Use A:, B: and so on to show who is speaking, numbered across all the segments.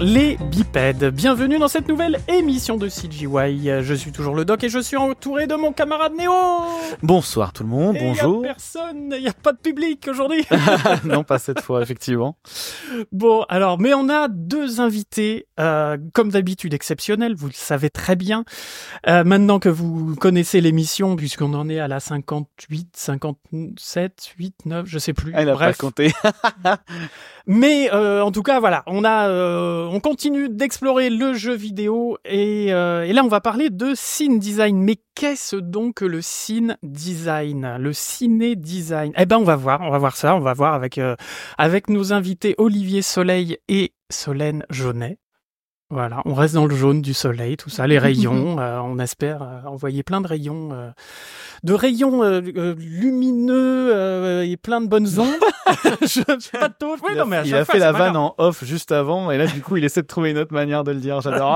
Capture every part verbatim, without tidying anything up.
A: les bipèdes. Bienvenue dans cette nouvelle émission de C G Y. Je suis toujours le Doc et je suis entouré de mon camarade Néo.
B: Bonsoir tout le monde,
A: et
B: bonjour.
A: Il n'y a personne, il n'y a pas de public aujourd'hui.
B: Non, pas cette fois, effectivement.
A: Bon, alors, mais on a deux invités, euh, comme d'habitude exceptionnels, vous le savez très bien. Euh, maintenant que vous connaissez l'émission, puisqu'on en est à la cinquante-huit, cinquante-sept, huit, neuf, je sais plus.
B: Elle n'a
A: Bref.
B: pas compté.
A: Mais euh, en tout cas, voilà, on a, euh, on continue d'explorer le jeu vidéo et, euh, et là, on va parler de scene design. Mais qu'est-ce donc que le scene design, le ciné design? Eh ben, on va voir, on va voir ça, on va voir avec euh, avec nos invités Olivier Soleil et Solène Jaunet. Voilà, on reste dans le jaune du soleil, tout ça, les rayons. euh, on espère euh, envoyer plein de rayons, euh, de rayons euh, euh, lumineux euh, et plein de bonnes ondes. Je pas de touche. Oui,
B: il
A: non,
B: a,
A: mais à
B: il
A: chaque
B: a
A: fois,
B: fait
A: c'est
B: la
A: pas
B: vanne
A: grave.
B: en off juste avant, et là du coup il essaie de trouver une autre manière de le dire. J'adore.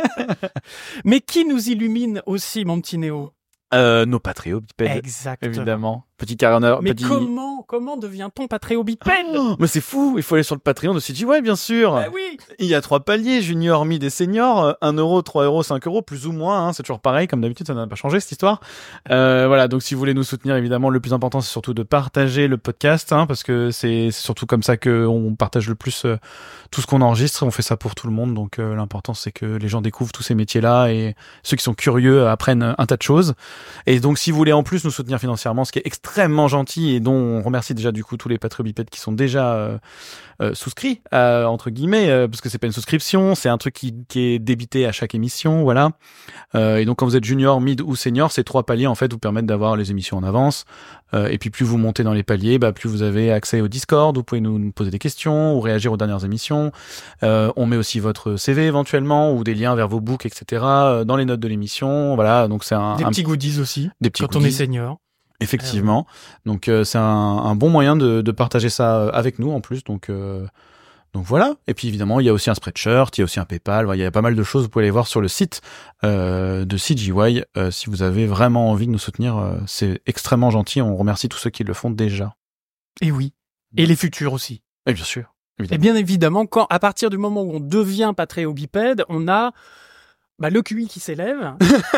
A: Mais qui nous illumine aussi, mon petit Néo?
B: euh, nos Patreos bipèdes,
A: Exactement.
B: évidemment. Petit carronneur,
A: Mais
B: petit.
A: comment, comment devient-on patréo bipède?
B: Oh, mais c'est fou, il faut aller sur le Patreon de C G Y, bien sûr.
A: Bah oui.
B: Il y a trois paliers, junior, mid et senior, un euro, trois euros, cinq euros, plus ou moins, hein, c'est toujours pareil, comme d'habitude, ça n'a pas changé cette histoire. Euh, voilà, donc si vous voulez nous soutenir, évidemment, le plus important, c'est surtout de partager le podcast, hein, parce que c'est, c'est surtout comme ça qu'on partage le plus euh, tout ce qu'on enregistre, on fait ça pour tout le monde, donc euh, l'important, c'est que les gens découvrent tous ces métiers-là, et ceux qui sont curieux apprennent un tas de choses. Et donc, si vous voulez en plus nous soutenir financièrement, ce qui est extrêmement gentil, et dont on remercie déjà du coup tous les Patreon bipèdes qui sont déjà euh, euh, souscrits, euh, entre guillemets, euh, parce que c'est pas une souscription, c'est un truc qui, qui est débité à chaque émission, voilà. Euh, et donc quand vous êtes junior, mid ou senior, ces trois paliers en fait vous permettent d'avoir les émissions en avance. Euh, et puis plus vous montez dans les paliers, bah plus vous avez accès au Discord, vous pouvez nous, nous poser des questions ou réagir aux dernières émissions. Euh, on met aussi votre C V éventuellement ou des liens vers vos books, et cetera dans les notes de l'émission. Voilà, donc c'est un
A: Des
B: un
A: petits goodies aussi.
B: Des petits
A: quand
B: goodies.
A: on est senior.
B: Effectivement. Donc euh, c'est un, un bon moyen de, de partager ça avec nous en plus. Donc euh, donc voilà. Et puis évidemment il y a aussi un Spreadshirt, il y a aussi un PayPal. Voilà, il y a pas mal de choses. Vous pouvez aller voir sur le site euh, de C G Y euh, si vous avez vraiment envie de nous soutenir. Euh, c'est extrêmement gentil. On remercie tous ceux qui le font déjà.
A: Et oui. Et les futurs aussi.
B: Et bien sûr. Évidemment.
A: Et bien évidemment, quand à partir du moment où on devient patréo bipède, on a bah, le Q I qui s'élève,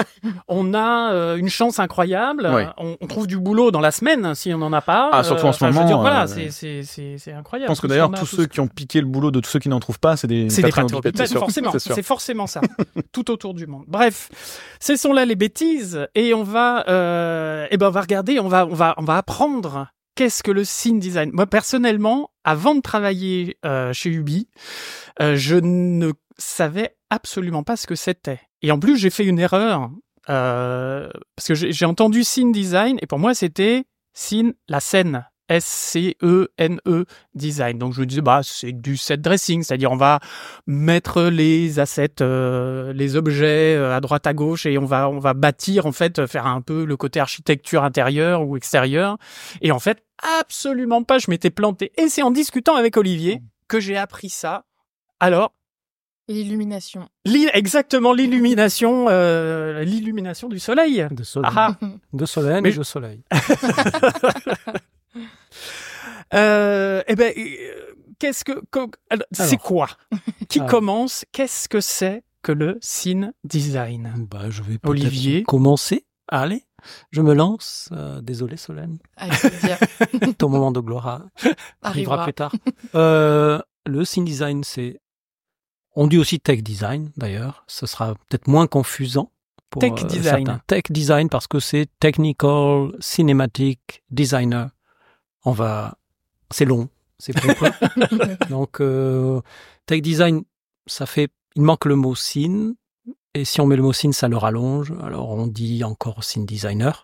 A: on a euh, une chance incroyable,
B: Ouais.
A: on, on trouve du boulot dans la semaine si on n'en a pas.
B: Ah, surtout en ce
A: enfin,
B: moment,
A: Je veux dire, voilà,
B: euh,
A: c'est, c'est, c'est, c'est incroyable.
B: Je pense que
A: Tout ce
B: d'ailleurs
A: qu'on a,
B: tous
A: tout
B: ceux
A: ce-
B: qui ont piqué le boulot de tous ceux qui n'en trouvent pas, c'est des
A: C'est des
B: Patreon
A: patréo
B: bipèdes,
A: bipèdes,
B: c'est sûr.
A: forcément,
B: C'est sûr.
A: c'est forcément ça, tout autour du monde. Bref, ce sont là les bêtises et on va, euh, eh ben on va regarder, on va, on va, on va apprendre. Qu'est-ce que le scene design? Moi, personnellement, avant de travailler euh, chez Ubi, euh, je ne savais absolument pas ce que c'était. Et en plus, j'ai fait une erreur, euh, parce que j'ai, j'ai entendu scene design, et pour moi, c'était scene, la scène. S C E N E design. Donc je me disais, bah, c'est du set dressing, c'est-à-dire on va mettre les assets, euh, les objets euh, à droite à gauche et on va, on va bâtir, en fait, faire un peu le côté architecture intérieure ou extérieure. Et en fait, absolument pas, je m'étais planté. Et c'est en discutant avec Olivier que j'ai appris ça. Alors,
C: L'illumination.
A: l'i- exactement l'illumination, euh, l'illumination du soleil.
D: De soleil.
A: Ah,
D: De soleil
A: Mais-
D: et de soleil.
A: Euh, eh ben, euh, qu'est-ce que, co- alors, c'est
D: Alors.
A: quoi? Qui
D: Ah.
A: commence? Qu'est-ce que c'est que le scene design?
D: Bah, je vais peut-être
A: Olivier.
D: commencer. Allez, je me lance. Euh, désolé Solène.
C: Avec plaisir.
D: Ton moment de gloire a- arrivera
C: Arrivera.
D: plus tard. Euh, le scene design, c'est... On dit aussi tech design, d'ailleurs. Ce sera peut-être moins confusant. Pour,
A: Tech
D: euh,
A: design.
D: certains. Tech design parce que c'est Technical Cinematic Designer. On va... C'est long. C'est pourquoi. Donc, euh, tech design, ça fait... Il manque le mot scene. Et si on met le mot scene, ça le rallonge. Alors, on dit encore scene designer.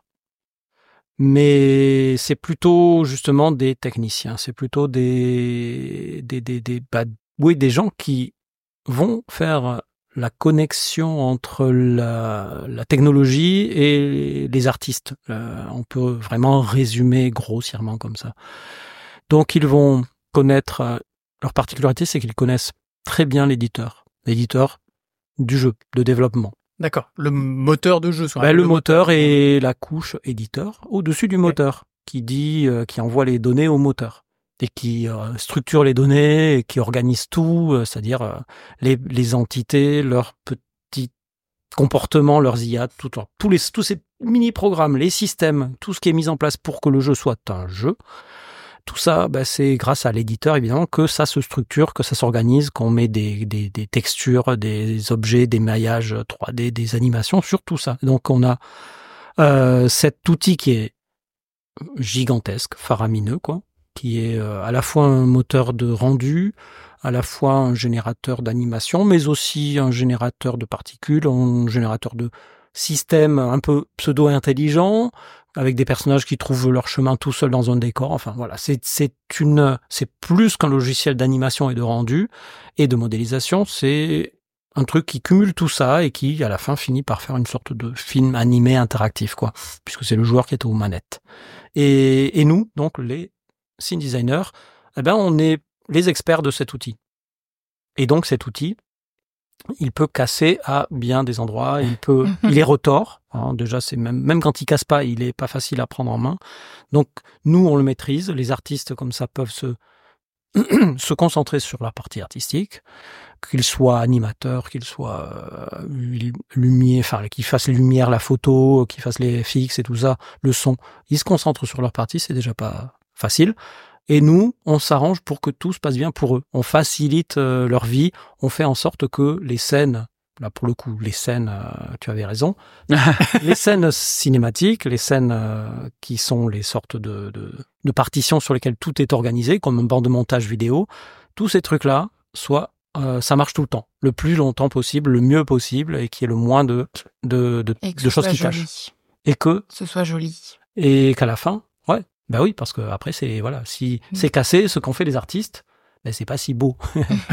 D: Mais c'est plutôt, justement, des techniciens. C'est plutôt des... des, des, des bah, oui, des gens qui vont faire la connexion entre la, la technologie et les artistes. Euh, on peut vraiment résumer grossièrement comme ça. Donc, ils vont connaître... euh, leur particularité, c'est qu'ils connaissent très bien l'éditeur. L'éditeur du jeu, de développement.
A: D'accord. Le moteur de jeu. soit
D: Ben, le, le moteur et la couche éditeur au-dessus du moteur, qui dit, euh, qui envoie les données au moteur. et qui euh, structure les données, et qui organise tout, euh, c'est-à-dire euh, les, les entités, leurs petits comportements, leurs I A, tout, tous, les, tous ces mini-programmes, les systèmes, tout ce qui est mis en place pour que le jeu soit un jeu. Tout ça, bah, c'est grâce à l'éditeur, évidemment, que ça se structure, que ça s'organise, qu'on met des, des, des textures, des objets, des maillages trois D, des animations sur tout ça. Donc, on a euh, cet outil qui est gigantesque, faramineux, quoi, qui est euh, à la fois un moteur de rendu, à la fois un générateur d'animation, mais aussi un générateur de particules, un générateur de systèmes un peu pseudo-intelligents, avec des personnages qui trouvent leur chemin tout seuls dans un décor. Enfin, voilà, c'est, c'est une, c'est plus qu'un logiciel d'animation et de rendu et de modélisation. C'est un truc qui cumule tout ça et qui, à la fin, finit par faire une sorte de film animé interactif, quoi, puisque c'est le joueur qui est aux manettes. Et, et nous, donc, les scene designers, eh ben, on est les experts de cet outil. Et donc, cet outil, il peut casser à bien des endroits, il peut, il est retors. Hein, déjà, c'est même, même quand il casse pas, il est pas facile à prendre en main. Donc, nous, on le maîtrise. Les artistes, comme ça, peuvent se, se concentrer sur la partie artistique, qu'ils soient animateurs, qu'ils soient euh, lumière, enfin, qu'ils fassent les lumières, la photo, qu'ils fassent les F X et tout ça, le son. Ils se concentrent sur leur partie, c'est déjà pas facile. Et nous, on s'arrange pour que tout se passe bien pour eux. On facilite euh, leur vie. On fait en sorte que les scènes, là pour le coup, les scènes, euh, tu avais raison, les scènes cinématiques, les scènes euh, qui sont les sortes de, de, de partitions sur lesquelles tout est organisé, comme un banc de montage vidéo, tous ces trucs-là, soit euh, ça marche tout le temps, le plus longtemps possible, le mieux possible, et qu'il y ait le moins de, de, de, de choses qui
C: joli.
D: cachent. Et que
C: ce soit joli.
D: Et qu'à la fin, ouais. Bah oui, parce que après c'est voilà, si mmh. c'est cassé, ce qu'ont fait les artistes, ben c'est pas si beau.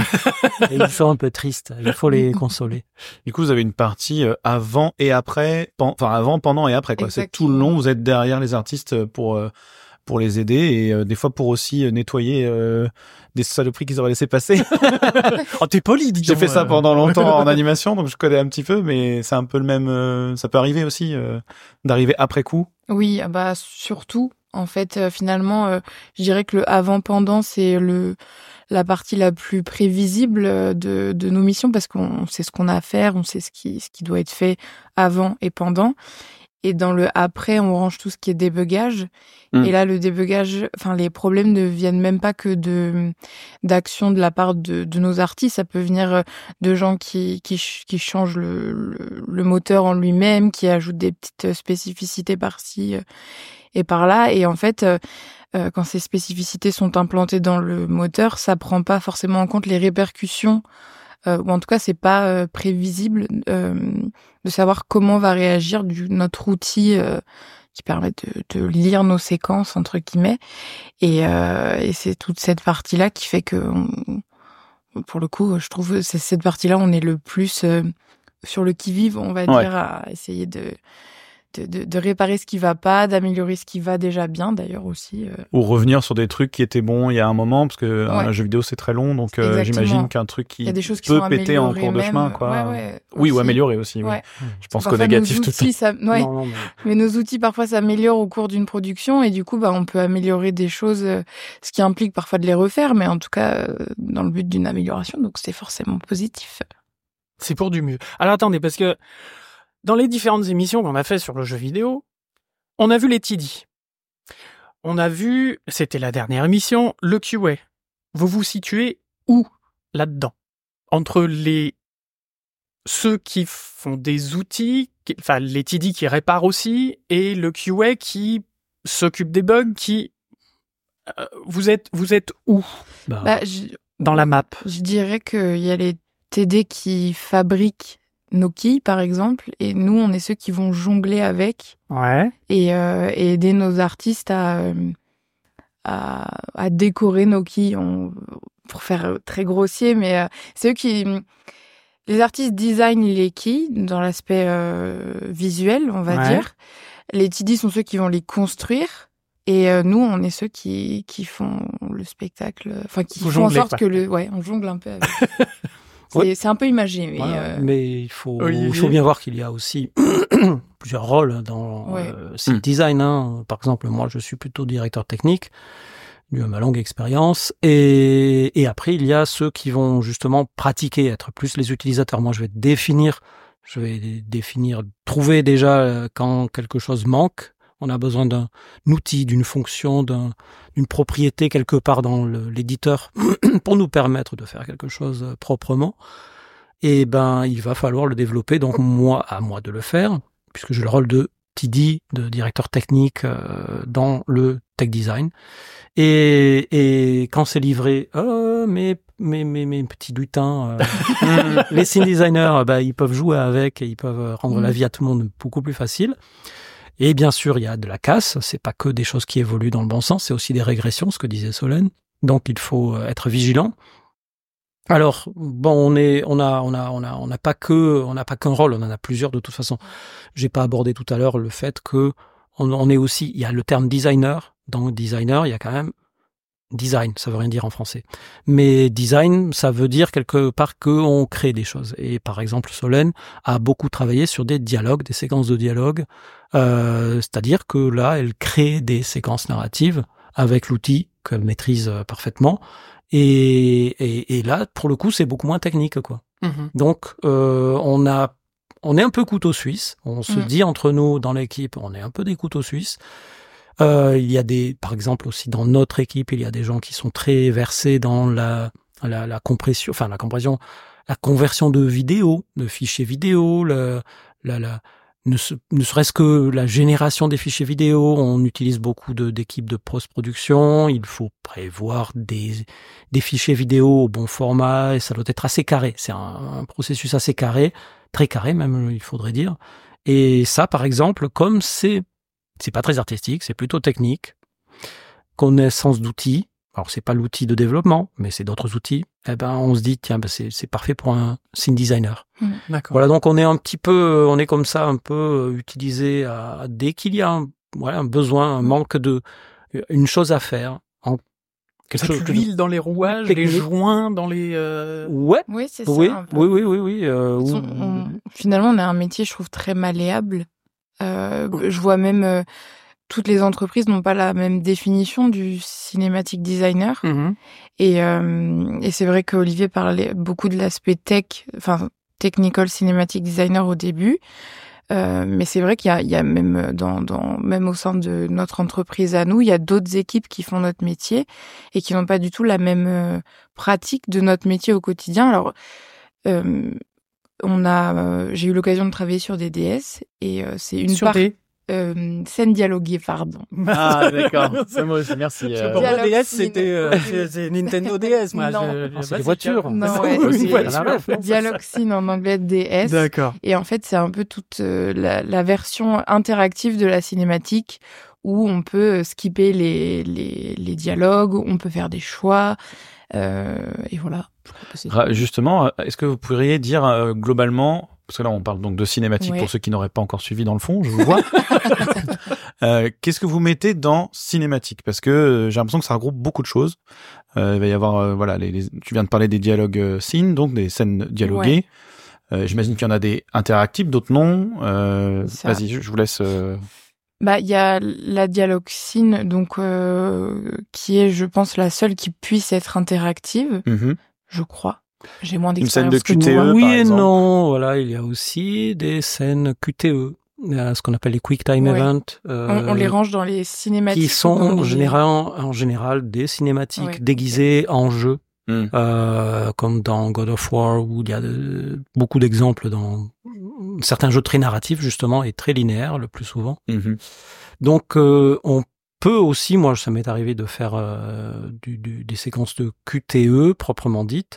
D: Et ils sont un peu tristes. Il faut les consoler.
B: Du coup, vous avez une partie euh, avant et après, pen- enfin avant, pendant et après quoi. Exactement. C'est tout le long. Vous êtes derrière les artistes pour euh, pour les aider et euh, des fois pour aussi euh, nettoyer euh, des saloperies qu'ils auraient laissé passer.
A: Oh, t'es poli, dis
B: J'ai
A: donc.
B: fait ça pendant longtemps en animation, donc je connais un petit peu, mais c'est un peu le même. Euh, ça peut arriver aussi euh, d'arriver après coup.
C: Oui, bah surtout. En fait, euh, finalement, euh, je dirais que le avant-pendant, c'est le la partie la plus prévisible de, de nos missions parce qu'on sait ce qu'on a à faire, on sait ce qui, ce qui doit être fait avant et pendant. Et dans le après, on range tout ce qui est débugage. Mmh. Et là, le débugage, enfin, les problèmes ne viennent même pas que de d'action de la part de, de nos artistes. Ça peut venir de gens qui qui, qui changent le, le, le moteur en lui-même, qui ajoutent des petites spécificités par-ci et par-là. Et en fait, euh, quand ces spécificités sont implantées dans le moteur, ça prend pas forcément en compte les répercussions. Euh, ou en tout cas, c'est pas euh, prévisible euh, de savoir comment va réagir du, notre outil euh, qui permet de, de lire nos séquences entre guillemets. Et, euh, et c'est toute cette partie-là qui fait que, on, pour le coup, je trouve que c'est cette partie-là on est le plus euh, sur le qui-vive, on va
B: ouais.
C: dire, à essayer de De, de, de réparer ce qui va pas, d'améliorer ce qui va déjà bien d'ailleurs aussi. Euh...
B: Ou revenir sur des trucs qui étaient bons il y a un moment, parce que ouais. un jeu vidéo c'est très long, donc euh, j'imagine qu'un truc qui, qui peut péter en cours de
C: même,
B: chemin, quoi.
C: Ouais, ouais,
B: oui, ou améliorer aussi.
C: Ouais.
B: Oui. Je pense qu'au négatif tout le temps.
C: Ça, ouais. non, non, mais... mais nos outils parfois s'améliorent au cours d'une production et du coup bah on peut améliorer des choses, euh, ce qui implique parfois de les refaire, mais en tout cas euh, dans le but d'une amélioration, donc c'est forcément positif.
A: C'est pour du mieux. Alors attendez, parce que dans les différentes émissions qu'on a fait sur le jeu vidéo, on a vu les T D. On a vu, c'était la dernière émission, le Q A. Vous vous situez où là-dedans? Entre les ceux qui font des outils, qui, enfin les T D qui réparent aussi, et le Q A qui s'occupe des bugs, qui euh, vous êtes vous êtes où
C: bah, bah, je,
A: dans la map?
C: Je dirais qu'il y a les T D qui fabriquent nos quilles, par exemple, et nous, on est ceux qui vont jongler avec
A: ouais.
C: et, euh, et aider nos artistes à, à, à décorer nos quilles, on, pour faire très grossier, mais euh, c'est eux qui... Les artistes designent les quilles dans l'aspect euh, visuel, on va
A: ouais. dire.
C: Les T D sont ceux qui vont les construire, et euh, nous, on est ceux qui, qui font le spectacle, enfin, qui
A: Vous
C: font en sorte
A: pas.
C: que le... Ouais, on jongle un peu avec... C'est,
D: oui.
C: c'est un peu imagé. Mais,
D: voilà,
C: euh...
D: mais il faut,
A: Olivier.
D: il faut bien voir qu'il y a aussi plusieurs rôles dans
C: ouais.
D: euh, ce design. Hein. Par exemple, moi, je suis plutôt directeur technique. dû à ma longue expérience. Et, et après, il y a ceux qui vont justement pratiquer, être plus les utilisateurs. Moi, je vais définir, je vais définir, trouver déjà quand quelque chose manque. On a besoin d'un outil, d'une fonction, d'un, d'une propriété quelque part dans le, l'éditeur pour nous permettre de faire quelque chose proprement. Et ben, il va falloir le développer. Donc, moi, à moi de le faire, puisque j'ai le rôle de T D, de directeur technique euh, dans le tech design. Et, et quand c'est livré, oh, mes, mes, mes, mes petits lutins, euh, les scene designers, bah, ils peuvent jouer avec et ils peuvent rendre mmh. la vie à tout le monde beaucoup plus facile. Et bien sûr, il y a de la casse. C'est pas que des choses qui évoluent dans le bon sens, c'est aussi des régressions, ce que disait Solène. Donc, il faut être vigilant. Alors, bon, on est, on a, on a, on a, on n'a pas que, on n'a pas qu'un rôle, on en a plusieurs de toute façon. J'ai pas abordé tout à l'heure le fait que on, on est aussi, il y a le terme designer. Dans designer, il y a quand même design, ça veut rien dire en français. Mais design, ça veut dire quelque part qu'on crée des choses. Et par exemple, Solène a beaucoup travaillé sur des dialogues, des séquences de dialogue. Euh, c'est-à-dire que là, elle crée des séquences narratives avec l'outil qu'elle maîtrise parfaitement. Et, et, et là, pour le coup, c'est beaucoup moins technique, quoi. Mmh. Donc, euh, on a, on est un peu couteau suisse. On se mmh. dit entre nous dans l'équipe, on est un peu des couteaux suisses. Euh, il y a des, par exemple aussi dans notre équipe, il y a des gens qui sont très versés dans la, la, la compression, enfin la compression, la conversion de vidéos, de fichiers vidéo, le, la, la, ne, se, ne serait-ce que la génération des fichiers vidéo. On utilise beaucoup de, d'équipes de post-production. Il faut prévoir des, des fichiers vidéo au bon format et ça doit être assez carré. C'est un, un processus assez carré, très carré même, il faudrait dire. Et ça, par exemple, comme c'est C'est pas très artistique, c'est plutôt technique. Connaissance d'outils. Alors, c'est pas l'outil de développement, mais c'est d'autres outils. Eh ben, on se dit, tiens, ben c'est, c'est parfait pour un scene designer.
A: Mmh, d'accord.
D: Voilà, donc on est un petit peu, on est comme ça, un peu utilisé à, dès qu'il y a un, voilà, un besoin, un manque de, une chose à faire. En
A: quelque chose l'huile dans les rouages, technique. Les joints dans les. Euh...
D: Ouais.
C: Oui, c'est ça.
D: Oui,
C: un peu.
D: oui, oui, oui, oui. Euh,
C: on, on, finalement, on a un métier, je trouve, très malléable. Euh, je vois même euh, toutes les entreprises n'ont pas la même définition du cinématique designer. Mmh. Et, euh, et c'est vrai qu'Olivier parlait beaucoup de l'aspect tech, enfin technical cinematic designer au début. Euh, mais c'est vrai qu'il y a, il y a même dans, dans même au sein de notre entreprise à nous, il y a d'autres équipes qui font notre métier et qui n'ont pas du tout la même euh, pratique de notre métier au quotidien. Alors euh, On a, euh, j'ai eu l'occasion de travailler sur des D S et euh, c'est une
A: sur
C: part
A: des
C: euh, scène dialoguée, pardon.
B: Ah d'accord, c'est moi aussi, merci.
A: Euh... Pour moi, D S c'était euh, c'est, c'est Nintendo D S, moi.
C: Non,
D: je, je, c'est des voitures.
C: Non, ouais,
A: une voiture.
C: Dialogue scene en anglais D S.
A: D'accord.
C: Et en fait, c'est un peu toute euh, la, la version interactive de la cinématique où on peut skipper les les, les dialogues, on peut faire des choix. Euh, et voilà.
B: Justement, est-ce que vous pourriez dire euh, globalement, parce que là on parle donc de cinématique, ouais. Pour ceux qui n'auraient pas encore suivi dans le fond, je vous vois. euh, qu'est-ce que vous mettez dans cinématique? Parce que euh, j'ai l'impression que ça regroupe beaucoup de choses. Euh, il va y avoir, euh, voilà, les, les, tu viens de parler des dialogues euh, scene, donc des scènes dialoguées. Ouais. Euh, j'imagine qu'il y en a des interactifs, d'autres non. Euh, vas-y, je, je vous laisse. Euh...
C: Bah, il y a la dialogue scene, donc euh, qui est, je pense, la seule qui puisse être interactive. Mm-hmm. Je crois. J'ai moins d'expérience.
B: Une scène de Q T E,
D: oui
B: par
D: et
B: exemple.
D: non. Voilà, il y a aussi des scènes Q T E, ce qu'on appelle les Quick Time ouais. Events.
C: Euh, on, on les range dans les cinématiques.
D: Qui sont en général, en général des cinématiques ouais. déguisées en jeu, mm. euh, comme dans God of War, où il y a de, beaucoup d'exemples dans certains jeux très narratifs justement et très linéaires le plus souvent. Mm-hmm. Donc euh, on peut aussi, moi, ça m'est arrivé de faire euh, du, du, des séquences de Q T E proprement dites.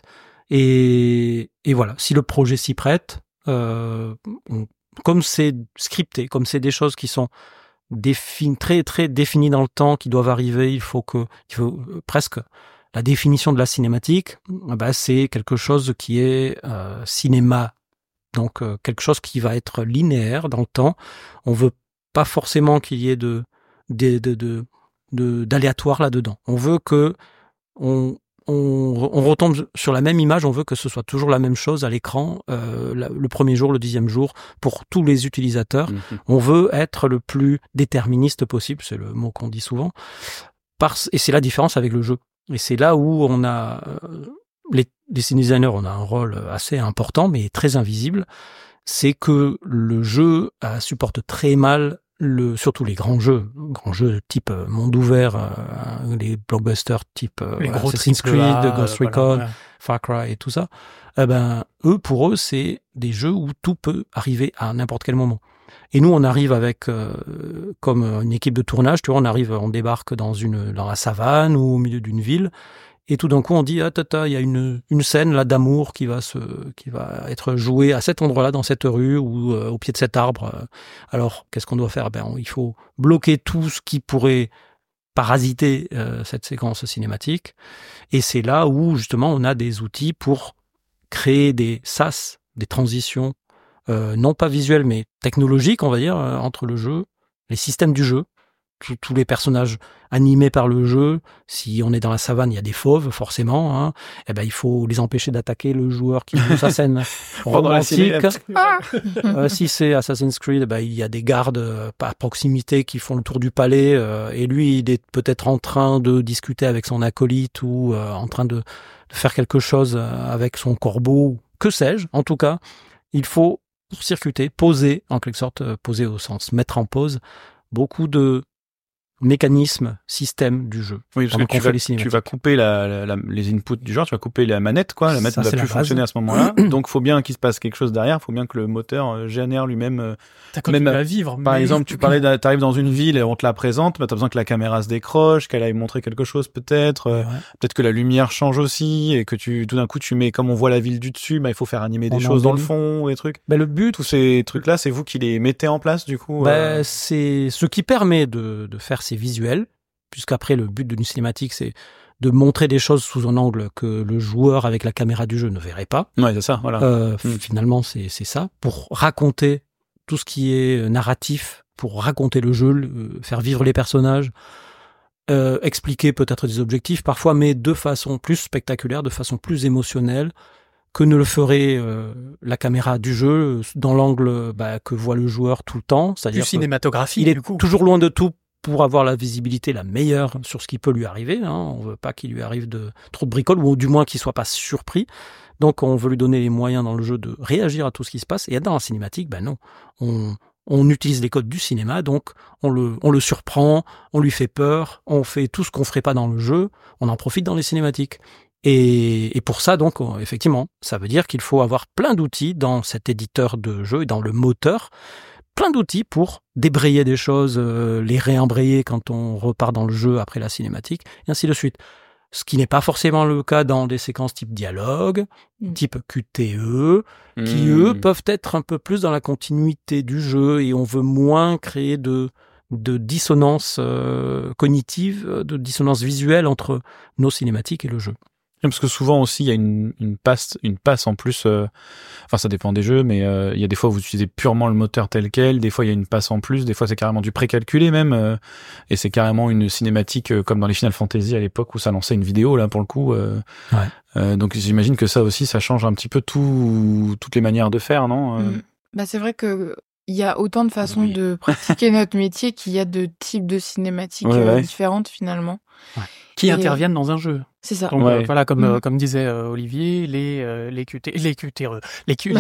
D: Et, et voilà, si le projet s'y prête, euh, on, comme c'est scripté, comme c'est des choses qui sont définies, très très définies dans le temps, qui doivent arriver, il faut que, il faut euh, presque la définition de la cinématique. Bah, c'est quelque chose qui est euh, cinéma, donc euh, quelque chose qui va être linéaire dans le temps. On veut pas forcément qu'il y ait de De, de, de, de, d'aléatoire là-dedans. On veut que on, on, on retombe sur la même image, on veut que ce soit toujours la même chose à l'écran, euh, la, le premier jour, le dixième jour, pour tous les utilisateurs. Mmh. On veut être le plus déterministe possible, c'est le mot qu'on dit souvent. parce, et c'est la différence avec le jeu. Et c'est là où on a euh, les, les scene designers, on a un rôle assez important, mais très invisible. C'est que le jeu euh, supporte très mal le, surtout les grands jeux, grands jeux type euh, monde ouvert, euh, les blockbusters type euh,
A: les
D: voilà,
A: gros
D: Assassin's Creed,
A: A,
D: Ghost
A: euh,
D: Recon,
A: voilà, ouais.
D: Far Cry et tout ça. Eh ben, eux, pour eux, c'est des jeux où tout peut arriver à n'importe quel moment. Et nous, on arrive avec, euh, comme une équipe de tournage, tu vois, on arrive, on débarque dans une, dans la savane ou au milieu d'une ville, et tout d'un coup, on dit, ah, tata, il y a une, une scène, là, d'amour qui va se, qui va être jouée à cet endroit-là, dans cette rue, ou euh, au pied de cet arbre. Alors, qu'est-ce qu'on doit faire? Ben, on, il faut bloquer tout ce qui pourrait parasiter euh, cette séquence cinématique. Et c'est là où, justement, on a des outils pour créer des sas, des transitions, Euh, non pas visuel, mais technologique, on va dire, euh, entre le jeu, les systèmes du jeu, tous, tous les personnages animés par le jeu. Si on est dans la savane, il y a des fauves, forcément. Hein. Eh ben, il faut les empêcher d'attaquer le joueur qui joue sa scène romantique. euh, si c'est Assassin's Creed, eh ben, il y a des gardes euh, à proximité qui font le tour du palais. Euh, et lui, il est peut-être en train de discuter avec son acolyte ou euh, en train de, de faire quelque chose avec son corbeau. Que sais-je. En tout cas, il faut pour circuiter, poser, en quelque sorte, poser au sens mettre en pause, beaucoup de mécanismes, systèmes du jeu.
B: Oui, parce que tu vas, tu vas couper la, la, la, les inputs du genre, tu vas couper la manette, quoi. La manette ne va plus fonctionner à ce moment-là. Donc, faut bien qu'il se passe quelque chose derrière. Faut bien que le moteur génère lui-même.
A: T'as même à vivre.
B: Par
A: mais...
B: exemple, tu parlais, t'arrives dans une ville et on te la présente. Bah, t'as besoin que la caméra se décroche, qu'elle aille montrer quelque chose, peut-être. Ouais. Peut-être que la lumière change aussi et que tu, tout d'un coup, tu mets, comme on voit la ville du dessus, bah, il faut faire animer des on choses dans le fond, des trucs.
D: Bah, le but,
B: tous ces trucs-là, c'est vous qui les mettez en place, du coup.
D: Bah,
B: euh...
D: c'est ce qui permet de, de faire ces visuels. Puisqu'après, le but d'une cinématique, c'est de montrer des choses sous un angle que le joueur avec la caméra du jeu ne verrait pas.
B: Ouais, c'est ça, voilà.
D: Euh, mmh. Finalement, c'est, c'est ça. Pour raconter tout ce qui est narratif, pour raconter le jeu, le, faire vivre les personnages, euh, expliquer peut-être des objectifs parfois, mais de façon plus spectaculaire, de façon plus émotionnelle que ne le ferait euh, la caméra du jeu dans l'angle bah, que voit le joueur tout le temps. C'est-à-dire
A: du cinématographique,
D: il est
A: du coup.
D: toujours loin de tout pour avoir la visibilité la meilleure sur ce qui peut lui arriver. Hein. On veut pas qu'il lui arrive de trop de bricoles, ou du moins qu'il soit pas surpris. Donc, on veut lui donner les moyens dans le jeu de réagir à tout ce qui se passe. Et dans la cinématique, ben non. On, on utilise les codes du cinéma, donc on le, on le surprend, on lui fait peur, on fait tout ce qu'on ferait pas dans le jeu, on en profite dans les cinématiques. Et, et pour ça, donc, effectivement, ça veut dire qu'il faut avoir plein d'outils dans cet éditeur de jeu et dans le moteur, plein d'outils pour débrayer des choses, euh, les réembrayer quand on repart dans le jeu après la cinématique, et ainsi de suite. Ce qui n'est pas forcément le cas dans des séquences type dialogue, mmh. type Q T E, mmh. qui, eux, peuvent être un peu plus dans la continuité du jeu, et on veut moins créer de, de dissonance euh, cognitive, de dissonance visuelle entre nos cinématiques et le jeu.
B: Parce que souvent aussi il y a une, une passe une passe en plus euh, enfin ça dépend des jeux, mais euh, il y a des fois où vous utilisez purement le moteur tel quel, des fois il y a une passe en plus, des fois c'est carrément du précalculé même euh, et c'est carrément une cinématique euh, comme dans les Final Fantasy à l'époque où ça lançait une vidéo là pour le coup euh,
D: ouais.
B: euh, donc j'imagine que ça aussi ça change un petit peu tout toutes les manières de faire, non euh...
C: mmh. Bah c'est vrai que il y a autant de façons oui. de pratiquer notre métier qu'il y a de types de cinématiques
B: ouais, ouais.
C: différentes finalement.
A: Ouais. Qui et interviennent dans un jeu.
C: C'est ça.
A: Donc
B: ouais.
A: euh, voilà, comme
C: mmh.
A: euh, comme disait euh, Olivier, les euh, les Q T, les Q T E, les Q, les,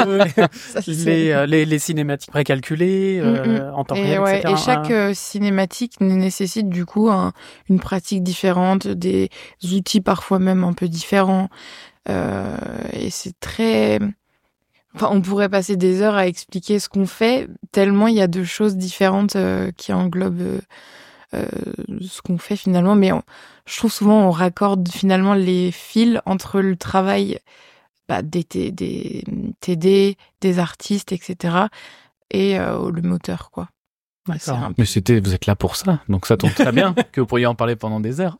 A: ça, les, euh, les les cinématiques précalculées euh, mmh. en temps
C: et
A: réel,
C: ouais,
A: et cetera.
C: Et chaque euh, cinématique nécessite du coup un, une pratique différente, des outils parfois même un peu différents, euh, et c'est très. Enfin, on pourrait passer des heures à expliquer ce qu'on fait, tellement il y a de choses différentes euh, qui englobent euh, euh, ce qu'on fait finalement. Mais on, je trouve souvent on raccorde finalement les fils entre le travail bah, des, des, des T D, des artistes, et cetera et euh, le moteur, quoi.
B: D'accord. Peu... Mais c'était, vous êtes là pour ça, donc ça tombe très bien que vous pourriez en parler pendant des heures.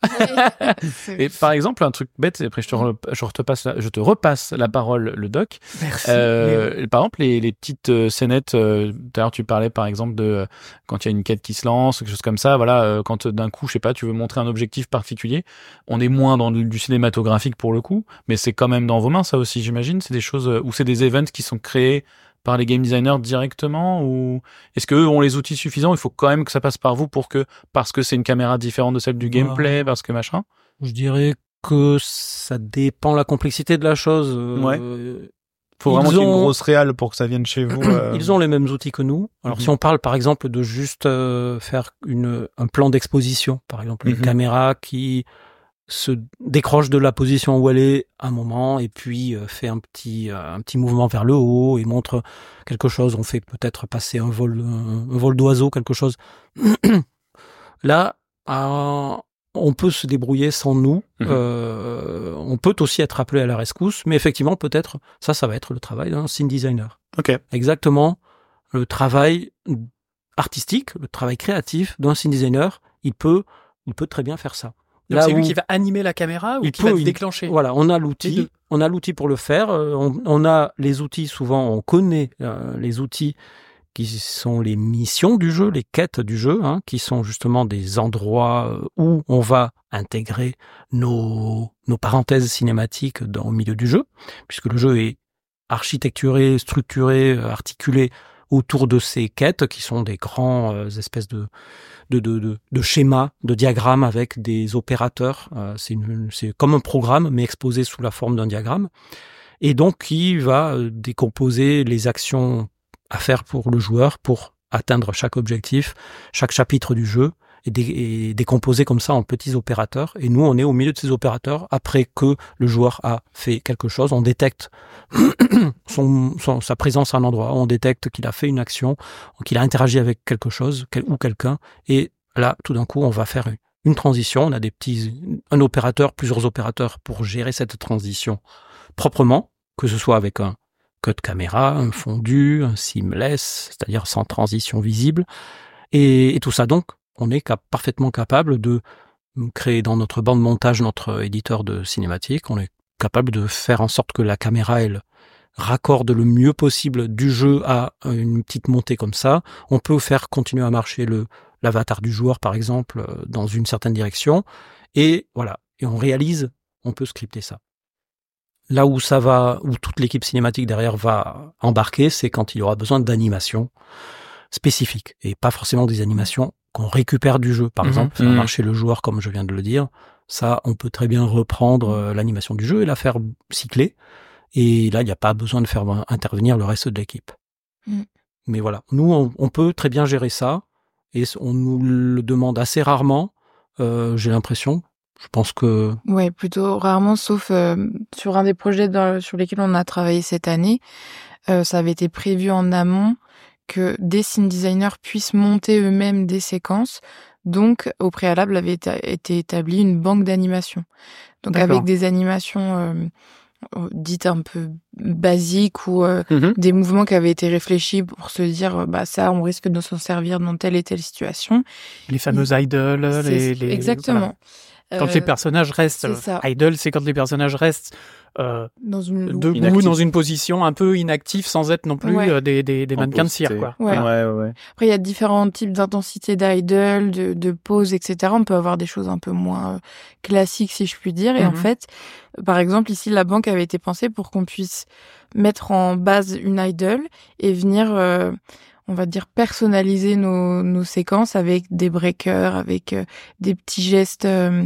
B: Et par exemple, un truc bête, après je te, re, je te, passe la, je te repasse la parole, le doc.
A: Merci.
B: Euh, mais... Par exemple, les, les petites euh, scénettes, euh, tout à l'heure tu parlais par exemple de euh, quand il y a une quête qui se lance, quelque chose comme ça, voilà, euh, quand d'un coup, je sais pas, tu veux montrer un objectif particulier, on est moins dans du cinématographique pour le coup, mais c'est quand même dans vos mains ça aussi, j'imagine. C'est des choses, où c'est des events qui sont créés par les game designers directement, ou est-ce qu'eux ont les outils suffisants? Il faut quand même que ça passe par vous pour que, parce que c'est une caméra différente de celle du gameplay, parce que machin?
D: Je dirais que ça dépend la complexité de la chose.
B: Ouais.
D: Euh,
B: faut vraiment qu'il y ait une
D: ont...
B: grosse réal pour que ça vienne chez vous. Euh...
D: Ils ont les mêmes outils que nous. Alors, mm-hmm. si on parle, par exemple, de juste euh, faire une, un plan d'exposition, par exemple, une mm-hmm. caméra qui se décroche de la position où elle est à un moment et puis euh, fait un petit euh, un petit mouvement vers le haut et montre quelque chose. On fait peut-être passer un vol un, un vol d'oiseau, quelque chose. Là, euh, on peut se débrouiller sans nous. Mmh. Euh, on peut aussi être appelé à la rescousse, mais effectivement, peut-être ça, ça va être le travail d'un scene designer.
B: Ok.
D: Exactement, le travail artistique, le travail créatif d'un scene designer. Il peut il peut très bien faire ça.
A: Donc c'est lui qui va animer la caméra ou qui peut, va le déclencher.
D: Voilà, on a l'outil, on a l'outil pour le faire. On, on a les outils, souvent on connaît euh, les outils qui sont les missions du jeu, les quêtes du jeu, hein, qui sont justement des endroits où on va intégrer nos, nos parenthèses cinématiques dans, au milieu du jeu, puisque le jeu est architecturé, structuré, articulé autour de ces quêtes qui sont des grands euh, espèces de De, de, de, de schémas, de diagrammes avec des opérateurs. Euh, c'est, une, c'est comme un programme, mais exposé sous la forme d'un diagramme. Et donc, qui va décomposer les actions à faire pour le joueur pour atteindre chaque objectif, chaque chapitre du jeu, et, dé, et décomposer comme ça en petits opérateurs. Et nous, on est au milieu de ces opérateurs après que le joueur a fait quelque chose. On détecte son, son, sa présence à un endroit, on détecte qu'il a fait une action, qu'il a interagi avec quelque chose quel, ou quelqu'un. Et là, tout d'un coup, on va faire une, une transition. On a des petits, un opérateur, plusieurs opérateurs pour gérer cette transition proprement, que ce soit avec un cut caméra, un fondu, un seamless, c'est-à-dire sans transition visible. Et, et tout ça, donc, on est cap- parfaitement capable de créer dans notre bande montage notre éditeur de cinématique. On est capable de faire en sorte que la caméra, elle raccorde le mieux possible du jeu à une petite montée comme ça. On peut faire continuer à marcher le, l'avatar du joueur, par exemple, dans une certaine direction. Et voilà. Et on réalise, on peut scripter ça. Là où ça va, où toute l'équipe cinématique derrière va embarquer, c'est quand il y aura besoin d'animations spécifiques. Et pas forcément des animations qu'on récupère du jeu. Par mmh, exemple, faire mmh. marcher le joueur, comme je viens de le dire. Ça, on peut très bien reprendre euh, l'animation du jeu et la faire cycler. Et là, il n'y a pas besoin de faire intervenir le reste de l'équipe. Mmh. Mais voilà, nous, on, on peut très bien gérer ça. Et on nous le demande assez rarement, euh, j'ai l'impression. Je pense que...
C: Ouais, plutôt rarement, sauf euh, sur un des projets dans, sur lesquels on a travaillé cette année. Euh, ça avait été prévu en amont que des scene designers puissent monter eux-mêmes des séquences. Donc, au préalable, avait été, été établie une banque d'animation. Donc, D'accord. avec des animations euh, dites un peu basiques ou euh, mm-hmm. des mouvements qui avaient été réfléchis pour se dire, bah ça, on risque de s'en servir dans telle et telle situation.
A: Les fameuses idols. Les, les,
C: exactement.
A: Voilà. Quand euh, les personnages restent,
C: c'est
A: idle, c'est quand les personnages restent euh,
C: dans une
A: debout, inactif. Dans une position un peu inactive, sans être non plus
C: ouais.
A: euh, des, des, des mannequins de cire, quoi.
C: Ouais.
B: Ouais, ouais, ouais.
C: Après, il y a différents types d'intensité d'idle, de, de pose, et cetera. On peut avoir des choses un peu moins euh, classiques, si je puis dire. Et mm-hmm. en fait, par exemple, ici, la banque avait été pensée pour qu'on puisse mettre en base une idle et venir... Euh, on va dire personnaliser nos, nos séquences avec des breakers, avec euh, des petits gestes euh,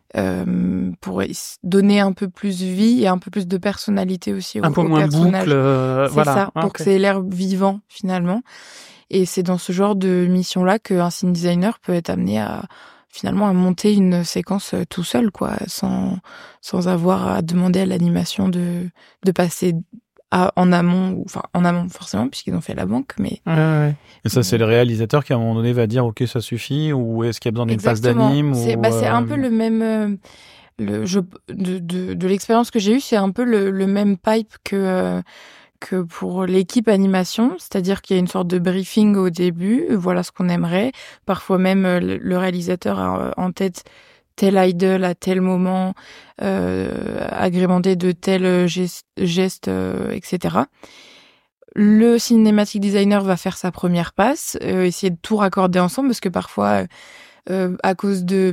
C: euh, pour donner un peu plus vie et un peu plus de personnalité aussi au,
A: un peu
C: au
A: moins
C: personnage.
A: Boucle, euh,
C: c'est
A: voilà.
C: ça, pour
A: ah, okay.
C: que ça ait l'air vivant finalement. Et c'est dans ce genre de mission-là qu'un scene designer peut être amené à finalement à monter une séquence tout seul, quoi, sans sans avoir à demander à l'animation de de passer À, en amont, ou enfin en amont forcément puisqu'ils ont fait la banque, mais
A: ouais, ouais.
B: Et ça, c'est le réalisateur qui à un moment donné va dire ok, ça suffit, ou est-ce qu'il y a besoin d'une phase d'anime
C: c'est,
B: ou
C: bah, c'est
B: euh...
C: un peu le même euh, le je de de, de l'expérience que j'ai eue, c'est un peu le, le même pipe que euh, que pour l'équipe animation, c'est-à-dire qu'il y a une sorte de briefing au début, voilà ce qu'on aimerait, parfois même le, le réalisateur a en tête tel idle à tel moment, euh, agrémenté de tels gestes, gestes euh, et cetera. Le cinématique designer va faire sa première passe, euh, essayer de tout raccorder ensemble, parce que parfois, euh, à cause de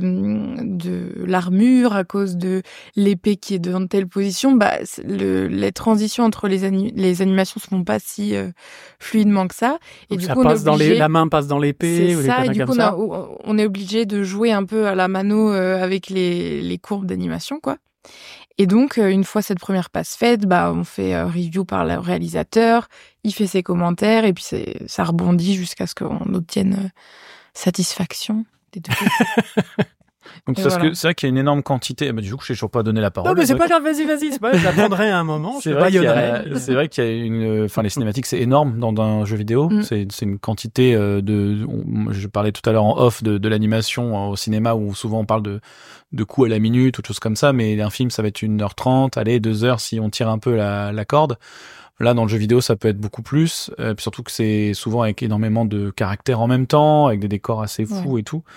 C: de l'armure, à cause de l'épée qui est dans telle position, bah le, les transitions entre les ani- les animations se font pas si euh, fluidement que ça. Et
A: Donc
C: du
A: ça
C: coup, on est
A: passe dans
C: obligé-
A: les, la main passe dans l'épée
C: c'est
A: ou des
C: ça, et
A: conneries
C: du coup,
A: comme
C: on, a-
A: ça.
C: on est obligé de jouer un peu à la mano euh, avec les, les courbes d'animation, quoi. Et donc, euh, une fois cette première passe faite, bah, on fait euh, review par le réalisateur, il fait ses commentaires, et puis c'est, ça rebondit jusqu'à ce qu'on obtienne euh, satisfaction des deux côtés.
B: Donc
C: Et
B: parce
C: voilà.
B: que c'est vrai qu'il y a une énorme quantité. Bah, du coup, je n'ai toujours pas donné la parole.
A: Non, mais c'est
B: Donc,
A: pas grave, vas-y, vas-y, c'est pas grave, j'apprendrai à un moment,
B: C'est
A: je
B: vrai, qu'il y a,
A: baïonnerai.
B: c'est vrai qu'il y a une, enfin les cinématiques c'est énorme dans un jeu vidéo.
C: Mm.
B: C'est, c'est une quantité euh, de. on- je parlais tout à l'heure en off de, de l'animation au cinéma où souvent on parle de de coups à la minute ou de choses comme ça, mais un film ça va être une heure trente, allez deux heures si on tire un peu la, la corde. Là dans le jeu vidéo ça peut être beaucoup plus, euh, puis surtout que c'est souvent avec énormément de caractères en même temps, avec des décors assez fous
C: Ouais.
B: et tout.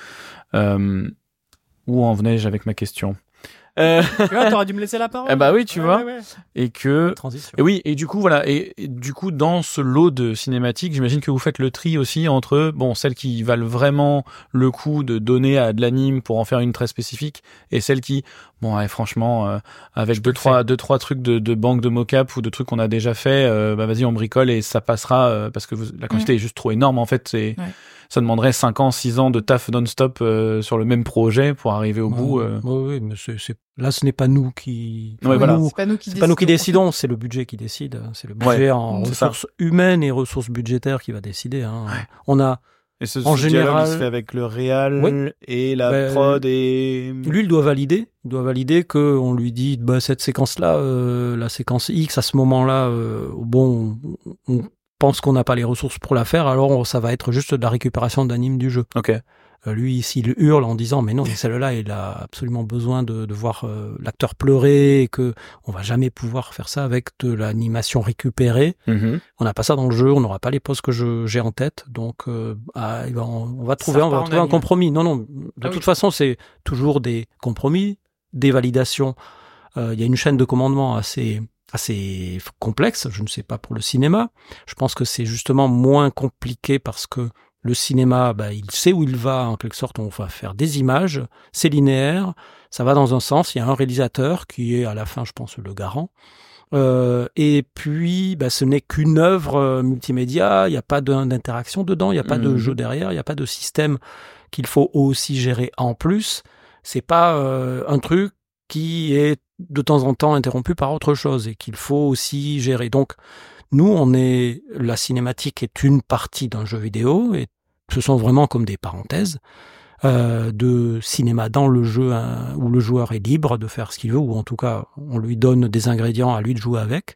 B: Euh, où en venais-je avec ma question? Euh,
A: Tu vois, t'aurais dû me laisser la parole.
B: Eh bah oui, tu
A: Ouais,
B: vois.
A: ouais, ouais.
B: et que
D: Transition.
B: et oui, et du coup, voilà, et, et du coup, dans ce lot de cinématiques, j'imagine que vous faites le tri aussi entre, bon, celles qui valent vraiment le coup de donner à de l'anime pour en faire une très spécifique, et celles qui, bon, ouais, franchement, euh, avec deux, trois, deux, trois trucs de, de banque de mocap ou de trucs qu'on a déjà fait, euh, bah, vas-y, on bricole et ça passera, euh, parce que vous, la quantité est juste trop énorme, en fait, c'est,
C: Ouais.
B: ça demanderait cinq ans, six ans de taf non-stop, euh, sur le même projet pour arriver au bout, euh.
D: Oui, oui, mais c'est, c'est... là, ce n'est pas nous qui.
B: Ouais, voilà.
D: Nous,
C: C'est pas nous qui
D: c'est pas nous qui
C: décidons.
D: décidons, c'est le budget qui décide. C'est le budget
B: Ouais,
D: en
B: c'est ça.
D: ressources humaines et ressources budgétaires qui va décider. Hein.
B: Ouais.
D: On a,
B: Et ce,
D: En
B: ce dialogue,
D: général-
B: il se fait avec le réal
D: Oui.
B: et la
D: Ben,
B: prod et...
D: lui, il doit valider. Il doit valider que on lui dit, bah, cette séquence-là, euh, la séquence X, à ce moment-là, euh, bon, on, on pense qu'on n'a pas les ressources pour la faire, alors on- ça va être juste de la récupération d'anime du jeu.
B: Ok.
D: Euh, lui, s'il hurle en disant, mais non, mais celle-là, il a absolument besoin de, de voir euh, l'acteur pleurer, et que on va jamais pouvoir faire ça avec de l'animation récupérée.
B: Mhm.
D: On n'a pas ça dans le jeu, on n'aura pas les poses que je, j'ai en tête, donc euh, ah, eh ben, on, on va trouver, on
A: repart
D: va
A: en
D: trouver un
A: anime.
D: compromis. Non, non, de
A: Ah
D: toute
A: oui.
D: façon, c'est toujours des compromis, des validations. Euh, Il y a une chaîne de commandement assez assez complexe. Je ne sais pas pour le cinéma. Je pense que c'est justement moins compliqué parce que le cinéma, bah, il sait où il va, en quelque sorte. On va faire des images, c'est linéaire, ça va dans un sens. Il y a un réalisateur qui est à la fin, je pense, le garant. Euh, et puis, bah, ce n'est qu'une œuvre euh, multimédia. Il n'y a pas de- d'interaction dedans, il n'y a pas de
B: Mhm.
D: jeu derrière, il n'y a pas de système qu'il faut aussi gérer en plus. C'est pas euh, un truc qui est de temps en temps interrompu par autre chose et qu'il faut aussi gérer. Donc, nous, on est, la cinématique est une partie d'un jeu vidéo et ce sont vraiment comme des parenthèses euh, de cinéma dans le jeu hein, où le joueur est libre de faire ce qu'il veut ou en tout cas, on lui donne des ingrédients à lui de jouer avec.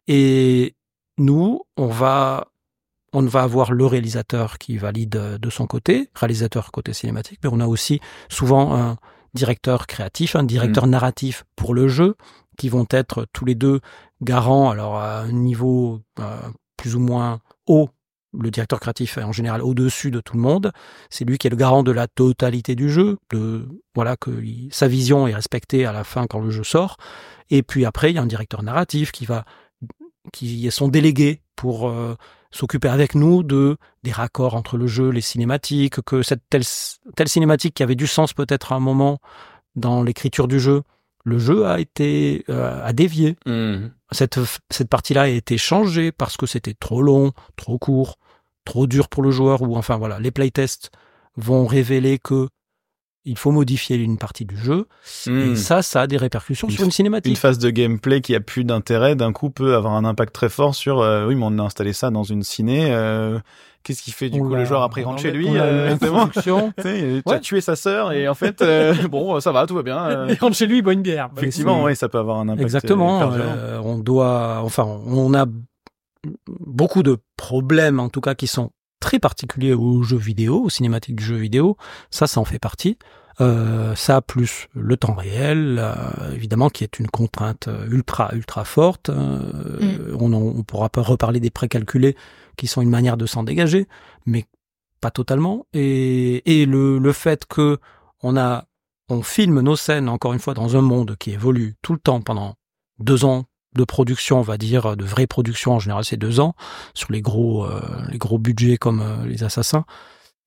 D: Et nous, on va, on va avoir le réalisateur qui valide de son côté, réalisateur côté cinématique, mais on a aussi souvent un directeur créatif, un directeur
B: Mmh.
D: narratif pour le jeu, qui vont être tous les deux garants, alors à un niveau euh, plus ou moins haut. Le directeur créatif est en général au-dessus de tout le monde. C'est lui qui est le garant de la totalité du jeu, de voilà que il, sa vision est respectée à la fin quand le jeu sort. Et puis après, il y a un directeur narratif qui va, qui est son délégué pour euh, s'occuper avec nous de des raccords entre le jeu, les cinématiques, que cette telle telle cinématique qui avait du sens peut-être à un moment dans l'écriture du jeu, le jeu a été euh, a dévié.
B: Mmh.
D: Cette cette partie-là a été changée parce que c'était trop long, trop court, trop dur pour le joueur ou enfin voilà, les playtests vont révéler que il faut modifier une partie du jeu
B: Mmh.
D: et ça ça a des répercussions
B: Une
D: sur une cinématique.
B: Une phase de gameplay qui a plus d'intérêt, d'un coup, peut avoir un impact très fort sur euh, oui, mais on a installé ça dans une ciné. Euh, qu'est-ce qu'il fait du
D: On
B: coup
D: l'a-
B: le joueur après il
D: on
B: rentre
D: l'a-
B: chez lui
D: on l'a-
B: euh, c'est bon.
D: l'introduction.
B: Tu sais, tu
D: Ouais.
B: as tué sa sœur et en fait, euh, bon, ça va, tout va bien. euh.
A: Il rentre chez lui, il boit une bière.
B: Effectivement,
A: Ouais,
B: oui, ça peut avoir un impact.
D: Exactement.
B: euh, hyper violent.
D: euh, on doit, enfin, on a beaucoup de problèmes, en tout cas, qui sont très particuliers aux jeux vidéo, aux cinématiques du jeu vidéo. Ça, ça en fait partie. Euh, ça plus le temps réel, euh, évidemment, qui est une contrainte ultra ultra forte. Euh, on, en- on pourra pas reparler des précalculés, qui sont une manière de s'en dégager, mais pas totalement. Et, et le, le fait que on a, on filme nos scènes encore une fois dans un monde qui évolue tout le temps pendant deux ans de production, on va dire, de vraie production en général, c'est deux ans sur les gros, euh, les gros budgets comme euh, les Assassins.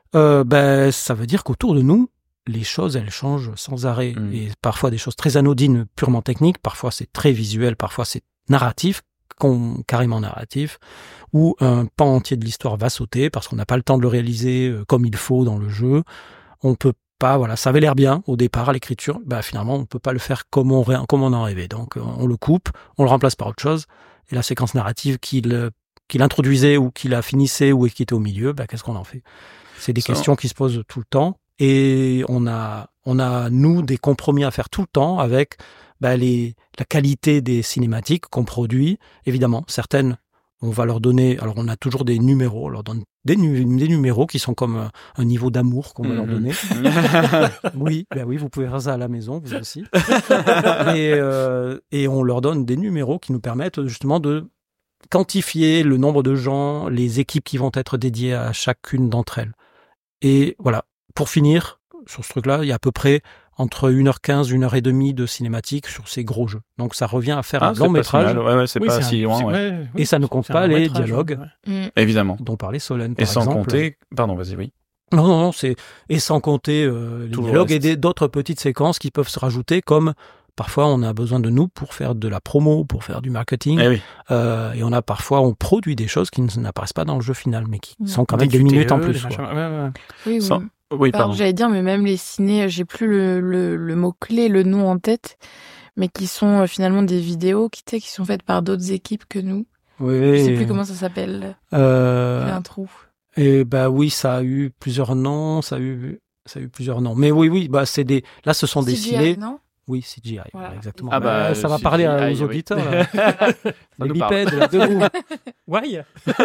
D: euh, ben, ça veut dire qu'autour de nous, les choses, elles changent sans arrêt. Mmh. Et parfois des choses très anodines, purement techniques, parfois c'est très visuel, parfois c'est narratif, carrément narratif, où un pan entier de l'histoire va sauter parce qu'on n'a pas le temps de le réaliser comme il faut dans le jeu. On peut pas, voilà, ça avait l'air bien au départ à l'écriture, bah finalement on peut pas le faire comme on, comme on en rêvait. Donc on le coupe, on le remplace par autre chose, et la séquence narrative qu'il, qu'il introduisait ou qu'il a finissait ou qui était au milieu, bah qu'est-ce qu'on en fait? C'est des ça... questions qui se posent tout le temps, et on a, on a nous des compromis à faire tout le temps avec bah, les, la qualité des cinématiques qu'on produit. Évidemment, certaines, on va leur donner, alors on a toujours des numéros, on leur donne des, nu- des numéros qui sont comme un, un niveau d'amour qu'on va mmh. leur donner. oui, ben oui, vous pouvez faire ça à la maison, vous aussi. et, euh, et on leur donne des numéros qui nous permettent justement de quantifier le nombre de gens, les équipes qui vont être dédiées à chacune d'entre elles. Et voilà, pour finir, sur ce truc-là, il y a à peu près entre une heure quinze, une heure trente de cinématique sur ces gros jeux. Donc ça revient à faire ah, un long métrage.
B: Ouais, ouais, c'est oui, pas c'est si un, loin. Ouais.
A: Ouais,
D: et ça ne compte pas les dialogues.
A: Ouais.
B: Évidemment.
D: Dont parlait Solène, par
B: Et sans
D: exemple.
B: compter... Pardon, vas-y, oui.
D: Non, non, non, c'est... Et sans compter euh, les Tout dialogues et des, d'autres petites séquences qui peuvent se rajouter, comme parfois on a besoin de nous pour faire de la promo, pour faire du marketing.
B: Eh oui.
D: euh, et on a parfois, on produit des choses qui n'apparaissent pas dans le jeu final, mais qui ouais. sont quand même des, des minutes en plus.
A: Ouais, ouais.
C: Oui,
B: sans...
C: oui.
B: Oui, pardon.
C: Alors, j'allais dire, mais même les ciné, j'ai plus le, le, le mot-clé, le nom en tête, mais qui sont euh, finalement des vidéos qui, qui sont faites par d'autres équipes que nous.
D: Oui.
C: Je sais plus comment ça s'appelle.
D: Euh...
C: J'ai un trou.
D: Et bah oui, ça a eu plusieurs noms, ça a eu, ça a eu plusieurs noms. Mais oui, oui, bah c'est des, là ce sont des
C: C G I,
D: ciné.
C: non?
D: Oui, C G I, voilà. Exactement.
B: Ah bah,
D: bah, ça va
B: C G I,
D: parler à, aux
B: oui.
D: auditeurs. Là. Les bipèdes, là, de vous.
A: Ouais.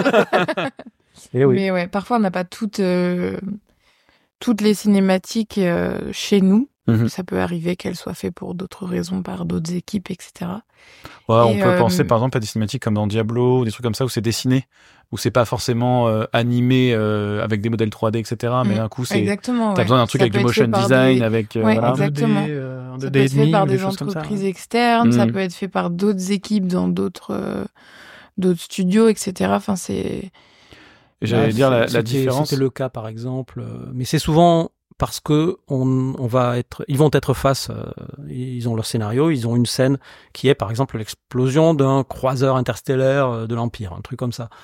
D: Et oui.
C: Mais ouais, parfois on n'a pas toutes, euh, toutes les cinématiques euh, chez nous. Mm-hmm. Ça peut arriver qu'elles soient faites pour d'autres raisons, par d'autres équipes, et cetera.
B: Ouais,
C: et
B: on peut
C: euh,
B: penser par exemple à des cinématiques comme dans Diablo, ou des trucs comme ça où c'est dessiné, où c'est pas forcément euh, animé euh, avec des modèles trois D, et cetera. Mais mmh, d'un coup, c'est
C: exactement,
B: t'as
C: ouais.
B: besoin d'un truc
C: ça
B: avec du motion design,
C: des...
B: avec euh,
C: ouais,
B: voilà.
C: exactement.
A: deux D, euh,
C: ça
A: deux D
C: peut être fait par
A: des,
C: des entreprises
A: ça,
C: externes,
B: mmh.
C: ça peut être fait par d'autres équipes dans d'autres euh, d'autres studios, et cetera. Enfin, c'est.
B: Et j'allais
D: bah,
B: dire la, la
D: c'était,
B: différence.
D: C'était le cas, par exemple, euh, mais c'est souvent parce que on, on va être, ils vont être face, euh, ils ont leur scénario, ils ont une scène qui est par exemple l'explosion d'un croiseur interstellaire euh, de l'Empire, un truc comme ça.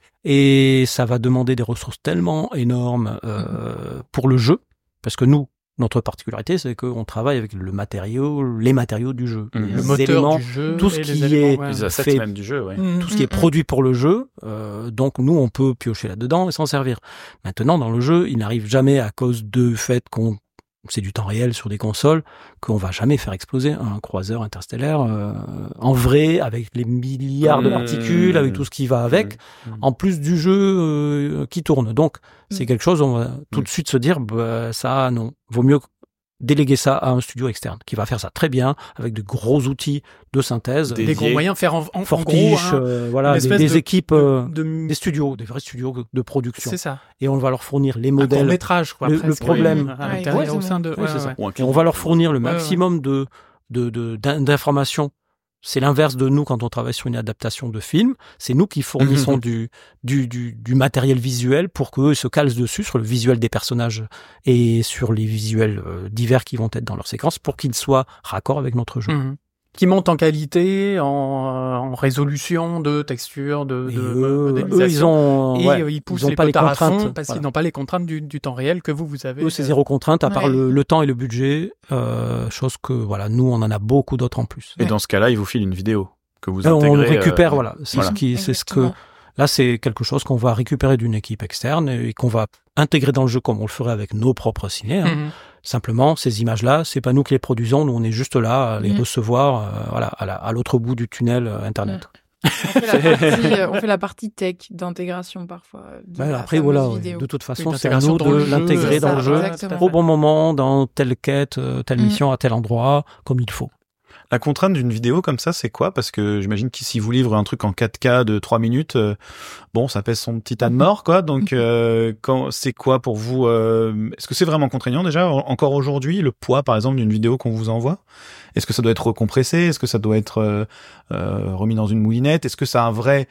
D: Et ça va demander des ressources tellement énormes euh, mmh. pour le jeu, parce que nous, notre particularité, c'est qu'on travaille avec le matériau, les matériaux du jeu,
B: mmh.
D: les
A: le moteur
D: éléments,
A: du jeu,
D: tout ce qui est
B: ouais. les
D: fait,
B: même du jeu, ouais.
D: mmh. tout ce qui est produit pour le jeu. Euh, donc nous, on peut piocher là-dedans et s'en servir. Maintenant, dans le jeu, il n'arrive jamais à cause du fait qu'on c'est du temps réel sur des consoles, qu'on va jamais faire exploser un croiseur interstellaire euh, en vrai, avec les milliards de particules, mmh. avec tout ce qui va avec, mmh. en plus du jeu euh, qui tourne. Donc, mmh. c'est quelque chose, on va tout mmh. de suite se dire, bah, ça, non, vaut mieux déléguer ça à un studio externe, qui va faire ça très bien, avec de gros outils de synthèse.
A: Des, des gros moyens de faire en, en,
D: Fortiche,
A: en gros, hein,
D: euh, voilà, des, des
A: de,
D: équipes,
A: de, de...
D: des studios, des vrais studios de production.
A: C'est ça.
D: Et on va leur fournir les modèles.
A: Un court métrage, quoi.
D: Le, le problème.
A: Oui. À l'intérieur,
D: ouais,
A: au sein de.
D: Oui,
A: ouais,
D: c'est
A: ouais.
D: ça. Et on va leur fournir le maximum ouais, ouais. de, de, de, d'informations. C'est l'inverse de nous quand on travaille sur une adaptation de film. C'est nous qui fournissons du, du, du, du matériel visuel pour qu'eux se calent dessus sur le visuel des personnages et sur les visuels euh, divers qui vont être dans leur séquence pour qu'ils soient raccords avec notre jeu.
A: Mmh. Qui montent en qualité, en, en résolution de texture, de, de
D: eux,
A: modélisation.
D: Eux, ils ont,
A: et
D: ouais,
A: euh, ils poussent
D: ils ont
A: les
D: pas les
A: contraintes
D: contraintes
A: parce
D: voilà.
A: qu'ils n'ont pas les contraintes du, du temps réel que vous, vous avez.
D: Eux, c'est zéro contrainte, à part
C: ouais.
D: le, le temps et le budget, euh, chose que, voilà, nous, on en a beaucoup d'autres en plus.
B: Et ouais. dans ce cas-là, ils vous filent une vidéo que vous
D: Là,
B: intégrez.
D: On le récupère,
B: euh,
D: voilà. C'est
B: voilà.
D: ce qui, c'est ce que, là, c'est quelque chose qu'on va récupérer d'une équipe externe et qu'on va intégrer dans le jeu comme on le ferait avec nos propres ciné. Hein. Mm-hmm. Simplement, ces images-là, c'est pas nous qui les produisons, nous on est juste là à les mmh. recevoir, euh, voilà, à, la, à l'autre bout du tunnel euh, internet.
C: Mmh. On, fait la partie, euh, on fait la partie tech d'intégration parfois. De
D: bah, après voilà, ouais. de toute façon,
A: oui,
D: c'est à nous de
A: le
D: l'intégrer
C: ça,
D: dans le jeu
C: exactement.
D: au bon moment, dans telle quête, telle mmh. mission, à tel endroit, comme il faut.
B: La contrainte d'une vidéo comme ça, c'est quoi? Parce que j'imagine que si vous livrez un truc en quatre K de trois minutes, euh, bon, ça pèse son petit tas de mort, quoi. Donc, euh, quand, c'est quoi pour vous euh, est-ce que c'est vraiment contraignant déjà, encore aujourd'hui, le poids, par exemple, d'une vidéo qu'on vous envoie? Est-ce que ça doit être recompressé? Est-ce que ça doit être euh, euh, remis dans une moulinette? Est-ce que ça a un vrai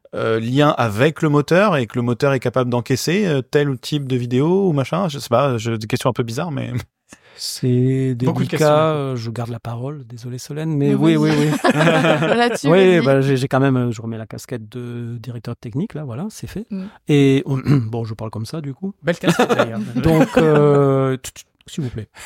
B: euh, lien avec le moteur et que le moteur est capable d'encaisser euh, tel type de vidéo ou machin. Je sais pas, j'ai des questions un peu bizarres, mais
D: c'est
A: Beaucoup de
D: délicat.
A: questions.
D: euh, Je garde la parole. Désolé Solène, mais
C: Mais
D: oui, oui,
C: vas-y.
D: oui.
C: Là-dessus,
D: Oui,
C: vas-y.
D: bah, j'ai j'ai quand même, je remets la casquette de directeur technique là, voilà, c'est fait.
C: Mm.
D: Et bon, je parle comme ça du coup.
A: Belle casquette d'ailleurs.
D: Donc, euh, t- t- s'il vous plaît.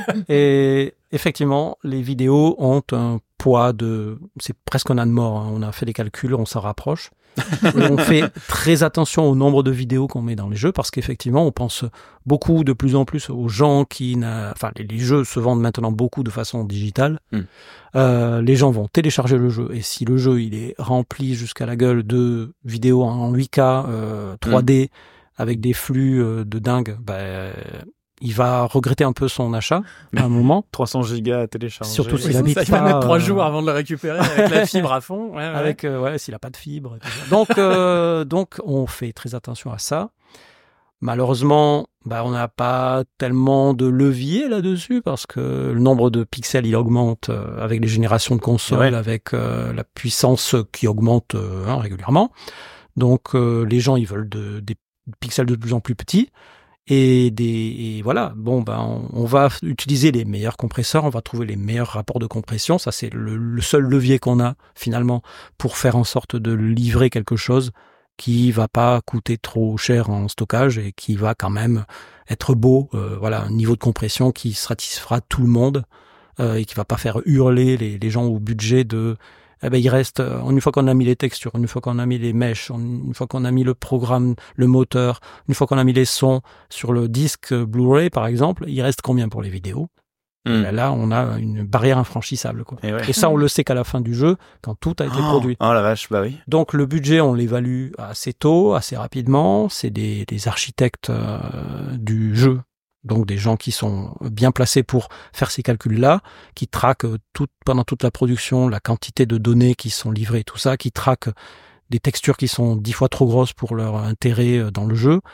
D: Et effectivement, les vidéos ont un poids de, c'est presque un âne mort. Hein. On a fait des calculs, on s'en rapproche. Et on fait très attention au nombre de vidéos qu'on met dans les jeux parce qu'effectivement, on pense beaucoup de plus en plus aux gens qui, n'a... enfin, les, les jeux se vendent maintenant beaucoup de façon digitale.
B: Mm.
D: Euh, les gens vont télécharger le jeu et si le jeu il est rempli jusqu'à la gueule de vidéos en huit K, euh, trois D mm. avec des flux euh, de dingue, bah, euh, il va regretter un peu son achat à un moment.
B: trois cents gigas à télécharger.
D: Surtout s'il
A: Oui,
D: habite
A: ça, il va
D: pas,
A: mettre trois
D: euh,
A: jours avant de le récupérer avec la fibre à fond. Ouais, ouais.
D: Avec euh, ouais, s'il a pas de fibre. Et tout ça. Donc euh, donc on fait très attention à ça. Malheureusement, bah on n'a pas tellement de levier là-dessus parce que le nombre de pixels il augmente euh, avec les générations de consoles,
B: ouais.
D: avec euh, la puissance qui augmente euh, hein, régulièrement. Donc euh, les gens ils veulent de, des pixels de plus en plus petits. Et des et voilà, bon ben on, on va utiliser les meilleurs compresseurs, on va trouver les meilleurs rapports de compression, ça c'est le, le seul levier qu'on a finalement pour faire en sorte de livrer quelque chose qui va pas coûter trop cher en stockage et qui va quand même être beau, euh, voilà, un niveau de compression qui satisfera tout le monde euh, et qui va pas faire hurler les, les gens au budget de eh ben, il reste, une fois qu'on a mis les textures, une fois qu'on a mis les mèches, une fois qu'on a mis le programme, le moteur, une fois qu'on a mis les sons sur le disque Blu-ray, par exemple, il reste combien pour les vidéos?
B: Mm.
D: Là, là, on a une barrière infranchissable, quoi.
B: Et, ouais.
D: Et ça, on le sait qu'à la fin du jeu, quand tout a été
B: oh,
D: produit.
B: Oh la vache, bah oui.
D: Donc, le budget, on l'évalue assez tôt, assez rapidement. C'est des, des architectes euh, du jeu. Donc des gens qui sont bien placés pour faire ces calculs-là, qui traquent tout, pendant toute la production la quantité de données qui sont livrées, tout ça, qui traquent des textures qui sont dix fois trop grosses pour leur intérêt dans le jeu.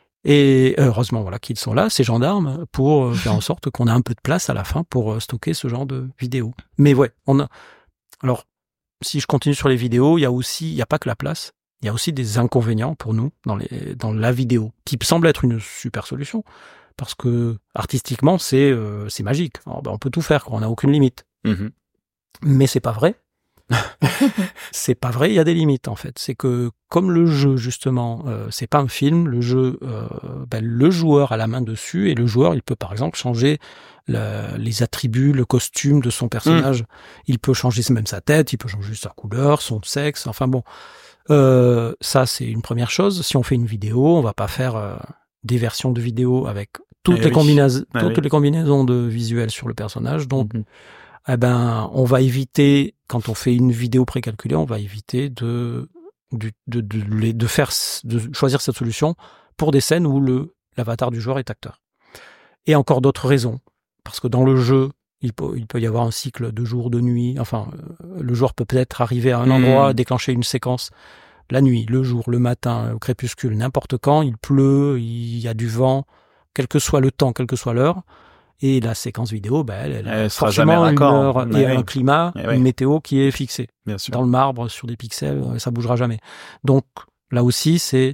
D: Et heureusement voilà qu'ils sont là, ces gendarmes, pour faire en sorte qu'on a un peu de place à la fin pour stocker ce genre de vidéos. Mais ouais, on a. Alors, si je continue sur les vidéos, il y a aussi, il n'y a pas que la place. Il y a aussi des inconvénients pour nous dans les dans la vidéo, qui semble être une super solution. Parce que artistiquement c'est euh, c'est magique. Alors, ben, on peut tout faire, quoi. On n'a aucune limite.
B: Mm-hmm.
D: Mais c'est pas vrai. C'est pas vrai. Il y a des limites en fait. C'est que comme le jeu justement, euh, c'est pas un film. Le jeu, euh, ben, le joueur a la main dessus et le joueur il peut par exemple changer la, les attributs, le costume de son personnage. Mm. Il peut changer même sa tête, il peut changer sa couleur, son sexe. Enfin bon, euh, ça c'est une première chose. Si on fait une vidéo, on va pas faire euh, des versions de vidéo avec toutes,
B: eh
D: les,
B: oui.
D: combinaisons,
B: ah
D: toutes
B: oui.
D: les combinaisons de visuels sur le personnage. Donc,
B: mm-hmm.
D: eh ben, on va éviter, quand on fait une vidéo précalculée, on va éviter de, de, de, de, de faire, de choisir cette solution pour des scènes où le, l'avatar du joueur est acteur. Et encore d'autres raisons. Parce que dans le jeu, il peut, il peut y avoir un cycle de jour, de nuit. Enfin, le joueur peut peut-être arriver à un endroit, mmh. déclencher une séquence la nuit, le jour, le matin, au crépuscule, n'importe quand, il pleut, il y a du vent, quel que soit le temps, quelle que soit l'heure. Et la séquence vidéo, ben, elle, elle, elle a forcément une heure et ouais. un climat, ouais. une météo qui est fixée.
B: Bien sûr.
D: Dans le marbre, sur des pixels, ça bougera jamais. Donc, là aussi, c'est,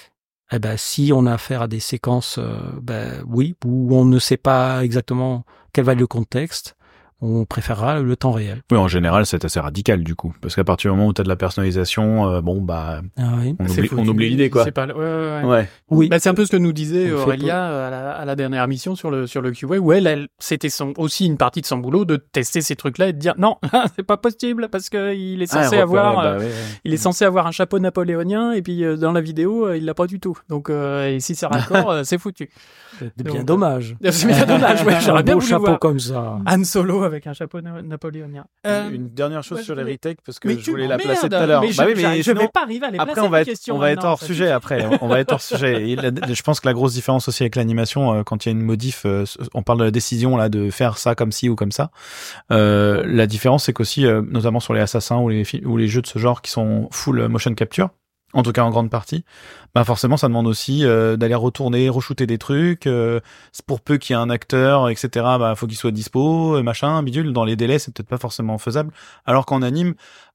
D: eh ben, si on a affaire à des séquences, euh, ben, oui, où on ne sait pas exactement quel va être le contexte, on préférera le temps réel.
B: Oui, en général, c'est assez radical, du coup. Parce qu'à partir du moment où tu as de la personnalisation, euh, bon, bah,
D: ah oui.
B: on, oublie, on oublie l'idée, quoi.
A: C'est pas... ouais, ouais, ouais.
B: ouais.
A: Oui. Bah, c'est un peu ce que nous disait
D: on
A: Aurélia à la, à la dernière émission sur le, sur le Q A, où elle, elle c'était son, aussi une partie de son boulot de tester ces trucs-là et de dire non, c'est pas possible parce qu'il est censé ah, avoir, bah, euh, ouais, ouais. il est censé avoir un chapeau napoléonien et puis euh, dans la vidéo, euh, il l'a pas du tout. Donc, euh, et si c'est raccord, euh, c'est foutu.
D: C'est bien Donc, dommage.
A: C'est bien dommage, ouais. J'aurais bien
D: beau
A: voulu
D: chapeau
A: voir
D: comme ça.
A: Han Solo avec un chapeau na- napoléonien.
B: Euh, une dernière chose ouais, sur les retakes parce que
A: mais
B: je voulais la placer tout à l'heure.
A: Mais je,
B: bah oui, mais
A: je
B: sinon,
A: vais pas arriver à les
B: après
A: placer
B: on va être,
A: questions
B: on va être hors
A: ça
B: sujet après. On va être hors sujet. Et la, je pense que la grosse différence aussi avec l'animation, euh, quand il y a une modif, euh, on parle de la décision là de faire ça comme ci ou comme ça. Euh, la différence c'est qu'aussi, euh, notamment sur les assassins ou les ou les jeux de ce genre qui sont full motion capture. En tout cas en grande partie, bah forcément ça demande aussi euh, d'aller retourner, re-shooter des trucs, euh, pour peu qu'il y ait un acteur, et cetera. Bah faut qu'il soit dispo, machin, bidule. Dans les délais c'est peut-être pas forcément faisable. Alors qu'en anime,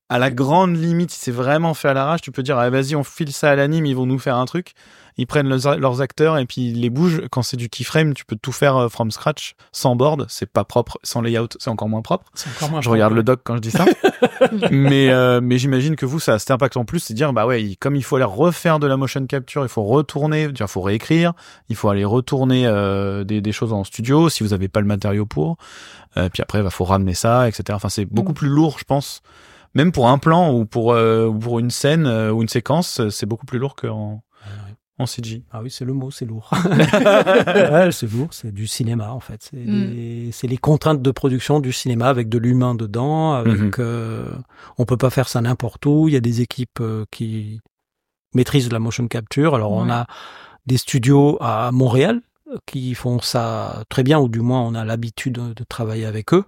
B: À la grande limite, si c'est vraiment fait à l'arrache, tu peux dire, ah, vas-y, on file ça à l'anime, ils vont nous faire un truc. Ils prennent leurs, leurs acteurs et puis ils les bougent. Quand c'est du keyframe, tu peux tout faire euh, from scratch, sans board, c'est pas propre, sans layout, c'est encore moins propre.
A: C'est encore moins
B: Je regarde le doc quand je dis ça. mais euh, mais j'imagine que vous, ça a cet impact en plus, c'est dire, bah ouais, il, comme il faut aller refaire de la motion capture, il faut retourner, il faut réécrire, il faut aller retourner euh, des, des choses en studio si vous avez pas le matériau pour. Euh, puis après, il bah, faut ramener ça, et cetera. Enfin, c'est beaucoup mmh. plus lourd, je pense. Même pour un plan ou pour euh, pour une scène euh, ou une séquence, c'est beaucoup plus lourd qu'en en C G.
D: Ah oui, c'est le mot, c'est lourd. Ouais, c'est lourd, c'est du cinéma en fait. C'est, mm. les, c'est les contraintes de production du cinéma avec de l'humain dedans. Avec, mm-hmm. euh, on peut pas faire ça n'importe où. Il y a des équipes euh, qui maîtrisent la motion capture. Alors ouais. on a des studios à Montréal qui font ça très bien, ou du moins on a l'habitude de travailler avec eux.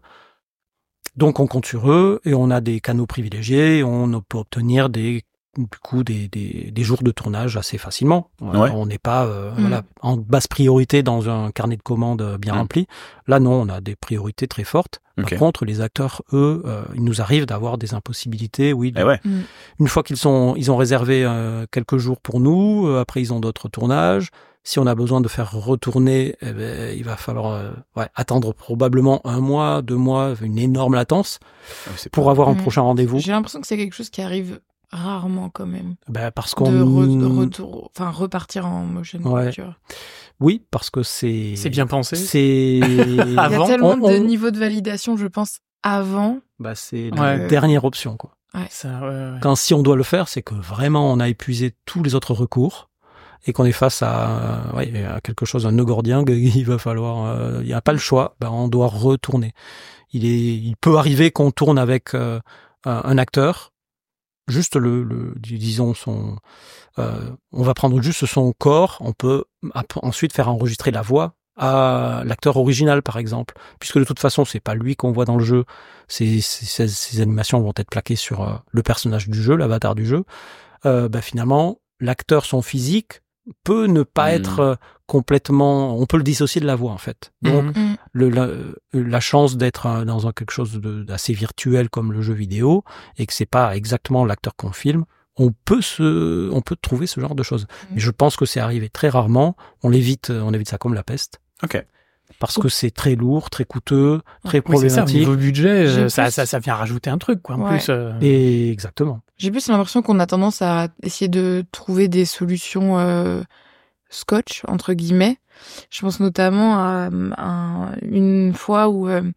D: Donc on compte sur eux et on a des canaux privilégiés. On peut obtenir des du coup des, des, des jours de tournage assez facilement. Ouais. On n'est pas euh, mmh. voilà, en basse priorité dans un carnet de commandes bien mmh. rempli. Là, non, on a des priorités très fortes. Okay. Par contre, les acteurs, eux, euh, il nous arrive d'avoir des impossibilités. Oui, de,
B: ouais.
D: mmh. Une fois qu'ils sont, ils ont réservé euh, quelques jours pour nous, euh, après ils ont d'autres tournages. Si on a besoin de faire retourner, eh ben, il va falloir euh, ouais, attendre probablement un mois, deux mois, une énorme latence ah, pour pas... avoir un mmh. prochain rendez-vous.
C: J'ai l'impression que c'est quelque chose qui arrive rarement quand même.
D: Ben parce qu'on
C: de, re, de retour, enfin repartir en motion capture.
D: Ouais. Oui, parce que c'est
A: c'est bien pensé.
D: C'est
C: avant. Il y a tellement on, on... de niveaux de validation, je pense, avant.
D: Bah c'est la ouais. dernière option quoi.
C: Ouais.
A: Ça, ouais, ouais.
D: Quand si on doit le faire, c'est que vraiment on a épuisé tous les autres recours et qu'on est face à, ouais, à quelque chose, un nœud gordien, il va falloir, euh, il n'y a pas le choix, ben on doit retourner. Il est, il peut arriver qu'on tourne avec euh, un acteur. Juste le, le disons son, euh, on va prendre juste son corps. On peut ensuite faire enregistrer la voix à l'acteur original, par exemple, puisque de toute façon c'est pas lui qu'on voit dans le jeu. Ces, ces, ces animations vont être plaquées sur euh, le personnage du jeu, l'avatar du jeu. Euh, bah finalement, l'acteur, son physique peut ne pas mmh. être euh, complètement. On peut le dissocier de la voix en fait. Donc mmh. le, la, la chance d'être dans un, quelque chose de, d'assez virtuel comme le jeu vidéo et que c'est pas exactement l'acteur qu'on filme, on peut se, on peut trouver ce genre de choses. Mmh. Mais je pense que c'est arrivé très rarement. On l'évite, on évite ça comme la peste.
B: Ok.
D: Parce que c'est très lourd, très coûteux, très oui, problématique.
A: C'est ça, au niveau budget, euh, ça, ça, ça vient rajouter un truc, quoi, en ouais. plus. Euh...
D: Et exactement.
C: J'ai plus l'impression qu'on a tendance à essayer de trouver des solutions euh, scotch, entre guillemets. Je pense notamment à, à une fois où euh,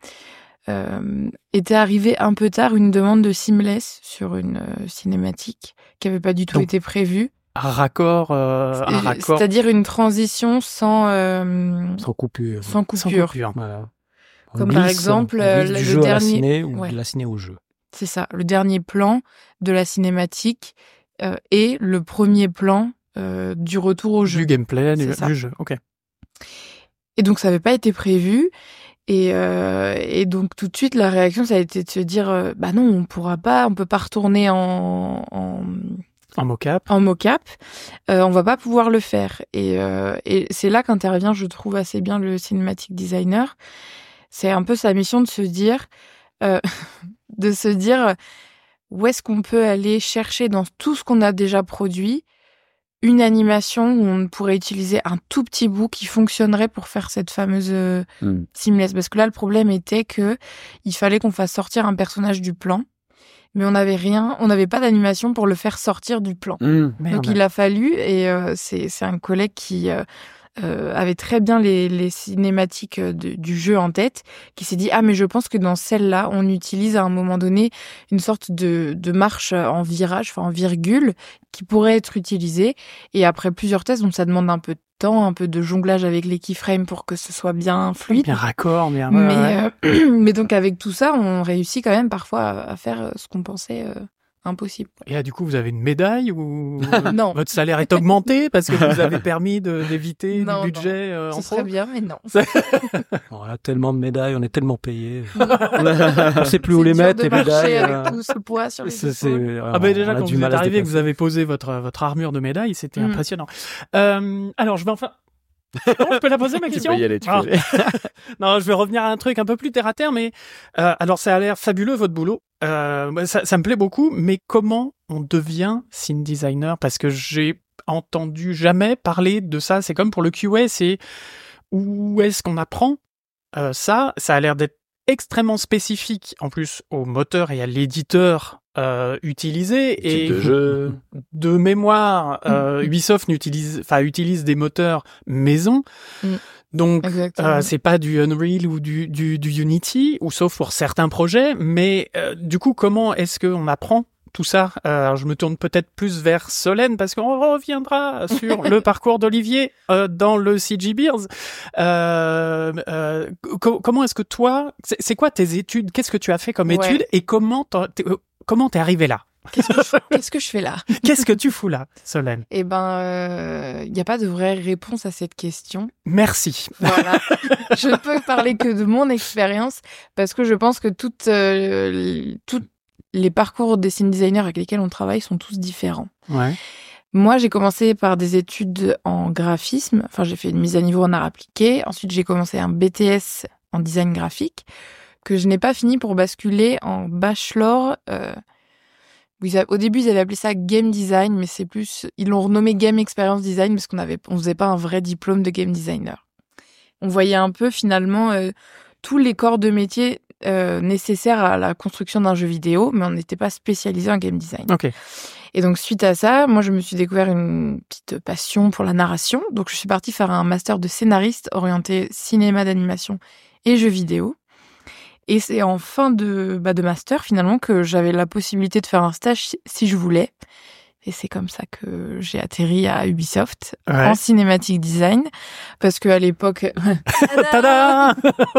C: euh, était arrivée un peu tard une demande de seamless sur une euh, cinématique qui avait pas du tout Donc, été prévue.
A: Un raccord, euh, un raccord.
C: C'est-à-dire une transition sans euh,
D: sans coupure.
C: Sans coupure.
A: Sans coupure.
D: Voilà.
C: Comme
D: glisse,
C: par exemple
D: le,
C: le
D: jeu
C: dernier
D: à la ciné ou
C: ouais.
D: de la ciné au jeu.
C: C'est ça, le dernier plan de la cinématique euh, et le premier plan euh, du retour au jeu.
A: Du gameplay, du, du jeu. Ok.
C: Et donc ça n'avait pas été prévu. Et, euh, et donc tout de suite la réaction ça a été de se dire euh, bah non on pourra pas, on peut pas retourner en, en
A: En mocap.
C: En mocap, euh, on va pas pouvoir le faire. Et, euh, et c'est là qu'intervient, je trouve, assez bien le cinematic designer. C'est un peu sa mission de se dire, euh, de se dire où est-ce qu'on peut aller chercher dans tout ce qu'on a déjà produit une animation où on pourrait utiliser un tout petit bout qui fonctionnerait pour faire cette fameuse euh, mm. seamless. Parce que là, le problème était que il fallait qu'on fasse sortir un personnage du plan. Mais on n'avait rien, on n'avait pas d'animation pour le faire sortir du plan. Mmh, Donc il a fallu, et euh, c'est, c'est un collègue qui euh, euh, avait très bien les, les cinématiques de, du jeu en tête, qui s'est dit « Ah, mais je pense que dans celle-là, on utilise à un moment donné une sorte de, de marche en virage, enfin en virgule, qui pourrait être utilisée. » Et après plusieurs tests, donc ça demande un peu de temps, un peu de jonglage avec les keyframes pour que ce soit bien fluide.
A: Bien raccord, bien...
C: Mais,
A: ouais.
C: euh, mais donc avec tout ça, on réussit quand même parfois à, à faire ce qu'on pensait euh, impossible.
A: Et là, du coup, vous avez une médaille ou
C: non.
A: Votre salaire est augmenté parce que vous avez permis de, d'éviter
C: non,
A: du budget
C: non.
A: euh,
C: Ce
A: en
C: serait bien, mais non.
D: On a tellement de médailles, on est tellement payés. On ne sait plus où les mettre, les médailles.
C: Avec euh... tout ce poids sur les c'est, c'est,
A: euh, Ah ben déjà, quand vous êtes arrivé, que vous avez posé votre, votre armure de médailles, c'était mm. impressionnant. Euh, alors, je vais enfin... Bon, je peux la poser ma
B: Tu
A: question?
B: peux y aller, tu
A: Ah.
B: peux y aller.
A: Non, je vais revenir à un truc un peu plus terre à terre, mais euh, alors ça a l'air fabuleux votre boulot. Euh, moi, ça, ça me plaît beaucoup, mais comment on devient scene designer? Parce que j'ai entendu jamais parler de ça. C'est comme pour le Q A, c'est où est-ce qu'on apprend euh, ça? Ça a l'air d'être extrêmement spécifique, en plus au moteur et à l'éditeur euh, utilisé.
B: Type
A: Et
B: de jeu.
A: de mémoire, euh, Ubisoft utilise, enfin utilise des moteurs maison.
C: Mm.
A: Donc,
C: Exactement.
A: euh, c'est pas du Unreal ou du, du, du Unity, ou sauf pour certains projets. Mais euh, du coup, comment est-ce qu'on apprend tout ça? euh, Alors, je me tourne peut-être plus vers Solène, parce qu'on reviendra sur le parcours d'Olivier euh, dans le C G Beers. Euh, euh, co- comment est-ce que toi, c'est, c'est quoi tes études? Qu'est-ce que tu as fait comme
C: Ouais.
A: études? Et comment t'en- t'es, euh, comment t'es arrivé là?
C: Qu'est-ce que, je, qu'est-ce que je fais là?
A: Qu'est-ce que tu fous là, Solène?
C: Eh ben, il n'y a pas de vraie réponse à cette question.
A: Merci.
C: Voilà. Je ne peux parler que de mon expérience parce que je pense que toutes, euh, toutes les parcours des scene designers avec lesquels on travaille sont tous différents.
A: Ouais.
C: Moi, j'ai commencé par des études en graphisme. Enfin, j'ai fait une mise à niveau en art appliqué. Ensuite, j'ai commencé un B T S en design graphique que je n'ai pas fini pour basculer en bachelor. Euh, au début, ils avaient appelé ça game design, mais c'est plus, ils l'ont renommé game experience design parce qu'on avait, on faisait pas un vrai diplôme de game designer. On voyait un peu finalement euh, tous les corps de métier euh, nécessaires à la construction d'un jeu vidéo, mais on n'était pas spécialisé en game design.
A: Ok.
C: Et donc, suite à ça, moi, je me suis découvert une petite passion pour la narration. Donc, je suis partie faire un master de scénariste orienté cinéma d'animation et jeux vidéo. Et c'est en fin de, bah, de master, finalement, que j'avais la possibilité de faire un stage si je voulais. Et c'est comme ça que j'ai atterri à Ubisoft
A: Ouais.
C: en cinématique design. Parce qu'à l'époque...
A: Tada!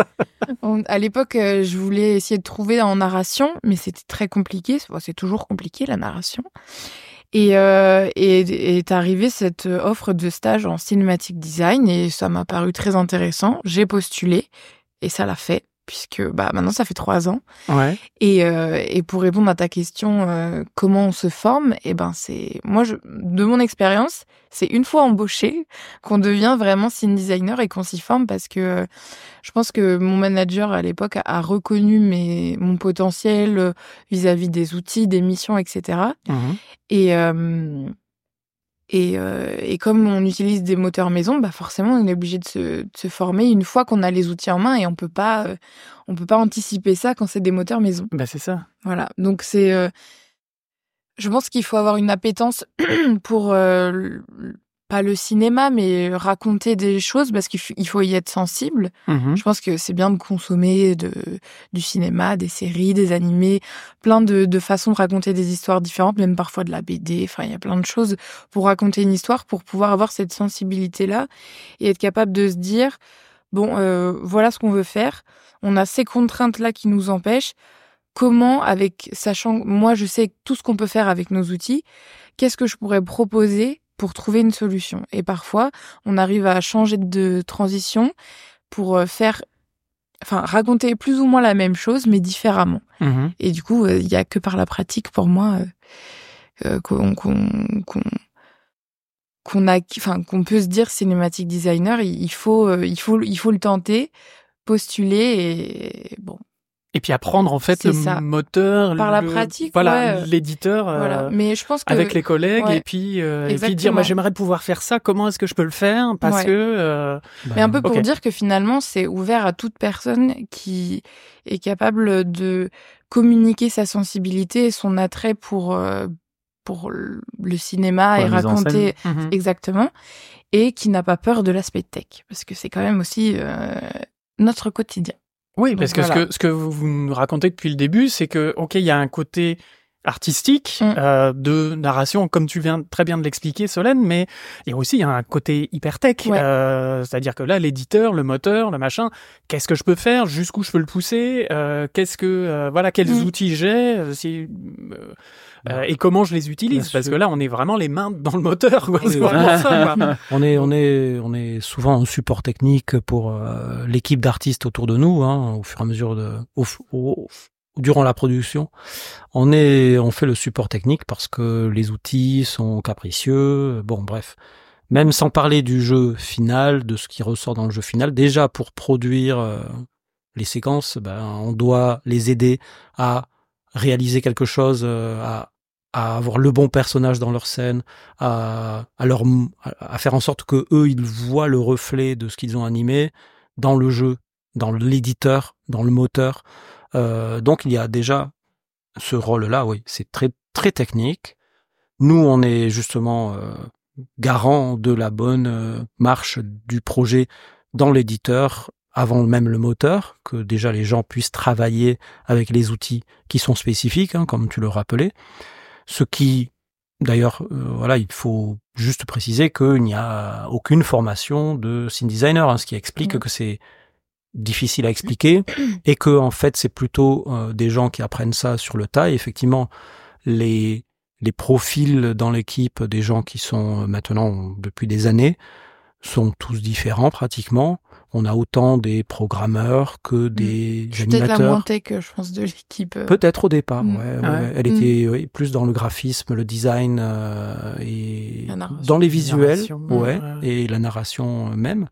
C: On- À l'époque, euh, je voulais essayer de trouver en narration, mais c'était très compliqué. Bon, c'est toujours compliqué, la narration. Et, euh, et est arrivée cette offre de stage en cinématique design et ça m'a paru très intéressant. J'ai postulé et ça l'a fait, puisque bah, maintenant, ça fait trois ans.
A: Ouais.
C: Et, euh, et pour répondre à ta question, euh, comment on se forme, eh ben c'est moi, je, de mon expérience, c'est une fois embauché qu'on devient vraiment scene designer et qu'on s'y forme parce que euh, je pense que mon manager à l'époque a, a reconnu mes, mon potentiel euh, vis-à-vis des outils, des missions, et cetera.
A: Mhm.
C: Et euh, et, euh, et comme on utilise des moteurs maison, bah forcément on est obligé de se, de se former une fois qu'on a les outils en main et on peut pas euh, on peut pas anticiper ça quand c'est des moteurs maison.
A: Bah, c'est ça.
C: Voilà, donc c'est euh, je pense qu'il faut avoir une appétence pour euh, le- pas le cinéma mais raconter des choses parce qu'il f- il faut y être sensible.
A: Mhm.
C: Je pense que c'est bien de consommer de, du cinéma, des séries, des animés, plein de, de façons de raconter des histoires différentes, même parfois de la B D. Enfin, il y a plein de choses pour raconter une histoire, pour pouvoir avoir cette sensibilité-là et être capable de se dire, bon, euh, voilà ce qu'on veut faire. On a ces contraintes-là qui nous empêchent. Comment, avec, sachant, moi, je sais tout ce qu'on peut faire avec nos outils, qu'est-ce que je pourrais proposer pour trouver une solution? Et parfois, on arrive à changer de transition pour euh, faire, enfin, raconter plus ou moins la même chose, mais différemment.
A: Mhm.
C: Et du coup, il y a que par la pratique, pour moi, euh, euh, qu'on, qu'on, qu'on, qu'on a, enfin, qu'on peut se dire cinématique designer. Il il faut, euh, il faut, il faut le tenter, postuler et bon.
A: Et puis apprendre en fait
C: C'est
A: le
C: ça.
A: moteur,
C: Par la
A: le-
C: pratique,
A: voilà,
C: ouais.
A: l'éditeur, euh,
C: Voilà. Mais je pense que
A: avec les collègues
C: ouais.
A: et puis euh, et puis dire
C: Exactement.
A: moi j'aimerais pouvoir faire ça. Comment est-ce que je peux le faire? Parce
C: Ouais.
A: que euh,
C: Mais un peu pour
A: Ok.
C: dire que finalement, c'est ouvert à toute personne qui est capable de communiquer sa sensibilité et son attrait pour, euh, pour le cinéma
B: Pour
C: et
B: la mise en
C: raconter
A: mhm.
C: exactement, et qui n'a pas peur de l'aspect tech, parce que c'est quand même aussi euh, notre quotidien.
A: oui,
C: Donc
A: parce que,
C: voilà.
A: ce que ce que vous vous nous racontez depuis le début, c'est que ok, il y a un côté artistique
C: Mm.
A: euh, de narration, comme tu viens très bien de l'expliquer, Solène, mais il y a aussi un côté hyper tech,
C: Ouais.
A: euh, c'est-à-dire que là, l'éditeur, le moteur, le machin, qu'est-ce que je peux faire, jusqu'où je peux le pousser, euh, qu'est-ce que euh, voilà, quels
C: Mm.
A: outils j'ai, euh, si, euh, euh, et comment je les utilise,
D: Bien
A: parce
D: sûr.
A: que là, on est vraiment les mains dans le moteur, quoi.
D: Oui,
A: C'est
D: voilà.
A: vraiment ça, quoi.
D: On est, on est, on est souvent en support technique pour euh, l'équipe d'artistes autour de nous, hein, au fur et à mesure de, au, au- durant la production. On est, on fait le support technique parce que les outils sont capricieux. Bon, bref. même sans parler du jeu final, de ce qui ressort dans le jeu final, déjà pour produire euh, les séquences, ben, on doit les aider à réaliser quelque chose, euh, à, à avoir le bon personnage dans leur scène, à, à, leur, à faire en sorte que eux ils voient le reflet de ce qu'ils ont animé dans le jeu, dans l'éditeur, dans le moteur. Euh, donc il y a déjà ce rôle-là, oui, c'est très très technique. Nous, on est justement euh, garant de la bonne euh, marche du projet dans l'éditeur, avant même le moteur, que déjà les gens puissent travailler avec les outils qui sont spécifiques, hein, comme tu le rappelais. Ce qui, d'ailleurs, euh, voilà, il faut juste préciser qu'il n'y a aucune formation de scene designer, hein, ce qui explique mmh. que c'est difficile à expliquer et que en fait c'est plutôt euh, des gens qui apprennent ça sur le tas. Et effectivement, les les profils dans l'équipe des gens qui sont maintenant depuis des années sont tous différents pratiquement. On a autant des programmeurs que des mmh. animateurs.
C: Peut-être la moins tech, je pense, de l'équipe.
D: Peut-être au départ, mmh. ouais,
A: ah
D: ouais.
A: ouais.
D: Elle
C: mmh.
D: était oui, plus dans le graphisme, le design euh, et dans les visuels, ouais, ouais, et la narration même,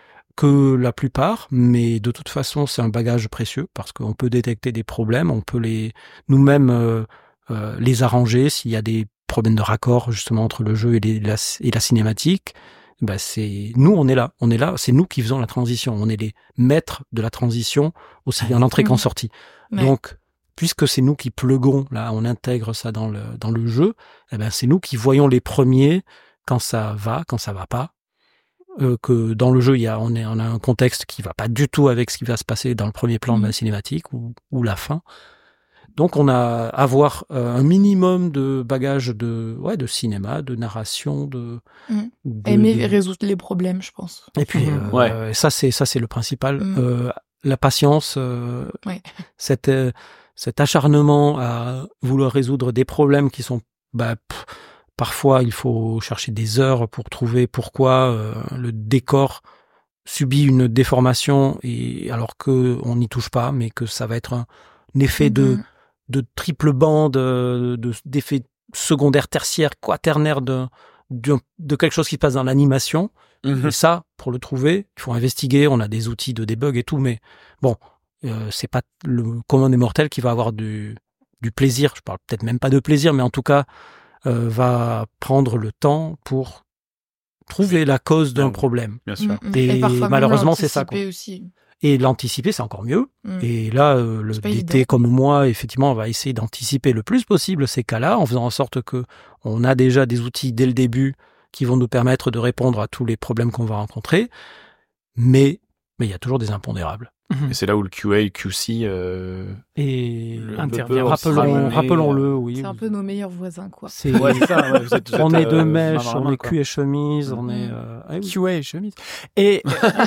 D: que la plupart. Mais de toute façon, c'est un bagage précieux parce qu'on peut détecter des problèmes, on peut les nous-mêmes euh, euh, les arranger s'il y a des problèmes de raccord justement entre le jeu et, les, la, et la cinématique. Bah c'est nous, on est là, on est là, c'est nous qui faisons la transition, on est les maîtres de la transition aussi bien en entrée qu'en sortie. Ouais. Donc, puisque c'est nous qui pluguons, là, on intègre ça dans le dans le jeu, eh ben c'est nous qui voyons les premiers quand ça va, quand ça va pas. Euh, que dans le jeu, il y a on est on a un contexte qui va pas du tout avec ce qui va se passer dans le premier plan mmh. de la cinématique ou ou la fin. Donc on a à avoir euh, un minimum de bagage de ouais de cinéma, de narration, de,
C: mmh.
D: de
C: aimer
D: de...
C: résoudre les problèmes, je pense.
D: Et puis euh,
B: ouais.
D: euh, ça c'est ça c'est le principal, mmh. euh, la patience, euh,
C: ouais.
D: cet euh, cet acharnement à vouloir résoudre des problèmes qui sont bah pff, parfois il faut chercher des heures pour trouver pourquoi euh, le décor subit une déformation et alors que on n'y touche pas, mais que ça va être un, un effet mmh. de de triple bande, de, d'effets secondaires, tertiaires, quaternaires de, de, de quelque chose qui se passe dans l'animation. Mmh. Et ça, pour le trouver, il faut investiguer, on a des outils de debug et tout, mais bon, euh, c'est pas le commun des mortels qui va avoir du, du plaisir, je parle peut-être même pas de plaisir, mais en tout cas, euh, va prendre le temps pour trouver la cause d'un problème.
B: Bien sûr.
C: Mmh.
D: Et, et malheureusement, c'est ça. Quoi.
C: Aussi.
D: Et l'anticiper, c'est encore mieux. Mmh. Et là, euh, le D T
C: évident.
D: comme moi, effectivement, on va essayer d'anticiper le plus possible ces cas-là, en faisant en sorte que on a déjà des outils dès le début qui vont nous permettre de répondre à tous les problèmes qu'on va rencontrer. Mais mais il y a toujours des impondérables.
B: Mmh. Et c'est là où le Q A, le Q C euh,
D: et
B: le,
A: intervient.
B: Le
D: rappelons, rappelons-le, oui.
C: C'est un peu nos meilleurs voisins, quoi.
D: C'est...
B: Ouais, c'est ça, ouais, vous êtes, vous
D: on
B: êtes,
D: est de
B: euh,
D: mèche, on
B: main,
D: est cul et chemise,
C: mmh.
D: on est euh...
A: ah, oui. Q A et chemise. Et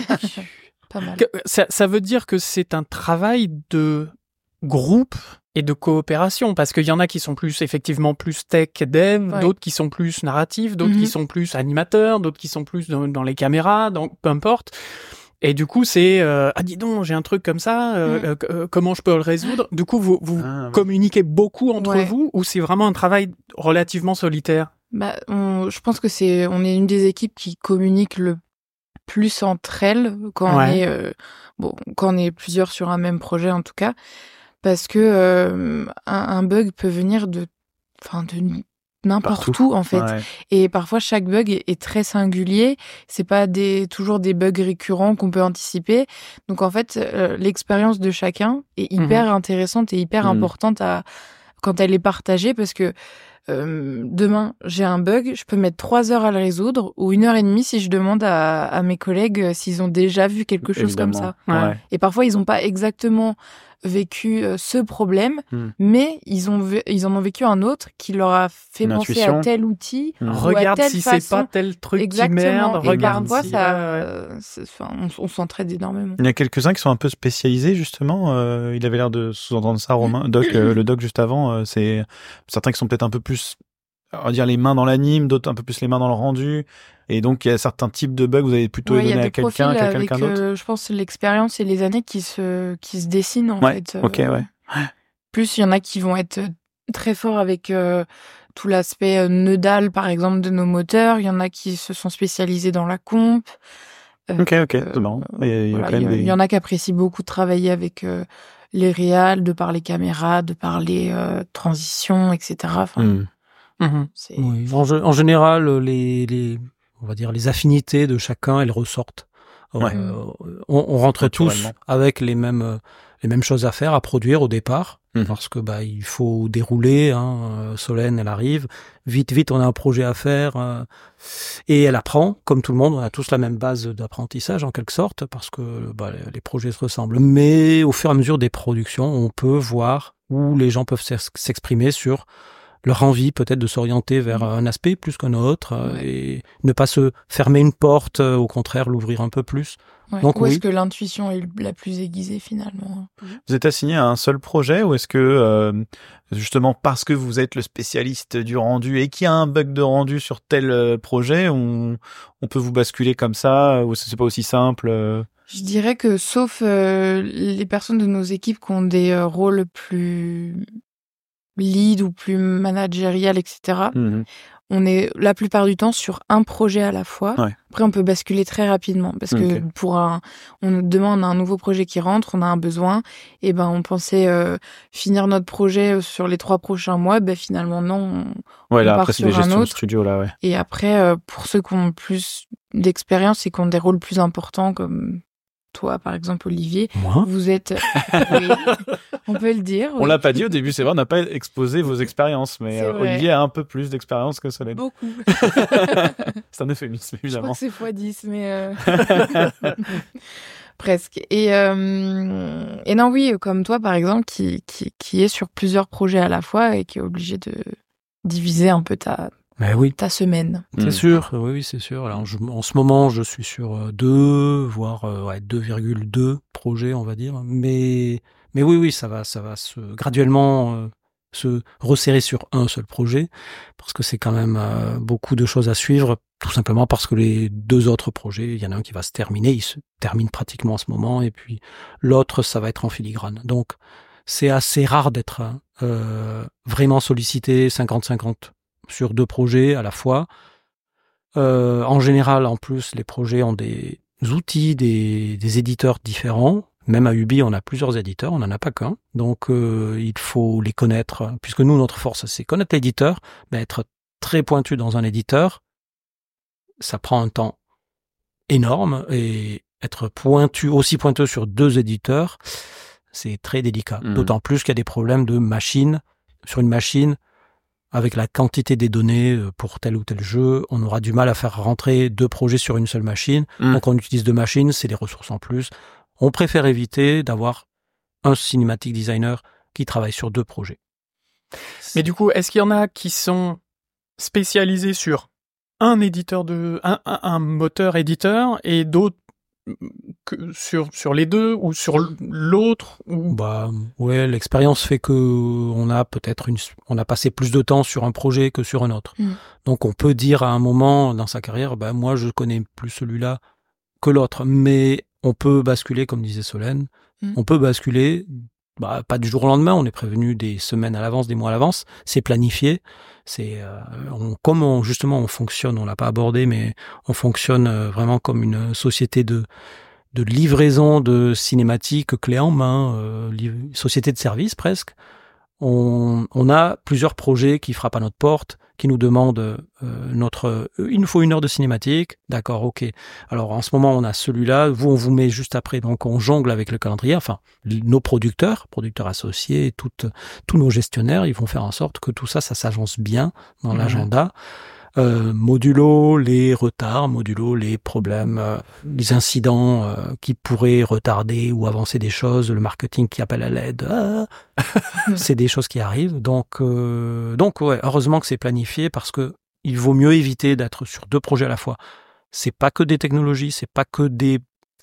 C: pas mal.
A: Ça, ça veut dire que c'est un travail de groupe et de coopération, parce qu'il y en a qui sont plus effectivement plus tech dev, ouais. d'autres qui sont plus narratifs, d'autres mm-hmm. qui sont plus animateurs, d'autres qui sont plus dans, dans les caméras, donc peu importe. Et du coup, c'est euh, ah dis donc, j'ai un truc comme ça, euh, mm. euh, comment je peux le résoudre? Du coup, vous vous ah, communiquez beaucoup entre ouais. vous, ou c'est vraiment un travail relativement solitaire?
C: Bah, on, je pense que c'est on est une des équipes qui communique le plus entre elles quand ouais. on est euh, bon quand on est plusieurs sur un même projet en tout cas, parce que euh, un, un bug peut venir de enfin de n'importe Partout. où en fait ouais. et parfois chaque bug est, est très singulier, c'est pas des toujours des bugs récurrents qu'on peut anticiper, donc en fait euh, l'expérience de chacun est hyper mmh. intéressante et hyper mmh. importante à quand elle est partagée, parce que euh, demain j'ai un bug, je peux mettre trois heures à le résoudre ou une heure et demie si je demande à, à mes collègues s'ils ont déjà vu quelque chose Évidemment. comme ça
B: ouais.
C: et parfois ils ont pas exactement vécu euh, ce problème, hmm. mais ils ont v- ils en ont vécu un autre qui leur a fait Une penser intuition. à tel outil.
A: Hmm. Regarde si façon. c'est pas tel truc Exactement. qui merde.
C: Et
A: regarde
C: parfois
A: si...
C: ça, euh, enfin, on, on s'entraide énormément.
B: Il y a quelques-uns qui sont un peu spécialisés justement. Euh, il avait l'air de sous-entendre ça, Romain. Doc, euh, le doc juste avant, euh, c'est certains qui sont peut-être un peu plus, on va dire les mains dans l'anime, d'autres un peu plus les mains dans le rendu. Et donc, il y a certains types de bugs, vous avez plutôt
C: ouais,
B: les donner à quelqu'un qu'à quelqu'un
C: avec,
B: d'autre.
C: Euh, je pense l'expérience et les années qui se, qui se dessinent, en
B: ouais,
C: fait.
B: Ok,
C: euh,
B: ouais.
C: Plus, il y en a qui vont être très fort avec euh, tout l'aspect euh, nodal, par exemple, de nos moteurs. Il y en a qui se sont spécialisés dans la comp.
B: Euh, ok, ok, c'est marrant. Il y, a, il y, a
C: voilà,
B: quand même
C: il y,
B: des...
C: y en a qui apprécient beaucoup de travailler avec euh, les réals, de par les caméras, de par les euh, transitions, et cetera. Enfin,
B: mm.
A: Mm-hmm.
C: c'est...
D: Oui. En, en général, les, les, on va dire, les affinités de chacun, elles ressortent.
B: Ouais.
D: Euh, on, on rentre tous avec les mêmes, les mêmes choses à faire, à produire au départ, mmh. parce que bah il faut dérouler. Hein, Solène, elle arrive vite, vite. On a un projet à faire euh, et elle apprend comme tout le monde. On a tous la même base d'apprentissage en quelque sorte, parce que bah, les projets se ressemblent. Mais au fur et à mesure des productions, on peut voir où les gens peuvent s'exprimer sur leur envie peut-être de s'orienter vers un aspect plus qu'un autre ouais. et ne pas se fermer une porte, au contraire l'ouvrir un peu plus.
C: Ouais.
D: Donc,
C: ou
D: oui.
C: est-ce que l'intuition est la plus aiguisée finalement?
B: Vous êtes assigné à un seul projet ou est-ce que euh, justement parce que vous êtes le spécialiste du rendu et qu'il y a un bug de rendu sur tel projet, on, on peut vous basculer comme ça ou c'est pas aussi simple euh...
C: Je dirais que sauf euh, les personnes de nos équipes qui ont des euh, rôles plus lead ou plus managérial, et cetera. Mmh. On est la plupart du temps sur un projet à la fois. Ouais. Après, on peut basculer très rapidement parce que okay. pour un, on nous demande un nouveau projet qui rentre, on a un besoin. Et ben, on pensait euh, finir notre projet sur les trois prochains mois. Ben finalement, non. On,
B: ouais,
C: on
B: là
C: part
B: après c'est
C: sur
B: des gestions
C: un
B: de
C: autre.
B: studio là, ouais.
C: Et après, euh, pour ceux qui ont plus d'expérience et qui ont des rôles plus importants comme toi, par exemple, Olivier,
D: moi
C: vous êtes... oui, on peut le dire.
B: On
C: oui.
B: l'a pas dit au début, c'est vrai, on n'a pas exposé vos expériences, mais euh, Olivier a un peu plus d'expérience que Solène.
C: Beaucoup.
B: C'est un euphémisme, évidemment.
C: Je crois que c'est fois dix, mais... Euh... Presque. Et, euh... et non, oui, comme toi, par exemple, qui, qui, qui est sur plusieurs projets à la fois et qui est obligé de diviser un peu ta...
D: Mais oui.
C: ta semaine.
D: C'est mmh. sûr, oui, oui, c'est sûr. Alors, je, en ce moment, je suis sur deux, voire euh, ouais, deux virgule deux projets, on va dire. Mais, mais oui, oui, ça va, ça va se graduellement euh, se resserrer sur un seul projet, parce que c'est quand même euh, beaucoup de choses à suivre, tout simplement parce que les deux autres projets, il y en a un qui va se terminer, il se termine pratiquement en ce moment, et puis l'autre, ça va être en filigrane. Donc, c'est assez rare d'être euh, vraiment sollicité cinquante cinquante. Sur deux projets à la fois. Euh, en général, en plus, les projets ont des outils, des, des éditeurs différents. Même à Ubi, on a plusieurs éditeurs, on n'en a pas qu'un. Donc, euh, il faut les connaître, puisque nous, notre force, c'est connaître l'éditeur, mais être très pointu dans un éditeur, ça prend un temps énorme, et être pointu, aussi pointeux sur deux éditeurs, c'est très délicat. Mmh. D'autant plus qu'il y a des problèmes de machine. Sur une machine, avec la quantité des données pour tel ou tel jeu, on aura du mal à faire rentrer deux projets sur une seule machine. Mmh. Donc on utilise deux machines, c'est des ressources en plus. On préfère éviter d'avoir un cinématique designer qui travaille sur deux projets.
A: Mais du coup, est-ce qu'il y en a qui sont spécialisés sur un éditeur de un, un, un moteur éditeur et d'autres que sur sur les deux ou sur l'autre ou...
D: Bah ouais, l'expérience fait que on a peut-être une on a passé plus de temps sur un projet que sur un autre. Mmh. Donc on peut dire à un moment dans sa carrière, bah moi je connais plus celui-là que l'autre, mais on peut basculer comme disait Solène, mmh. on peut basculer bah pas du jour au lendemain, on est prévenu des semaines à l'avance, des mois à l'avance, c'est planifié, c'est euh, on, comme on, justement on fonctionne, on l'a pas abordé, mais on fonctionne euh, vraiment comme une société de de livraison de cinématiques clé en main, euh, li- société de service presque. On, on a plusieurs projets qui frappent à notre porte, qui nous demandent euh, notre, il nous faut une heure de cinématique, d'accord, ok. Alors en ce moment on a celui-là, vous on vous met juste après, donc on jongle avec le calendrier. Enfin, nos producteurs, producteurs associés, toutes, tous nos gestionnaires, ils vont faire en sorte que tout ça, ça s'agence bien dans mmh. l'agenda. Euh, modulo les retards, modulo les problèmes, euh, les incidents euh, qui pourraient retarder ou avancer des choses, le marketing qui appelle à l'aide, ah, c'est des choses qui arrivent. Donc, euh, donc ouais, heureusement que c'est planifié parce que il vaut mieux éviter d'être sur deux projets à la fois. C'est pas que des technologies, c'est pas que des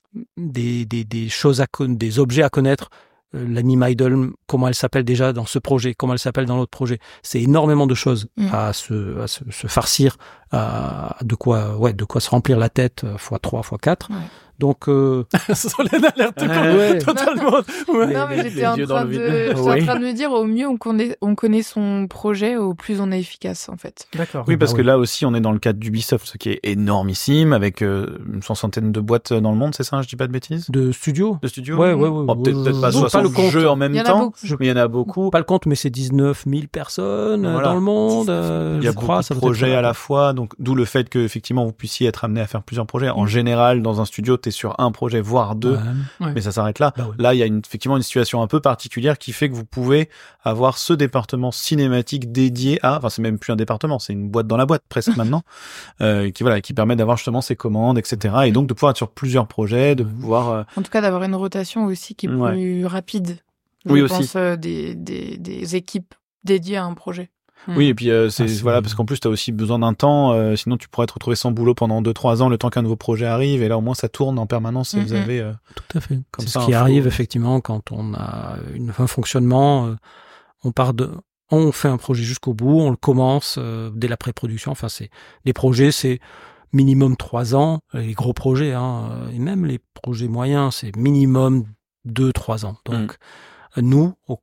D: des des, des choses à con- des objets à connaître. L'anime idol, comment elle s'appelle déjà dans ce projet, comment elle s'appelle dans l'autre projet. C'est énormément de choses mmh. à, se, à se, se farcir à de quoi, ouais, de quoi se remplir la tête fois trois, fois quatre.
C: Ouais.
D: Donc, euh...
A: Solène a l'air tout
D: Euh, ouais.
A: totalement. Ouais.
C: Non, mais
B: les-
C: j'étais
B: les
C: en,
B: yeux dans
C: train
B: le
C: de...
B: vide.
C: j'étais
D: Oui.
C: en train de me dire, au mieux on connaît, on connaît son projet, au plus on est efficace, en fait.
A: D'accord.
B: Oui, parce
D: Bah
B: que
D: oui.
B: là aussi, on est dans le cadre d'Ubisoft, ce qui est énormissime, avec euh, une soixantaine de boîtes dans le monde, c'est ça, je dis pas de bêtises?
D: de studio.
B: De studios?
D: Ouais, ouais, ouais.
B: Bon, peut-être, peut-être pas
D: Je-
B: soixante
D: le compte.
B: jeux en même
C: Il y en a
B: temps,
C: beaucoup.
B: mais il y en a beaucoup.
D: Pas le compte, mais c'est dix-neuf mille personnes euh,
B: Voilà.
D: dans le monde. euh,
B: Il y a
D: je
B: beaucoup
D: crois,
B: de
D: ça doit être
B: projets
D: ça.
B: à la fois, donc d'où le fait que effectivement vous puissiez être amené à faire plusieurs projets. En
C: Mm.
B: général, dans un studio, t'es sur un projet, voire deux,
D: Ouais.
A: Ouais.
B: mais ça s'arrête là.
D: Bah ouais.
B: Là, il y a une, effectivement une situation un peu particulière qui fait que vous pouvez avoir ce département cinématique dédié à, enfin c'est même plus un département, c'est une boîte dans la boîte presque maintenant, euh, qui voilà, qui permet d'avoir justement ses commandes, et cetera. Et donc de pouvoir être sur plusieurs projets, de pouvoir euh,
C: En tout cas, d'avoir une rotation aussi qui est
B: Ouais.
C: plus rapide. Je
B: Oui, aussi.
C: pense, euh, des, des, des équipes dédiées à un projet.
B: Oui, et puis euh, c'est
D: Ah, c'est-
B: voilà parce qu'en plus t'as aussi besoin d'un temps, euh, sinon tu pourrais te retrouver sans boulot pendant deux trois ans le temps qu'un nouveau projet arrive, et là au moins ça tourne en permanence et
C: Mhm.
B: vous avez euh,
D: Tout à fait.
B: Comme
D: C'est
B: ça,
D: ce qui
B: un
D: arrive
B: faux-
D: effectivement quand on a une, un fonctionnement. euh, on part de, on fait un projet jusqu'au bout, on le commence euh, dès la pré-production. Enfin, c'est les projets, c'est minimum trois ans. Les gros projets, hein, euh, et même les projets moyens, c'est minimum deux trois ans. Donc nous, au-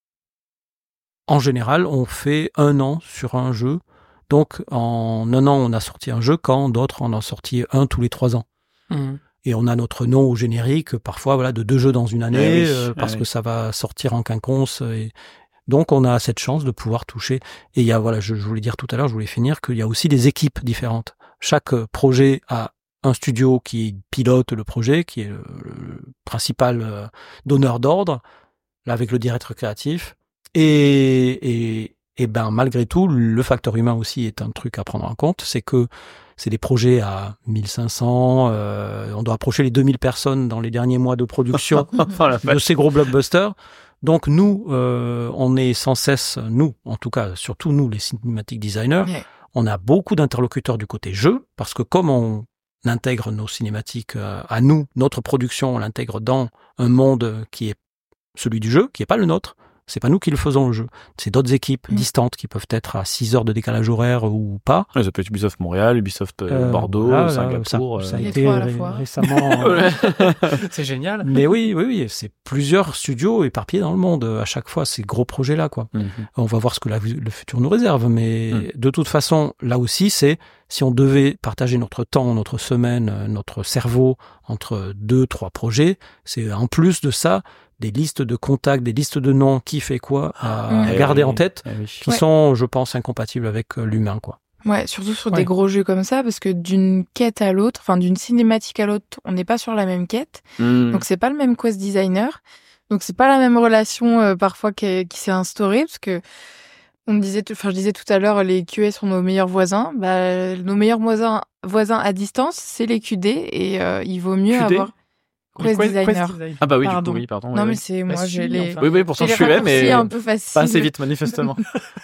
D: en général, on fait un an sur un jeu. Donc en un an, on a sorti un jeu, quand d'autres en ont sorti un tous les trois ans.
A: Mhm.
D: Et on a notre nom au générique, parfois voilà, de deux jeux dans une année,
B: Eh oui,
D: euh,
B: eh
D: parce
B: oui.
D: que ça va sortir en quinconce. Et donc on a cette chance de pouvoir toucher. Et il y a, voilà, je, je voulais dire tout à l'heure, je voulais finir, qu'il y a aussi des équipes différentes. Chaque euh, projet a un studio qui pilote le projet, qui est le, le principal euh, donneur d'ordre, là avec le directeur créatif. Et, et, et ben malgré tout, le facteur humain aussi est un truc à prendre en compte. C'est que c'est des projets à mille cinq cents, euh, on doit approcher les deux mille personnes dans les derniers mois de production
B: oh la
D: de ces gros blockbusters. Donc nous, euh, on est sans cesse, nous, en tout cas, surtout nous, les cinematic designers,
C: Ouais.
D: on a beaucoup d'interlocuteurs du côté jeu, parce que comme on intègre nos cinématiques euh, à nous, notre production, on l'intègre dans un monde qui est celui du jeu, qui n'est pas le nôtre. C'est pas nous qui le faisons le jeu. C'est d'autres équipes
C: Mm.
D: distantes qui peuvent être à six heures de décalage horaire ou pas.
B: Ouais, ça peut être Ubisoft Montréal, Ubisoft euh,
D: Euh,
B: Bordeaux,
D: voilà,
B: Singapour.
D: Ça, ça a
B: euh,
C: Les
D: été
C: trois à la
D: ré-
C: fois.
D: récemment.
A: Ouais. C'est génial.
D: Mais oui, oui, oui, c'est plusieurs studios éparpillés dans le monde à chaque fois, ces gros projets-là, quoi.
B: mhm.
D: On va voir ce que la- le futur nous réserve, mais
B: Mm.
D: de toute façon, là aussi, c'est si on devait partager notre temps, notre semaine, euh, notre cerveau entre deux, trois projets, c'est en plus de ça des listes de contacts, des listes de noms, qui fait quoi, à
C: Mm.
B: Eh
D: garder
B: oui,
D: en tête,
B: eh oui.
D: qui
C: Ouais.
D: sont, je pense, incompatibles avec euh, l'humain, quoi.
C: Ouais, surtout sur
A: Ouais.
C: des gros jeux comme ça, parce que d'une quête à l'autre, enfin d'une cinématique à l'autre, on n'est pas sur la même quête.
B: Mm.
C: Donc c'est pas le même quest designer. Donc c'est pas la même relation euh, parfois qui, qui s'est instaurée, parce que on me disait, tout- enfin je disais tout à l'heure, les Q A sont nos meilleurs voisins. Bah, nos meilleurs voisins, voisins à distance, c'est les Q D, et euh, il vaut mieux
B: Q D?
C: avoir quest designer.
A: design.
B: Ah bah oui,
C: Pardon.
B: du coup, oui, pardon.
C: Non
B: oui,
C: mais
B: oui.
C: c'est
A: Bah,
C: moi
A: si,
C: j'ai les,
A: enfin.
B: Oui, oui, pourtant
C: j'ai
B: je suis
C: les
B: là, mais
C: raccourcis un peu faciles.
B: pas assez vite, manifestement.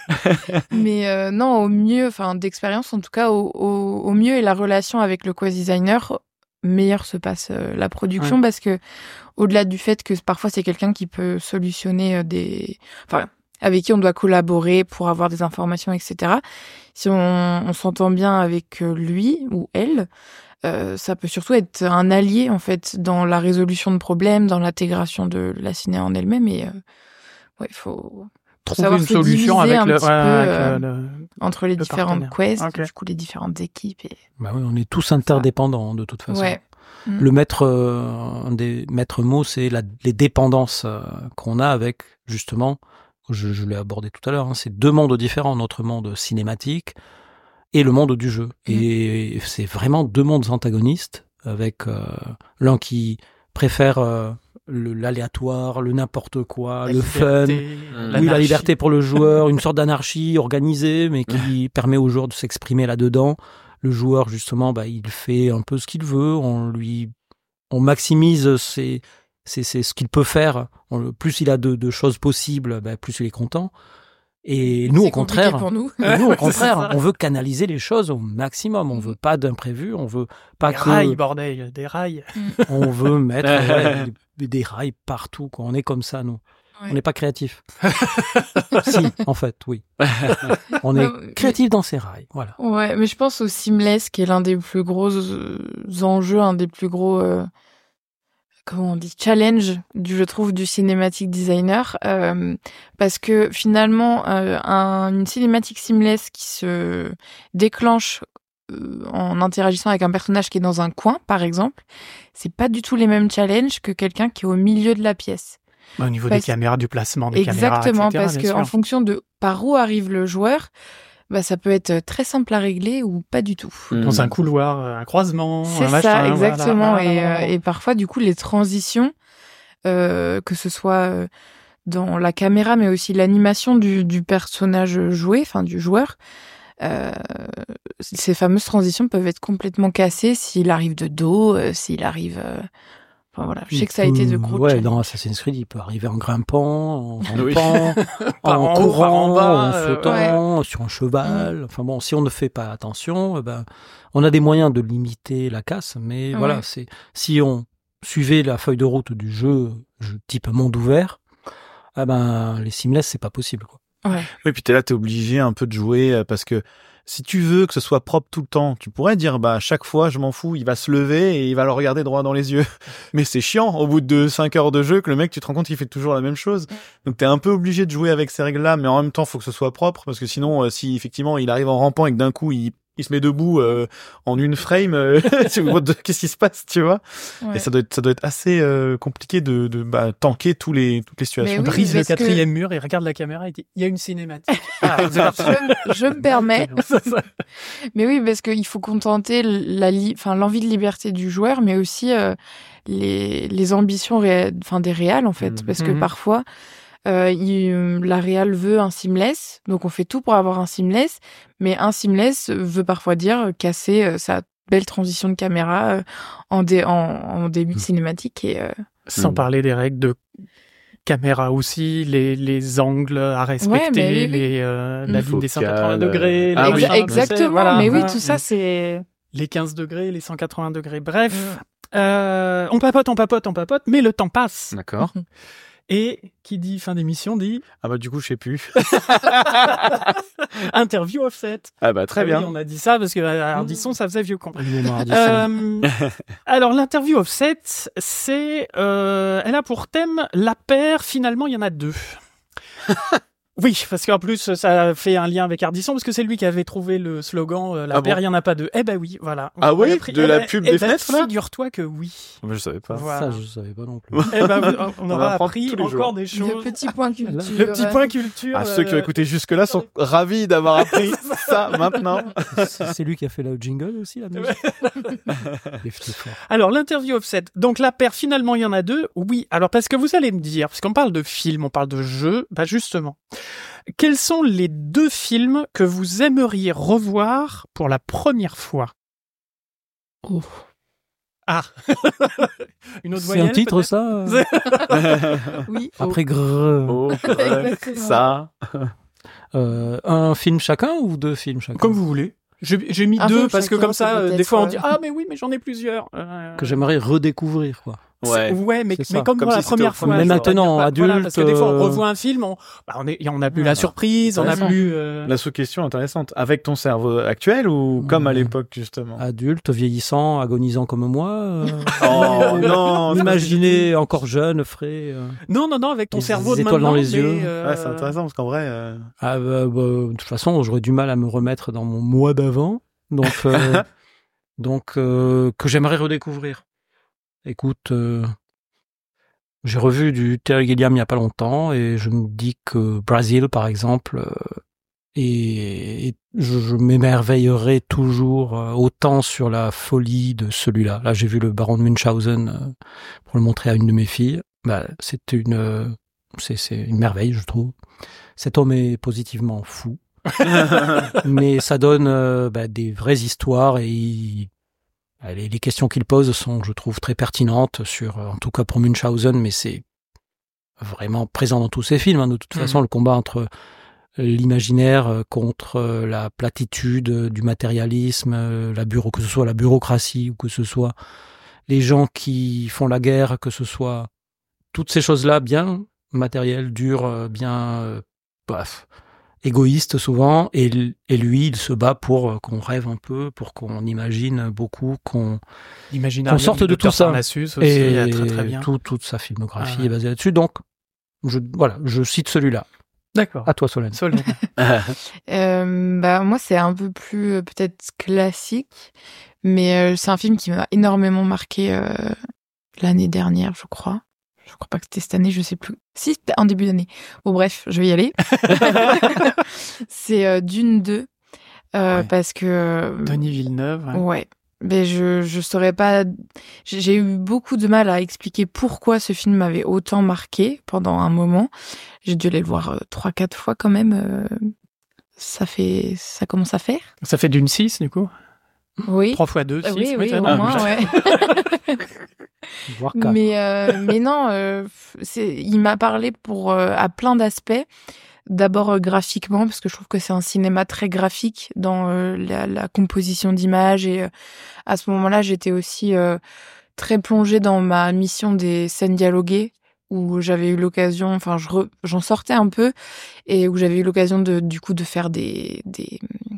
C: Mais euh, non, au mieux, enfin d'expérience en tout cas, au, au, au mieux et la relation avec le quest designer, meilleure se passe euh, la production, parce que au-delà du fait que parfois c'est quelqu'un qui peut solutionner euh, des, enfin avec qui on doit collaborer pour avoir des informations, et cetera. Si on, on s'entend bien avec euh, lui ou elle, euh, ça peut surtout être un allié en fait dans la résolution de problèmes, dans l'intégration de la ciné en elle-même. Et euh, ouais, il faut
A: Trouver
C: savoir
A: une
C: se
A: solution
C: diviser
A: avec
C: un
A: le,
C: petit
A: ouais,
C: peu,
A: avec
C: euh,
A: le- le-
C: entre les
A: le
C: différentes
A: partenaire.
C: quests,
A: Ok.
C: du coup les différentes équipes. Et...
D: Bah oui, on est tous interdépendants, de toute façon.
C: Ouais. Mm.
D: Le maître, euh, un des maîtres mots, c'est la, les dépendances euh, qu'on a avec, justement, je, je l'ai abordé tout à l'heure, hein, c'est deux mondes différents, notre monde cinématique et le monde du jeu.
C: Mm.
D: Et c'est vraiment deux mondes antagonistes, avec euh, l'un qui préfère euh, le- l'aléatoire, le n'importe quoi,
A: la
D: le fun,
A: liberté,
B: Oui,
D: oui, la
A: l'anarchie.
D: liberté pour le joueur, une sorte d'anarchie organisée, mais qui permet au joueur de s'exprimer là-dedans. Le joueur, justement, bah, il fait un peu ce qu'il veut, on lui, on maximise ses, ses, ses- ce qu'il peut faire. On- plus il a de, de choses possibles, bah, plus il est content. Et nous,
C: C'est
D: au
C: compliqué
D: contraire,
C: pour nous.
D: nous, au
A: Ouais, c'est
D: contraire,
A: ça.
D: on veut canaliser les choses au maximum. On veut pas d'imprévus, on veut pas
A: Des
D: que,
A: rails, bordel, des rails.
D: on veut mettre ouais, des, des rails partout, quoi. On est comme ça, nous. On n'est pas créatif. Si, en fait, oui. On est
C: Euh,
D: créatif dans ses rails, voilà.
C: Ouais, mais je pense au seamless qui est l'un des plus gros euh, enjeux, un des plus gros, euh, comment on dit, challenge, du, je trouve, du cinématique designer, euh, parce que finalement, euh, un, une cinématique seamless qui se déclenche euh, en interagissant avec un personnage qui est dans un coin, par exemple, c'est pas du tout les mêmes challenges que quelqu'un qui est au milieu de la pièce.
A: Au niveau
C: Parce-
A: des caméras, du placement des
C: Exactement,
A: caméras, et cetera,
C: parce
A: bien
C: que
A: sûr.
C: en fonction de par où arrive le joueur, bah ça peut être très simple à régler ou pas du tout.
A: Dans un couloir, un croisement,
C: C'est
A: un
C: ça,
A: machin,
C: exactement.
A: voilà.
C: Et, euh, et parfois, du coup, les transitions, euh, que ce soit euh, dans la caméra, mais aussi l'animation du, du personnage joué, enfin du joueur, euh, ces fameuses transitions peuvent être complètement cassées s'il arrive de dos, euh, s'il arrive... euh, Enfin voilà, je sais que ça a été de gros
D: Ouais,
C: challenges.
D: dans Assassin's Creed, il peut arriver en grimpant, en
B: Oui.
D: rampant,
A: Par
D: en
A: en haut, par
D: courant,
A: en bas,
D: en
A: euh,
D: flottant, sur un cheval. Enfin bon, si on ne fait pas attention, eh ben, on a des moyens de limiter la casse, mais
C: Ouais.
D: voilà, c'est si on suivait la feuille de route du jeu, jeu type monde ouvert, eh ben, les seamless, c'est pas possible, quoi.
C: Ouais.
B: Oui, puis t'es là, t'es obligé un peu de jouer euh, parce que si tu veux que ce soit propre tout le temps, tu pourrais dire, bah, chaque fois, je m'en fous, il va se lever et il va le regarder droit dans les yeux. Mais c'est chiant, au bout de cinq heures de jeu, que le mec, tu te rends compte qu'il fait toujours la même chose. Donc t'es un peu obligé de jouer avec ces règles-là, mais en même temps, faut que ce soit propre parce que sinon, euh, si effectivement, il arrive en rampant et que d'un coup, il, il se met debout euh, en une frame, euh, qu'est-ce qui se passe, tu vois?
C: Ouais.
B: Et ça doit être, ça doit être assez euh, compliqué de, de bah, tanker tous les, toutes les situations.
C: Mais
A: On
C: oui,
A: brise le
C: parce que-
A: quatrième mur et regarde la caméra et dit il y a une cinématique. Ah, c'est parti.
C: je, je me permets.
A: C'est ça.
C: Mais oui, parce qu'il faut contenter la li- enfin, l'envie de liberté du joueur, mais aussi euh, les, les ambitions ré- enfin, des réals, en fait.
B: Mhm.
C: Parce que
A: Mhm.
C: parfois, euh, il- la réal veut un seamless, donc on fait tout pour avoir un seamless, mais un seamless veut parfois dire casser euh, sa belle transition de caméra euh, en, dé- en, en début de cinématique. Et, euh,
A: Sans
B: Mm.
A: parler des règles de caméra aussi, les, les angles à respecter,
C: Ouais, mais oui, oui.
A: les, euh, la
C: Mm.
A: ligne des cent quatre-vingts
B: Focale,
A: degrés,
B: Ah
A: les
B: oui.
C: Exa-
A: machins,
C: exactement,
A: tu sais, voilà.
C: mais oui,
A: Voilà.
C: tout ça, c'est...
A: Les quinze degrés, les cent quatre-vingts degrés, bref. Euh, on papote, on papote, on papote, mais le temps passe.
B: D'accord.
A: Et qui dit fin d'émission dit
B: Ah bah du coup, je sais plus.
A: interview offset.
B: Ah bah très
A: Ah oui,
B: bien.
A: on a dit ça parce que euh, Ardisson, ça faisait vieux con.
D: L'humour Ardisson.
A: Euh, alors l'interview offset, c'est, euh, elle a pour thème la paire. Finalement, il y en a deux. Oui, parce qu'en plus, ça fait un lien avec Ardisson, parce que c'est lui qui avait trouvé le slogan euh, « La
B: Ah
A: paire,
B: bon
A: il n'y en a pas deux ». Eh ben oui, voilà.
B: Ah
A: On a
B: oui,
A: pris-
B: de
A: eh
B: la
A: ben-
B: pub
A: eh
B: des
A: ben,
B: fenêtres, là
A: figure-toi que oui.
B: Mais je savais pas.
A: Voilà.
D: Ça, je savais pas non plus.
A: Eh ben, on, on
B: On
A: aura
B: apprend
A: appris
B: tous les
A: encore
B: jours.
A: des
C: Le
A: choses.
C: petit point culture.
A: Le petit point culture.
B: Ah, ceux qui ont
A: euh,
B: écouté jusque-là sont ravis d'avoir appris ça maintenant.
D: C'est c'est lui qui a fait la jingle aussi, la musique. Il est fort.
A: Alors, l'interview offset. Donc, la paire, finalement, il y en a deux. Oui, alors, parce que vous allez me dire, parce qu'on parle de films, on parle de jeux, bah, justement. Quels sont les deux films que vous aimeriez revoir pour la première fois?
C: Oh.
A: Ah. Une autre
D: C'est
A: voyelle,
D: un titre,
A: peut-être
D: ça euh
C: Oui.
D: Après grrr.
B: Oh, ouais,
C: Exactement.
B: ça.
D: Euh, un film chacun ou deux films chacun?
A: Comme vous voulez. J'ai j'ai mis
C: Un
A: deux
C: film
A: parce que
C: chacun,
A: comme ça,
C: ça peut
A: euh, des
C: être,
A: fois on
C: euh,
A: dit ah mais oui mais j'en ai plusieurs. Euh,
D: Que j'aimerais redécouvrir, quoi.
B: Ouais.
A: Ouais, mais,
D: C'est
A: mais
D: ça.
A: comme,
B: Comme
A: pour
B: si
A: la
B: c'était
A: première
B: au
A: fois.
B: premier
A: je
D: Mais
A: veux
D: maintenant,
A: dire,
D: adulte,
A: voilà, parce que des fois on
D: euh,
A: revoit un film, on, bah, on, est, on n'a plus
B: Ah,
A: la surprise, on n'a
B: intéressant.
A: plus. euh,
B: La sous-question intéressante. Avec ton cerveau actuel ou comme à
D: Ouais.
B: l'époque, justement?
D: Adulte, vieillissant, agonisant comme moi. euh,
B: Oh, non.
D: Imaginez encore jeune, frais. euh.
A: Non, non, non, avec ton
D: Des
A: cerveau de
D: étoiles
A: maintenant.
D: dans les
A: mais,
D: yeux.
A: euh,
B: Ouais, c'est intéressant parce qu'en vrai, euh,
D: Ah, bah, bah, de toute façon, j'aurais du mal à me remettre dans mon moi d'avant. Donc, euh, donc euh, que j'aimerais redécouvrir. Écoute, euh, j'ai revu du Terry Gilliam il y a pas longtemps et je me dis que Brazil, par exemple, euh, et, et je, je m'émerveillerai toujours euh, autant sur la folie de celui-là. Là, j'ai vu le Baron de Munchausen euh, pour le montrer à une de mes filles. Bah, c'est une, euh, c'est, c'est une merveille, je trouve. Cet homme est positivement fou. Mais ça donne euh, bah, des vraies histoires et il- les, les questions qu'il pose sont, je trouve, très pertinentes sur, en tout cas pour Munchausen, mais c'est vraiment présent dans tous ses films. Hein. De toute
A: Mhm.
D: façon, le combat entre l'imaginaire contre la platitude du matérialisme, la bureau, que ce soit la bureaucratie ou que ce soit les gens qui font la guerre, que ce soit toutes ces choses-là bien, matériel, dur, euh, bien, euh, bref, égoïste souvent. Et, et lui, il se bat pour euh, qu'on rêve un peu, pour qu'on imagine beaucoup, qu'on, qu'on sorte de tout ça.
A: Aussi,
D: et
A: très, très bien.
D: Tout, toute sa filmographie
A: ah, ouais.
D: est basée là-dessus. Donc, je, voilà, je cite celui-là.
A: D'accord.
D: À toi, Solène.
A: Solène.
C: euh, bah, moi, c'est un peu plus euh, peut-être classique, mais euh, c'est un film qui m'a énormément marqué euh, l'année dernière, je crois. Je crois pas que c'était cette année, je sais plus. Si, c'était en début d'année. Bon, bref, je vais y aller. c'est euh, Dune deux, euh,
A: ouais.
C: parce que... Euh,
A: Denis Villeneuve.
C: Ouais. ouais. Mais je je saurais pas. J'ai eu beaucoup de mal à expliquer pourquoi ce film m'avait autant marqué pendant un moment. J'ai dû aller le voir trois quatre fois quand même. Euh, ça fait ça commence à faire.
A: Ça fait d'une six du coup.
C: Oui.
A: trois fois deux, six.
C: Oui, oui,
A: oui,
C: au
A: ah,
C: moins, ouais. mais euh, mais non, euh, c'est il m'a parlé pour euh, à plein d'aspects. D'abord euh, graphiquement, parce que je trouve que c'est un cinéma très graphique dans euh, la, la composition d'images. Et euh, à ce moment-là, j'étais aussi euh, très plongée dans ma mission des scènes dialoguées, où j'avais eu l'occasion, enfin, je re, j'en sortais un peu, et où j'avais eu l'occasion de, du coup, de faire des des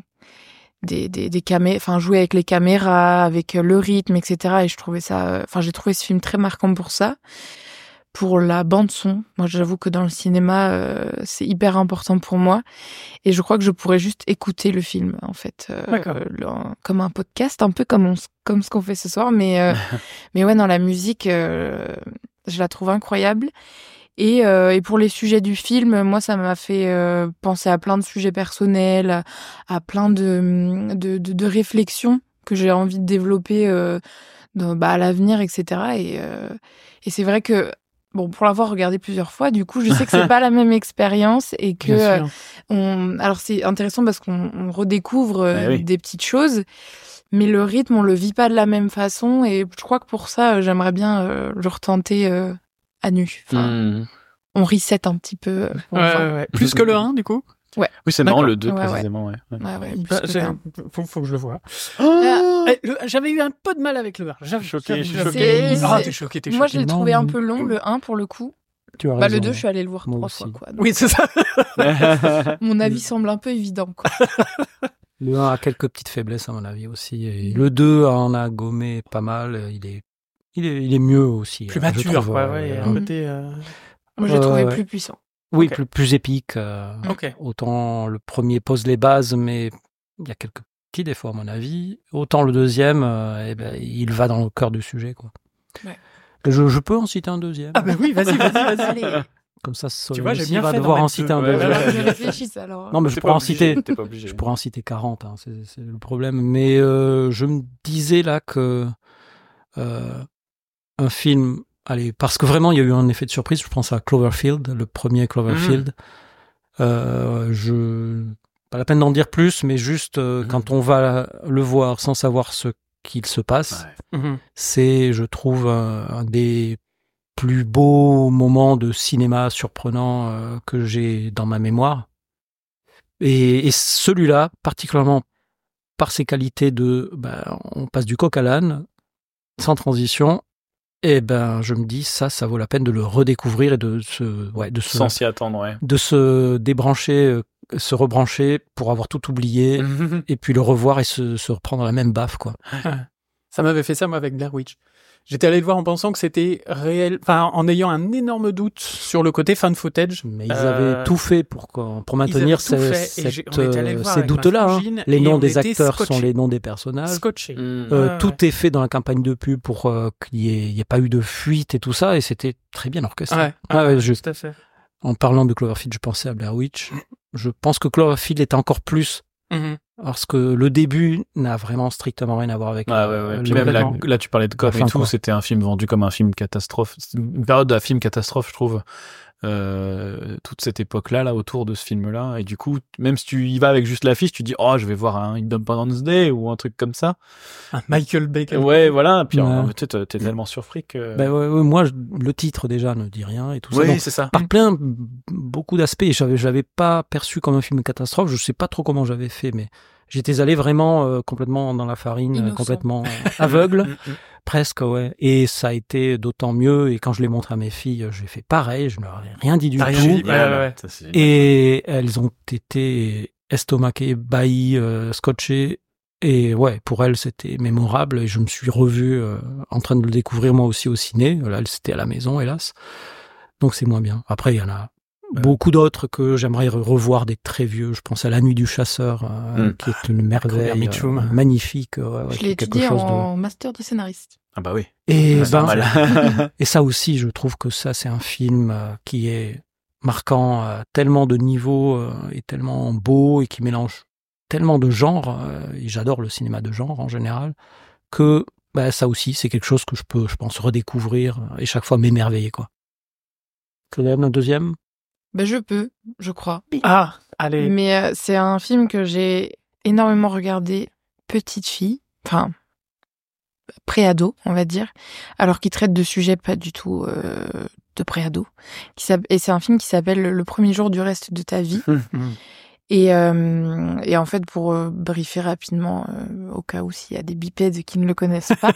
C: des des, des camé- enfin, jouer avec les caméras, avec le rythme, et cetera. Et je trouvais ça, enfin, j'ai trouvé ce film très marquant pour ça. Pour la bande son, moi j'avoue que dans le cinéma euh, c'est hyper important pour moi et je crois que je pourrais juste écouter le film en fait, euh,
A: D'accord.
C: le, comme un podcast, un peu comme on, comme ce qu'on fait ce soir, mais euh, mais ouais, dans la musique, euh, je la trouve incroyable. Et, euh, et pour les sujets du film, moi ça m'a fait euh, penser à plein de sujets personnels, à, à plein de, de de de réflexions que j'ai envie de développer euh, dans, bah, à l'avenir, et cetera. Et euh, et c'est vrai que bon, pour l'avoir regardé plusieurs fois, du coup, je sais que c'est pas la même expérience et que euh, on. Alors c'est intéressant parce qu'on on redécouvre euh,
B: oui.
C: des petites choses, mais le rythme on le vit pas de la même façon et je crois que pour ça, euh, j'aimerais bien euh, le retenter euh, à nu. Enfin,
B: mmh.
C: on reset un petit peu.
A: Ouais, ouais, ouais. Plus que le un, du coup.
C: Ouais.
B: Oui, c'est marrant le deux
C: ouais,
B: précisément. Ouais.
C: Ouais, ouais, ouais,
A: Bah,
C: plus que le un.
A: faut, faut que je le voie.
B: Oh
A: Eh, le- J'avais eu un peu de mal avec le un. J'avais
B: Choqué, je suis
A: j'avoue.
B: choqué.
C: C'est-
A: Ah, t'es choqué, t'es choqué.
C: Moi, je l'ai
D: Non,
C: trouvé un
D: mais-
C: peu long, le un pour le coup.
D: Tu as
C: Bah,
D: raison.
C: le deux, je suis allée le voir
D: Moi
C: trois
D: aussi.
C: fois, quoi. Donc,
A: Oui, c'est ça.
C: mon avis semble un peu évident, quoi.
D: Le un a quelques petites faiblesses à mon avis aussi. Et le deux en a gommé pas mal. Il est, il est, il est mieux aussi.
A: Plus
D: hein, je
A: mature,
D: trouve,
A: quoi.
D: euh,
A: Ouais,
D: euh,
A: un côté. euh,
C: Moi, je l'ai
D: Ouais,
C: trouvé
D: ouais.
C: plus puissant.
D: Oui,
A: Ok.
D: plus, plus épique. euh,
A: Ok.
D: Autant le premier pose les bases, mais il y a quelques petits défauts à mon avis. Autant le deuxième, euh, eh ben, il va dans le cœur du sujet, quoi.
C: Ouais.
D: Je, je peux en citer un deuxième.
A: Ah, bah oui, vas-y, vas-y, vas-y.
C: Allez,
D: Comme ça,
A: Tu vois, j'ai
D: aussi
A: bien
D: va
A: fait d'en
D: devoir en
A: mettre
D: citer
A: deux.
D: un
B: Ouais,
D: deuxième.
B: ouais.
C: je réfléchisse alors.
D: Non, mais je
B: T'es
D: pourrais
B: pas
D: en
B: obligé,
D: citer.
B: T'es pas obligé.
D: Je pourrais en citer quarante, hein, c'est, c'est le problème. Mais euh, je me disais là que euh, un film, allez, parce que vraiment il y a eu un effet de surprise. Je pense à Cloverfield, le premier Cloverfield. Mmh. Euh, je pas la peine d'en dire plus, mais juste euh, mmh. quand on va le voir sans savoir ce qu'il se passe, ouais. mmh. c'est, je trouve, un, un des plus beaux moments de cinéma surprenant euh, que j'ai dans ma mémoire. Et, et celui-là, particulièrement par ses qualités de, ben, on passe du coq à l'âne, sans transition, et ben, je me dis, ça, ça vaut la peine de le redécouvrir et de se, ouais, de se,
B: sans s'y attendre, ouais.
D: de se débrancher, euh, se rebrancher pour avoir tout oublié, et puis le revoir et se, se reprendre la même baffe, quoi.
A: Ça m'avait fait ça, moi, avec Blair Witch. J'étais allé le voir en pensant que c'était réel, enfin, en ayant un énorme doute sur le côté fan footage.
D: Mais ils
A: euh...
D: avaient tout fait pour, pour maintenir ce, cette, euh, ces doutes-là. Hein. Les noms des acteurs scotché. Sont les noms des personnages.
A: Scotché.
D: Mmh. Euh, ouais, tout ouais. est fait dans la campagne de pub pour euh, qu'il n'y ait, ait pas eu de fuite et tout ça, et c'était très bien orchestré.
A: Ouais,
D: ah, ouais, je,
A: tout à fait.
D: En parlant de Cloverfield, je pensais à Blair Witch. Je pense que Cloverfield est encore plus. Mmh. Parce que le début n'a vraiment strictement rien à voir avec.
B: Ah ouais, ouais. Puis même là, là, tu parlais de com et tout, quoi. C'était un film vendu comme un film catastrophe. C'est une période de film catastrophe, je trouve. Euh, toute cette époque-là, là, autour de ce film-là. Et du coup, même si tu y vas avec juste l'affiche, tu dis, oh, je vais voir un Independence Day ou un truc comme ça.
A: Un Michael Bay.
B: Ouais, voilà. Puis, ouais. En fait, t'es, t'es tellement surpris que.
D: Ben ouais, ouais, moi, je, le titre déjà ne dit rien et tout
B: oui,
D: ça.
B: Oui, c'est ça.
D: Par plein, beaucoup d'aspects. J'avais, je l'avais pas perçu comme un film catastrophe. Je sais pas trop comment j'avais fait, mais j'étais allé vraiment euh, complètement dans la farine,
C: Innocent.
D: complètement aveugle, presque, ouais. Et ça a été d'autant mieux. Et quand je l'ai montré à mes filles, j'ai fait pareil. Je ne leur ai rien dit du
A: T'as
D: tout.
A: rien dit, ouais, ouais, ouais.
B: Ça, c'est-
D: Et elles ont été estomaquées, baillies, euh, scotchées. Et ouais, pour elles, c'était mémorable. Et je me suis revu euh, en train de le découvrir moi aussi au ciné. Là, c'était à la maison, hélas. Donc c'est moins bien. Après, il y en a
B: Ouais.
D: beaucoup d'autres que j'aimerais re- revoir, des très vieux. Je pense à La Nuit du chasseur, euh,
B: Mm.
D: qui est une merveille,
A: Robert Mitchum.
D: euh, magnifique. Ouais, ouais,
C: Je
D: qui
C: l'ai
D: est quelque
C: étudié
D: chose de...
C: en master de scénariste.
B: Ah bah oui.
D: Et,
B: Ouais, c'est
D: ben,
B: normal.
D: et ça aussi, je trouve que ça, c'est un film euh, qui est marquant à tellement de niveaux euh, et tellement beau et qui mélange tellement de genres, euh, et j'adore le cinéma de genre en général, que bah, ça aussi, c'est quelque chose que je peux, je pense, redécouvrir euh, et chaque fois m'émerveiller, quoi. Claudine, un deuxième?
C: Ben, je peux, je crois.
A: Ah, allez.
C: Mais euh, c'est un film que j'ai énormément regardé petite fille, enfin pré-ado, on va dire, alors qu'il traite de sujets pas du tout euh, de pré-ado. Qui s'app- Et c'est un film qui s'appelle Le premier jour du reste de ta vie.
A: Mm.
C: Et, euh, et en fait, pour euh, briefer rapidement, euh, au cas où s'il y a des bipèdes qui ne le connaissent pas,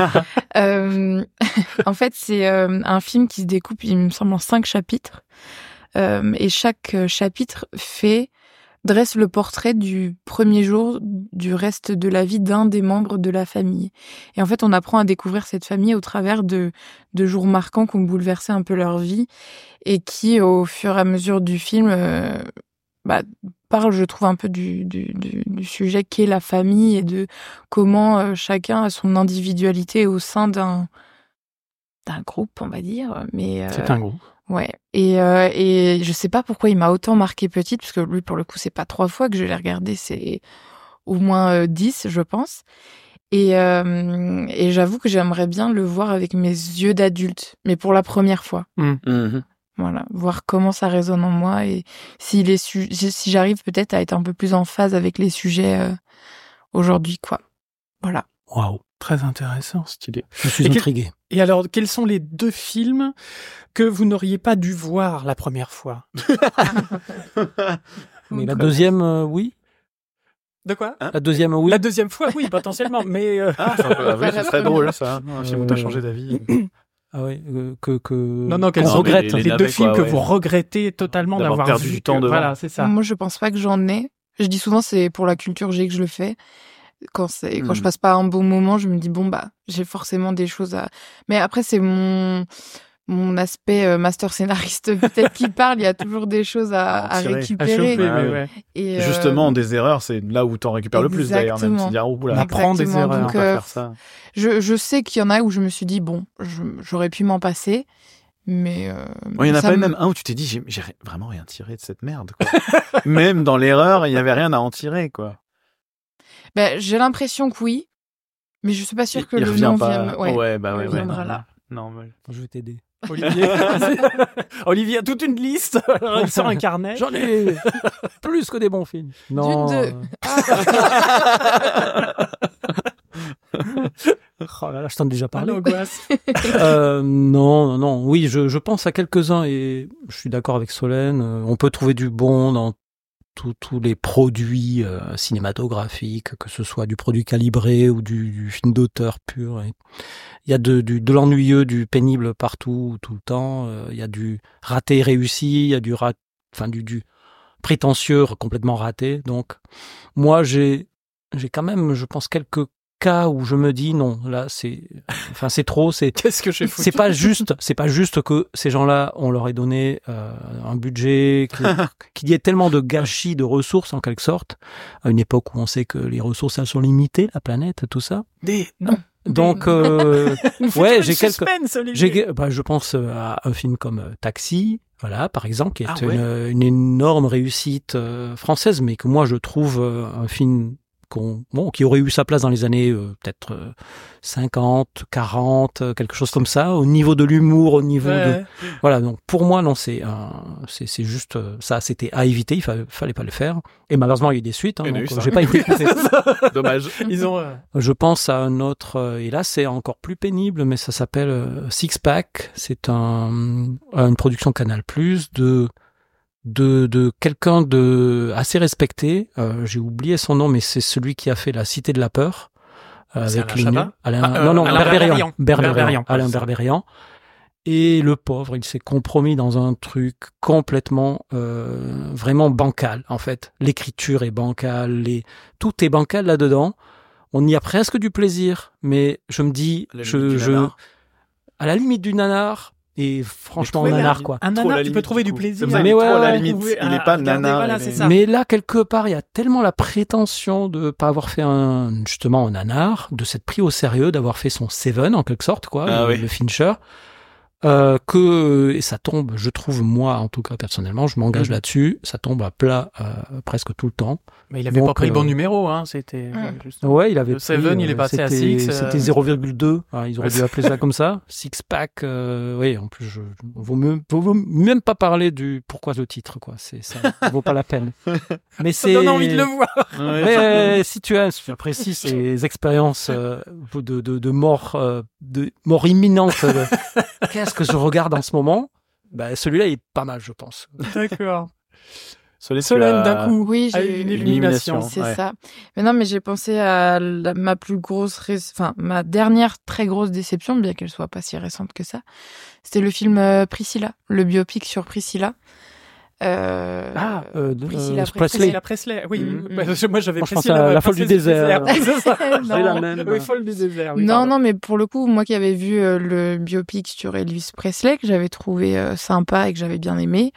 C: euh, en fait, c'est euh, un film qui se découpe, il me semble, en cinq chapitres. Euh, et chaque chapitre fait dresse le portrait du premier jour du reste de la vie d'un des membres de la famille. Et en fait, on apprend à découvrir cette famille au travers de, de jours marquants qui ont bouleversé un peu leur vie et qui, au fur et à mesure du film, euh, bah, parle, je trouve, un peu du, du, du, du sujet qu'est la famille et de comment euh, chacun a son individualité au sein d'un d'un groupe, on va dire. Mais euh,
A: C'est un groupe.
C: ouais. Et euh, et je sais pas pourquoi il m'a autant marqué petite, parce que lui, pour le coup, c'est pas trois fois que je l'ai regardé, c'est au moins euh, dix, je pense. Et euh, et j'avoue que j'aimerais bien le voir avec mes yeux d'adulte, mais pour la première fois.
B: Mhm.
C: Voilà, voir comment ça résonne en moi et si les su- si j'arrive peut-être à être un peu plus en phase avec les sujets euh, aujourd'hui, quoi. Voilà.
D: Waouh,
A: Très intéressant, stylé.
D: je suis
A: Et quel-
D: intrigué.
A: Et alors, quels sont les deux films que vous n'auriez pas dû voir la première fois?
D: Mais la deuxième, euh, oui.
A: De quoi?
D: La deuxième, oui.
A: La deuxième fois, oui, potentiellement, mais... euh,
B: Ah, ça, ah oui,
C: Pas
B: ce
C: la
B: serait
C: première.
B: drôle, ça. Un film où t'as
D: Euh,
B: changé d'avis.
D: Ah ouais, euh, que que.
A: Non, non, quels
D: qu'on
A: sont
B: les-
D: regrette.
B: les-
A: les, deux
B: navets,
A: films
B: quoi,
A: que
B: ouais.
A: vous regrettez totalement
B: D'avoir
A: d'avoir
B: perdu
A: vu.
B: du temps
A: que-
B: devant.
A: Voilà, c'est ça.
C: Moi, je pense pas que j'en ai. Je dis souvent, c'est pour la culture G que je le fais. Quand c'est, quand
B: Hmm.
C: je passe pas un bon moment, je me dis bon bah, j'ai forcément des choses à. Mais après, c'est mon mon aspect euh, master scénariste peut-être qui parle. Il y a toujours des choses à,
B: À en
C: à
B: tirer.
A: À
C: récupérer.
A: choper,
B: Ah
A: mais
B: oui.
A: ouais.
C: Et, euh,
B: Justement, des erreurs, c'est là où t'en récupères le plus, d'ailleurs. Même
C: Exactement.
B: se dire, oh,
A: On
B: oula,
A: apprend des
C: Exactement.
A: erreurs.
B: on
C: Donc,
B: peut pas
C: euh,
B: faire ça.
C: je, je sais qu'il y en a où je me suis dit bon, je- j'aurais pu m'en passer, mais. Euh,
B: Ouais, il y en a
C: ça
B: pas eu
C: me-
B: même un où tu t'es dit, j'ai, j'ai ri- vraiment rien tiré de cette merde, quoi. Même dans l'erreur, il y avait rien à en tirer, quoi.
C: Ben, j'ai l'impression que oui, mais je suis pas sûre que
B: il
C: le
B: revient
C: nom
B: pas.
C: vienne. Ouais.
B: Ouais, bah ouais,
C: il
B: ouais.
C: viendra
B: non,
C: là.
B: Non, mais...
D: Je vais t'aider.
A: Olivier. Olivier a toute une liste. Alors, il sort un carnet.
D: J'en ai plus que des bons films. Non.
C: deux.
D: euh, Oh là là, je t'en ai déjà
A: Ah,
D: parlé.
A: l'angoisse.
D: Euh, non, non, non. Oui, je, je pense à quelques-uns et je suis d'accord avec Solène. euh, On peut trouver du bon dans tous tous les produits euh, cinématographiques, que ce soit du produit calibré ou du, du film d'auteur pur. Et il y a de, du, de l'ennuyeux, du pénible partout, tout le temps. Euh, Il y a du raté réussi, il y a du rat, enfin du, du prétentieux complètement raté. Donc, moi, j'ai, j'ai quand même, je pense, quelques cas où je me dis non, là, c'est, enfin, c'est trop, c'est.
A: Qu'est-ce que j'ai foutu?
D: C'est pas juste, c'est pas juste que ces gens-là, on leur ait donné euh, un budget, qu'il qu'il y ait tellement de gâchis de ressources en quelque sorte, à une époque où on sait que les ressources elles sont limitées, la planète, tout ça.
A: Des... Non.
D: Donc, euh,
A: Vous
D: ouais,
A: faites
D: j'ai
A: le
D: quelques,
A: suspense, Olivier.
D: j'ai, bah, je pense à un film comme euh, Taxi, voilà, par exemple, qui est
B: Ah
D: une, une énorme réussite euh, française, mais que moi je trouve euh, un film qu'on, bon, qui aurait eu sa place dans les années euh, peut-être euh, cinquante, quarante, euh, quelque chose comme ça, au niveau de l'humour, au niveau de,
A: Ouais.
D: voilà. Donc pour moi, non, c'est un, c'est, c'est juste euh, ça, c'était à éviter, il fallait, fallait pas le faire. Et malheureusement, il y a eu des suites. Hein,
B: Il y en a
D: donc,
B: eu,
D: euh,
B: ça.
D: j'ai pas été.
B: Dommage.
A: Ils ont... euh,
D: Je pense à un autre, euh, et là c'est encore plus pénible, mais ça s'appelle euh, Six Pack. C'est un, une production Canal Plus de de, de quelqu'un de assez respecté. Euh, j'ai oublié son nom, mais c'est celui qui a fait La Cité de la peur.
A: C'est
B: avec
A: Alain
B: les
A: Chabat
B: Alain,
A: ah, euh,
B: non non
A: Alain
B: Berberian,
A: Berberian.
B: Berberian,
A: Berberian.
B: Alain Berberian. Et le pauvre, il s'est compromis dans un truc complètement, euh, vraiment bancal, en fait. L'écriture est bancale, les... tout est bancal là-dedans. On y a presque du plaisir, mais je me dis,
E: À la
B: je,
E: limite du
B: je,
E: nanar.
B: à la limite du nanar, et franchement
A: Oui, mais
B: nanar,
A: un-
B: quoi.
A: Un
E: Trop
A: nanar,
E: la
A: tu peux
E: limite,
A: trouver
E: du
A: du
E: coup.
A: plaisir.
E: Comme ça,
B: il est
E: trop
B: trop
E: à
B: à
E: la
B: la
E: limite.
A: Trouver-
E: Il est
A: à-
E: pas
A: à regarder,
E: nanar.
A: voilà,
E: il
A: c'est
E: est-
A: ça.
B: Mais là, quelque part, il y a tellement la prétention de pas avoir fait un, justement, un nanar, de s'être pris au sérieux, d'avoir fait son Seven, en quelque sorte, quoi,
E: Ah
B: le,
E: oui.
B: le Fincher, euh, que, et ça tombe, je trouve, moi, en tout cas, personnellement, je m'engage
A: Mhm.
B: là-dessus, ça tombe à plat, euh, presque tout le temps.
A: Mais il avait
B: Donc,
A: pas pris le
B: euh,
A: bon numéro, hein. C'était.
C: Mm.
A: justement.
B: Ouais, il avait
A: Le
B: pris,
A: Seven, il est
B: euh,
A: passé à
B: c'était-
A: Six, euh,
B: C'était zéro virgule deux. Ah, ils auraient
A: Ouais,
B: dû appeler ça comme ça. Six pack. Euh, oui, en plus, je, vaut, mieux, vaut, vaut même pas parler du pourquoi le titre, quoi. C'est ça, vaut pas la peine. Mais
A: Ça
B: c'est.
A: donne envie de le voir.
E: Ouais,
B: Mais si tu as, si tu apprécies ces expériences euh, de, de, de mort, euh, de mort imminente, euh, qu'est-ce que je regarde en ce moment? Bah, celui-là est pas mal, je pense.
A: D'accord.
E: Solène, tu
A: Solène,
E: as-
A: d'un coup.
C: Oui,
A: Ah,
C: j'ai
A: une
C: eu-
A: élimination.
C: C'est
E: ouais.
C: ça. Mais non, mais j'ai pensé à la- ma plus grosse, ré- enfin ma dernière très grosse déception, bien qu'elle soit pas si récente que ça. C'était le film euh, Priscilla, le biopic sur Priscilla. Euh,
B: Ah, euh, de-
C: Priscilla
B: euh,
C: Presley.
B: Presley.
A: La Presley, oui.
C: Mhm.
A: bah, parce que moi, j'avais
B: Moi, je pense
A: Priscilla,
B: à La
A: ouais,
B: Folle du
A: Princesse
B: désert.
A: C'est ça.
C: Non.
B: C'est la même.
A: Oui, Folle du désert. Oui,
C: non,
A: pardon.
C: non, mais pour le coup, moi qui avais vu euh, le biopic sur Elvis Presley, que j'avais trouvé euh, sympa et que j'avais bien aimé,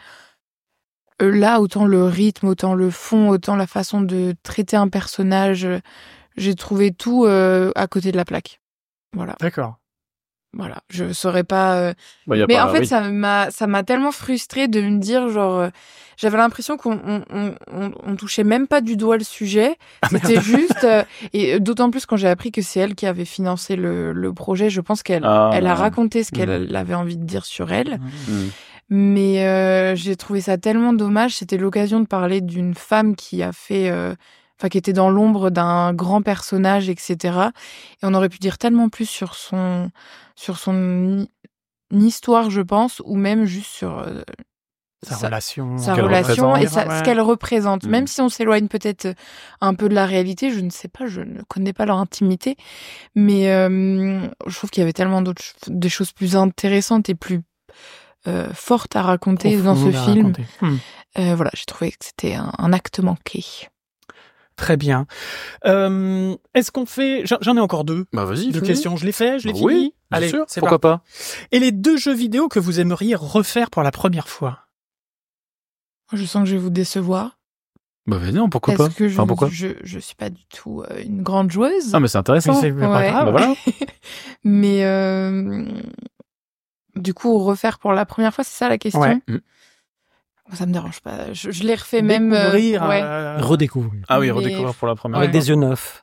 C: euh, là, autant le rythme, autant le fond, autant la façon de traiter un personnage, euh, j'ai trouvé tout euh, à côté de la plaque. Voilà,
A: D'accord.
C: voilà. Je saurais pas. euh,
E: Bah, y a
C: Mais
E: pas-
C: en fait,
E: oui.
C: ça m'a, ça m'a tellement frustrée de me dire, genre, euh, j'avais l'impression qu'on on, on, on, on touchait même pas du doigt le sujet. C'était juste, euh, et d'autant plus quand j'ai appris que c'est elle qui avait financé le, le projet, je pense qu'elle
E: Ah,
C: elle a
E: ouais.
C: raconté ce qu'elle avait envie de dire sur elle.
E: Mm.
C: Mais euh, j'ai trouvé ça tellement dommage. C'était l'occasion de parler d'une femme qui a fait, euh, enfin, qui était dans l'ombre d'un grand personnage, et cetera. Et on aurait pu dire tellement plus sur son, sur son hi- histoire, je pense, ou même juste sur euh,
A: Sa,
C: sa,
A: relation.
C: sa
E: qu'elle
C: relation et
E: représente.
C: sa-
A: Ouais.
C: ce qu'elle représente.
E: Mm.
C: Même si on s'éloigne peut-être un peu de la réalité, je ne sais pas, je ne connais pas leur intimité, mais euh, je trouve qu'il y avait tellement d'autres, ch- des choses plus intéressantes et plus euh, fortes à raconter dans ce
A: Profonde à
C: film.
A: raconter. Hmm.
C: Euh, voilà, j'ai trouvé que c'était un, un acte manqué.
A: Très bien. Euh, Est-ce qu'on fait... J'en j'en ai encore deux.
E: Bah, vas-y.
A: Deux
E: fais-le.
A: questions. Je les fais, je les
E: Bah
A: finis.
E: oui, bien
A: Allez,
E: sûr.
A: c'est
E: Pourquoi
A: parti.
E: pas?
A: Et les deux jeux vidéo que vous aimeriez refaire pour la première fois?
C: Je sens que je vais vous décevoir.
E: Bah, vas-y, non, pourquoi
C: parce
E: pas?
C: que je,
E: Enfin, pourquoi?
C: je, je suis pas du tout euh, une grande joueuse.
E: Ah, mais c'est intéressant.
A: Mais c'est pas
C: Ouais.
A: grave.
E: Bah, voilà.
C: Mais euh, du coup, refaire pour la première fois, c'est ça la question?
A: Ouais.
E: Mm.
C: Ça me dérange pas. Je, je les refais même. euh,
A: Découvrir.
C: ouais.
A: euh,
B: Redécouvrir.
E: Ah oui,
C: Mais-
E: redécouvrir pour la première
B: Avec
E: fois.
B: des yeux neufs.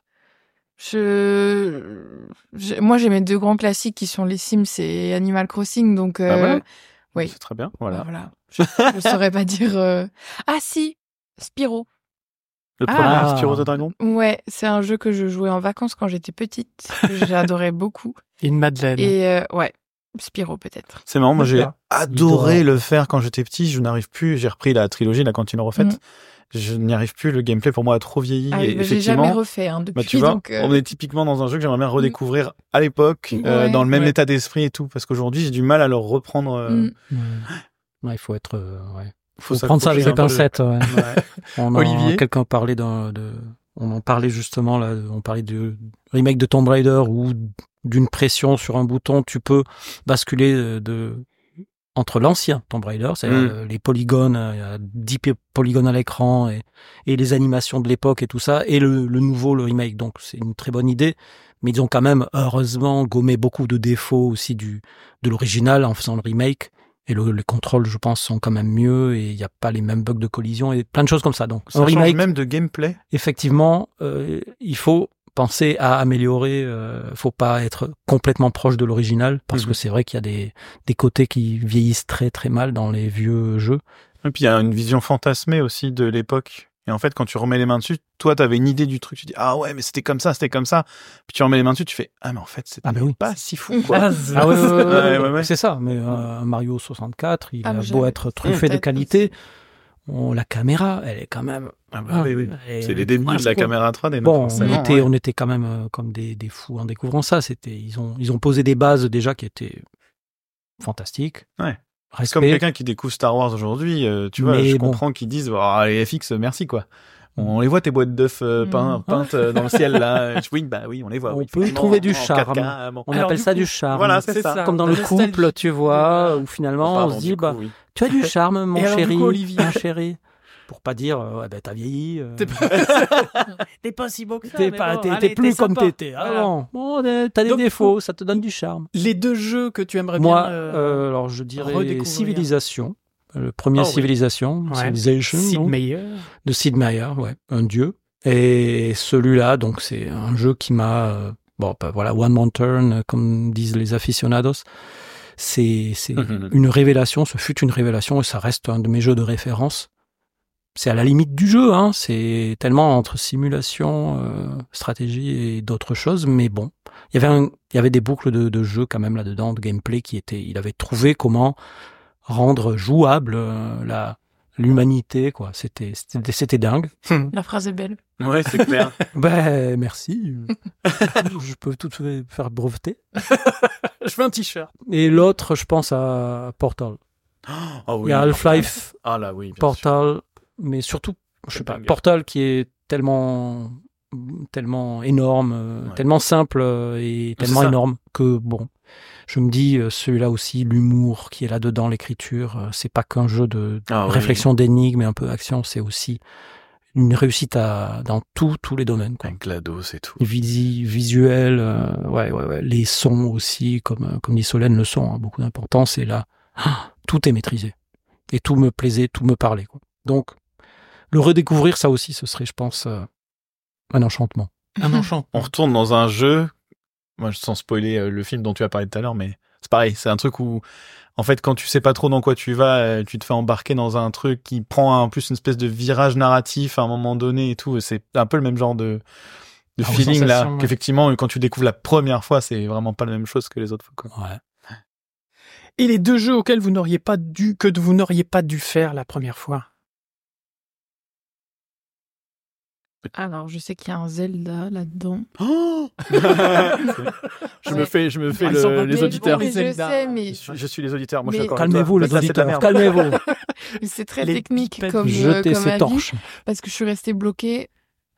C: Je... je- Moi, j'ai mes deux grands classiques qui sont les Sims et Animal Crossing, donc euh,
E: Ah, voilà.
C: oui.
E: C'est très bien.
C: voilà.
E: Voilà.
C: Je, je saurais pas dire. euh, Ah si, Spyro.
E: Le
A: Ah.
E: premier Spyro the Dragon.
C: Ouais, c'est un jeu que je jouais en vacances quand j'étais petite. que J'adorais beaucoup.
A: Une Madeleine.
C: Et euh, ouais, Spyro peut-être.
E: C'est marrant, moi j'ai
A: D'accord.
E: adoré le faire quand j'étais petit. Je n'arrive plus. J'ai repris la trilogie, la cantine refaite.
C: Mm.
E: Je n'y arrive plus. Le gameplay pour moi a trop vieilli.
C: Ah,
E: et
C: bah, j'ai jamais
E: effectivement,
C: refait hein, depuis.
E: bah, tu vois,
C: donc, euh,
E: on est typiquement dans un jeu que j'aimerais bien redécouvrir à l'époque, euh,
C: Ouais.
E: dans le même
A: Ouais.
E: état d'esprit et tout, parce qu'aujourd'hui j'ai du mal à le reprendre. euh,
C: mm.
B: Ouais, il faut être, euh, ouais.
E: Faut
B: Faut prendre ça avec
E: s'accrocher
B: des
E: un peu.
B: pincettes. Ouais.
E: Ouais.
B: On en-
A: Olivier
B: Quelqu'un parlait d'un, de, on en parlait justement là, on parlait du remake de Tomb Raider où d'une pression sur un bouton, tu peux basculer de, de entre l'ancien Tomb Raider, c'est-à-dire
E: Mm.
B: euh, les polygones, euh, il y a dix pi- polygones à l'écran et, et les animations de l'époque et tout ça, et le, le nouveau, le remake. Donc c'est une très bonne idée, mais ils ont quand même heureusement gommé beaucoup de défauts aussi du de l'original en faisant le remake. Et le, les contrôles, je pense, sont quand même mieux et il n'y a pas les mêmes bugs de collision et plein de choses comme ça. Donc,
E: Ça
B: un
E: change
B: remake,
E: même de gameplay.
B: effectivement, euh, il faut penser à améliorer. Euh, faut pas être complètement proche de l'original parce
E: Mhm.
B: que c'est vrai qu'il y a des, des côtés qui vieillissent très très mal dans les vieux jeux.
E: Et puis il y a une vision fantasmée aussi de l'époque. Et en fait, quand tu remets les mains dessus, toi, t'avais une idée du truc. Tu dis ah ouais, mais c'était comme ça, c'était comme ça. Puis tu remets les mains dessus, tu fais ah mais en fait c'était
B: Ah, bah oui.
E: pas si fou quoi.
A: Ah,
B: Ah ouais, ouais, ouais,
E: Ouais, ouais, ouais.
B: c'est ça. Mais euh, Mario soixante-quatre, il
C: Ah,
B: a
C: mais
B: beau
C: j'avais-
B: être truffé de
C: Peut-être
B: qualité, on, la caméra, elle est quand même
E: Ah bah oui, oui.
D: Et-
E: C'est les débuts
D: Ouais,
E: de la
D: c'est
E: caméra trois D.
D: Bon, on
E: forcément,
D: était,
E: ouais.
D: on était quand même euh, comme des, des fous en découvrant ça. C'était, ils ont, ils ont posé des bases déjà qui étaient fantastiques.
E: Ouais.
D: Respect.
E: Comme quelqu'un qui découvre Star Wars aujourd'hui, euh, tu vois,
D: Mais
E: je
D: bon.
E: comprends qu'ils disent oh, les F X, merci quoi. On les voit tes boîtes d'œufs euh,
C: Mm.
E: peint- peintes euh, dans le ciel là. Oui, bah oui, on les voit.
D: On
E: oui,
D: peut y
E: effectivement,
D: trouver du
E: en
D: charme.
E: quatre K, bon.
D: On
A: Alors,
D: appelle
A: du
D: ça
A: coup,
D: du charme.
E: Voilà, c'est ça.
D: Comme dans
A: La
D: le
A: nostalgie.
D: couple, tu vois, où finalement
E: Pardon,
D: on se
E: du
D: dit,
E: coup,
D: bah,
E: oui.
D: tu as du charme, mon
A: Et alors, du
D: chéri,
A: coup, Olivier
D: mon chéri. Pour pas dire, euh, ouais, bah, t'as vieilli. euh,
A: T'es pas... t'es pas si beau que ça.
D: T'es
A: mais
D: pas,
A: bon,
D: t'es,
A: allez,
D: t'es plus
A: t'es
D: comme
A: sympa.
D: t'étais
A: Voilà.
D: avant. Bon, t'as t'as des
A: Donc,
D: défauts, ça te donne du charme.
A: Les deux jeux que tu aimerais
D: Moi,
A: bien. euh,
D: euh, alors je dirais
A: redécouvrir.
D: Civilisation. Le premier
E: Oh, oui.
D: Civilisation,
A: Ouais.
D: Civilization,
A: Sid
D: donc,
A: Meier.
D: de Sid Meier, ouais, un dieu. Et celui-là, donc c'est un jeu qui m'a, euh, bon, bah, voilà, One Man Turn, euh, comme disent les aficionados. C'est, c'est une révélation, ce fut une révélation et ça reste un de mes jeux de référence. C'est à la limite du jeu, hein. C'est tellement entre simulation, euh, stratégie et d'autres choses, mais bon. Il y avait un, il y avait des boucles de, de jeu quand même là-dedans, de gameplay qui étaient, il avait trouvé comment rendre jouable euh, la, l'humanité, quoi. C'était, c'était, c'était dingue.
C: La phrase est belle.
E: Ouais, c'est clair.
D: Ben, merci. Je peux tout faire breveter.
A: Je fais un t-shirt.
D: Et l'autre, je pense à Portal.
E: Oh, oui.
D: Il y a Half-Life,
E: Ah là, oui. bien sûr.
D: Portal, mais surtout, je sais pas,
E: Banger.
D: Portal qui est tellement, tellement énorme, euh,
E: Ouais.
D: tellement simple euh, et
E: C'est
D: tellement
E: ça.
D: énorme que bon, je me dis euh, celui-là aussi, l'humour qui est là-dedans, l'écriture, euh, c'est pas qu'un jeu de
E: Ah oui.
D: réflexion d'énigmes et un peu action, c'est aussi une réussite à, dans tous tous les domaines, quoi.
E: Avec GLaDOS et tout.
D: Visi, visuel, euh, ouais, ouais, ouais, les sons aussi, comme euh, comme dit Solène, le son a beaucoup d'importance et là, ah, tout est maîtrisé et tout me plaisait, tout me parlait, quoi. Donc le redécouvrir, ça aussi, ce serait, je pense, euh, un enchantement.
A: Un enchantement.
E: On retourne dans un jeu. Moi, sans spoiler euh, le film dont tu as parlé tout à l'heure, mais c'est pareil. C'est un truc où, en fait, quand tu sais pas trop dans quoi tu vas, euh, tu te fais embarquer dans un truc qui prend en plus une espèce de virage narratif à un moment donné et tout. C'est un peu le même genre de, de
A: Ah, aux
E: feeling là.
A: sensations, ouais.
E: Qu'effectivement, quand tu découvres la première fois, c'est vraiment pas la même chose que les autres fois, quoi.
D: Ouais.
A: Et les deux jeux auxquels vous n'auriez pas dû, que vous n'auriez pas dû faire la première fois.
C: Alors, je sais qu'il y a un Zelda là-dedans.
E: je me
C: Ouais.
E: fais, je me fais
A: Ils
E: le-
A: sont pas
E: les
A: bons,
E: auditeurs.
A: les
C: Mais je
A: Zelda.
C: sais, mais
E: Je suis, je suis les auditeurs. Moi, je
C: Mais-
E: suis d'accord avec
D: Calmez-vous,
E: toi.
D: les
E: Ça, c'est de la
D: auditeurs,
E: merde.
D: calmez-vous.
C: c'est très
A: Les
C: technique
A: pipettes.
C: comme, euh,
D: Jetez
C: comme
D: ces
C: avis,
D: torches.
C: parce que je suis restée bloquée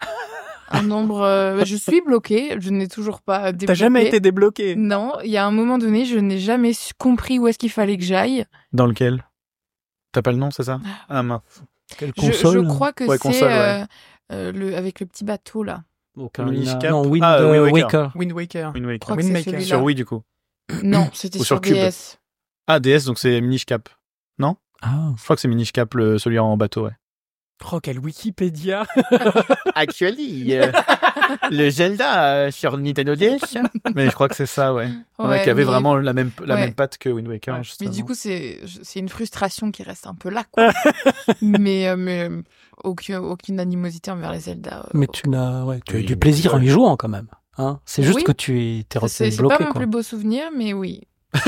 C: un nombre... euh, je suis bloquée, je n'ai toujours pas débloqué.
A: T'as jamais été débloqué.
C: Non, il y a un moment donné, je n'ai jamais su- compris où est-ce qu'il fallait que j'aille.
E: Dans lequel? T'as pas le nom, c'est ça? Ah, mince.
D: Quelle
C: Je, je
D: console
C: crois que
E: Ouais,
C: c'est
E: console, ouais.
C: euh, euh, le, avec le petit bateau, là.
D: Ocarina-
E: Minish Cap.
D: Non, Wind
E: Ah,
D: euh,
E: Wind Waker.
D: Waker.
A: Wind Waker.
E: Wind
C: Je
E: Waker.
C: crois que
A: Wind
C: c'est
A: Waker.
C: celui-là.
E: Sur Wii, du coup.
C: Non, c'était
E: Ou
C: sur,
E: sur Cube.
C: D S.
E: Ah, D S, donc c'est Minish Cap.
D: Ah,
E: Je crois que c'est Minish Cap, le, celui en bateau, ouais.
A: Oh, quel Wikipédia.
E: Actually, euh, le Zelda euh, sur Nintendo D S. Mais je crois que c'est ça, ouais. Ouais,
C: Ouais,
E: qui avait
C: mais-
E: vraiment la même, la
C: ouais.
E: même patte que Wind Waker.
A: Ouais.
E: justement.
C: Mais du coup, c'est c'est une frustration qui reste un peu là, quoi. mais, euh, mais euh, aucune, aucune animosité envers les Zelda. euh,
D: mais tu n'as, ouais, tu as eu
E: Oui,
D: du plaisir en y jouant quand même. Hein, c'est juste
C: Oui.
D: que tu es, t'es
C: C'est
D: resté
C: c'est
D: bloqué,
C: pas mon
D: quoi.
C: plus beau souvenir, mais oui.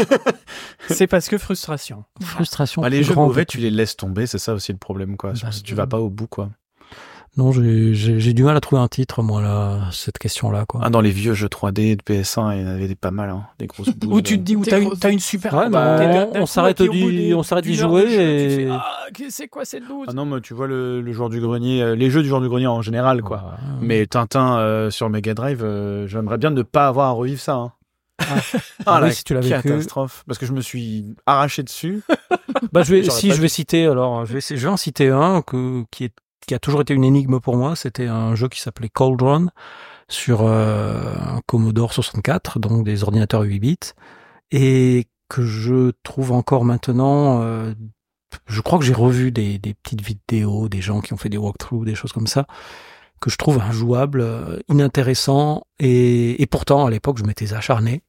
A: C'est parce que frustration.
D: Frustration.
E: Bah, les
D: plus
E: jeux
D: grande.
E: mauvais, tu les laisses tomber, c'est ça aussi le problème, quoi.
D: Bah,
E: tu vas pas au bout, quoi.
D: Non, j'ai, j'ai, j'ai du mal à trouver un titre, moi, là, cette question-là, quoi.
E: Ah, dans les vieux jeux trois D de P S un, il y en avait des pas mal, hein. Des grosses boules.
A: Où tu te dis, où
C: T'es
A: t'as une,
C: grosse.
A: t'as une super...
D: Ouais,
A: bah,
D: mais
A: t'es
D: on-
A: d'un- d'un
D: on
A: coup,
D: s'arrête
A: et puis au
D: d'y-
A: bout des-
D: on s'arrête d'y
A: d'une heure
D: jouer
A: de jeu, tu
D: et-
A: fais, ah, que- c'est quoi cette loose?
E: Ah non, mais tu vois le, le joueur du grenier, euh, les jeux du joueur du grenier en général, quoi.
D: Ouais.
E: Mais Tintin euh, sur Mega Drive, euh, j'aimerais bien ne pas avoir à revivre ça. Hein.
D: Ah oui,
E: la
D: si tu l'as vécu.
E: catastrophe. Parce que je me suis arraché dessus.
D: Bah, je vais,
E: J'aurais
D: si
E: pas
D: je
E: dû.
D: vais citer, alors, je vais, je vais en citer un que, qui est, qui a toujours été une énigme pour moi. C'était un jeu qui s'appelait Cold Run sur euh, un Commodore soixante-quatre, donc des ordinateurs huit bits, et que je trouve encore maintenant. Euh, je crois que j'ai revu des, des petites vidéos, des gens qui ont fait des walkthroughs, des choses comme ça, que je trouve injouable, euh, inintéressant, et, et pourtant à l'époque je m'étais acharné.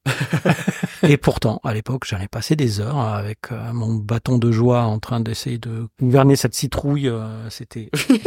D: Et pourtant à l'époque j'en ai passé des heures avec euh, mon bâton de joie en train d'essayer de gouverner cette citrouille. euh, c'était,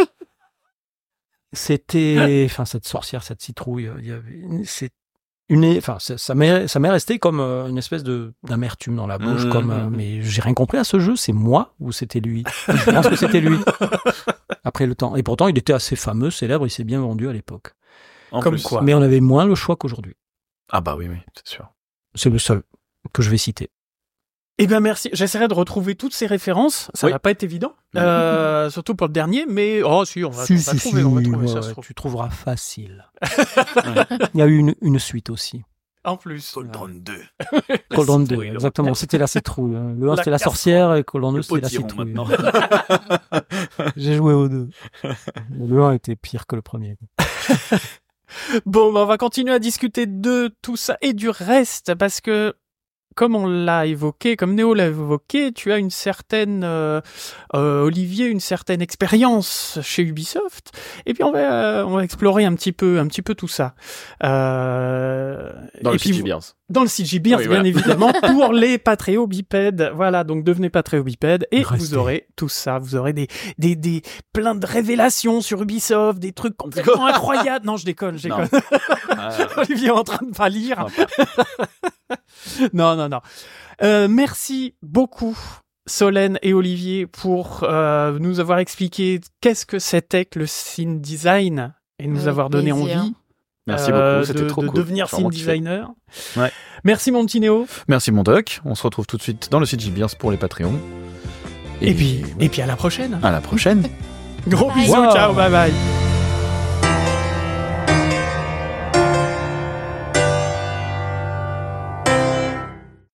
D: c'était, enfin cette sorcière, cette citrouille. euh, il y avait, c'est une, enfin ça, ça m'est, ça m'est resté comme euh, une espèce de d'amertume dans la bouche,
E: Mmh.
D: comme. euh, mais j'ai rien compris à ce jeu. C'est moi ou c'était lui? Je pense que c'était lui. après le temps. Et pourtant, il était assez fameux, célèbre, il s'est bien vendu à l'époque.
E: En
A: Comme
E: plus.
A: quoi.
D: Mais on avait moins le choix qu'aujourd'hui.
E: Ah bah oui, oui, c'est sûr.
D: C'est le seul que je vais citer.
A: Eh bien, merci. J'essaierai de retrouver toutes ces références. Ça
E: Oui.
A: va pas être évident, euh, surtout pour le dernier, mais oh si, on va,
D: Si,
A: on va
D: si,
A: trouver,
D: si,
A: on va
D: oui,
A: trouver
D: ouais,
A: ça.
D: ouais,
A: se trouve.
D: tu trouveras facile. Il y a eu une, une suite aussi.
A: En plus.
E: Cauldron deux.
D: Cauldron deux,
E: citrouille,
D: exactement. C'était la citrouille. hein. Le un,
A: La
D: c'était la
A: casserole.
D: sorcière et Cauldron deux,
E: Le
D: c'était la
E: potiron,
D: citrouille.
E: maintenant.
D: J'ai joué aux deux. Le un était pire que le premier.
A: Bon, ben, on va continuer à discuter de tout ça et du reste, parce que, comme on l'a évoqué, comme Néo l'a évoqué, tu as une certaine, euh, euh, Olivier, une certaine expérience chez Ubisoft. Et puis on va, euh, on va explorer un petit peu, un petit peu tout ça. Euh,
E: Dans
A: et
E: le
A: puis
E: C G
A: vous-
E: Beers.
A: Dans le C G Beers,
E: Oui,
A: bien
E: voilà.
A: évidemment, pour les patréobipèdes. Voilà, donc devenez patréobipèdes et
D: Restez.
A: vous aurez tout ça. Vous aurez des, des, des, plein de révélations sur Ubisoft, des trucs complètement incroyables. Non, je déconne, je
E: Non.
A: déconne.
E: Ah,
A: Olivier est en train de pas lire.
E: sympa.
A: Non, non, non. Euh, merci beaucoup, Solène et Olivier, pour euh, nous avoir expliqué qu'est-ce que c'était que le scene design et nous
C: Avec
A: avoir donné
C: plaisir.
A: envie
E: Merci
A: euh,
E: beaucoup, c'était
A: de,
E: trop
A: de
E: cool.
A: devenir
E: J'ai vraiment
A: scene
E: kiffé.
A: designer.
E: Ouais.
A: Merci, mon petit Néo.
E: Merci mon doc. On se retrouve tout de suite dans le C G Beers pour les Patreons.
A: Et, puis, et puis à la prochaine.
E: à la prochaine.
A: Gros
C: Bye.
A: bisous,
E: Wow.
A: ciao, bye bye.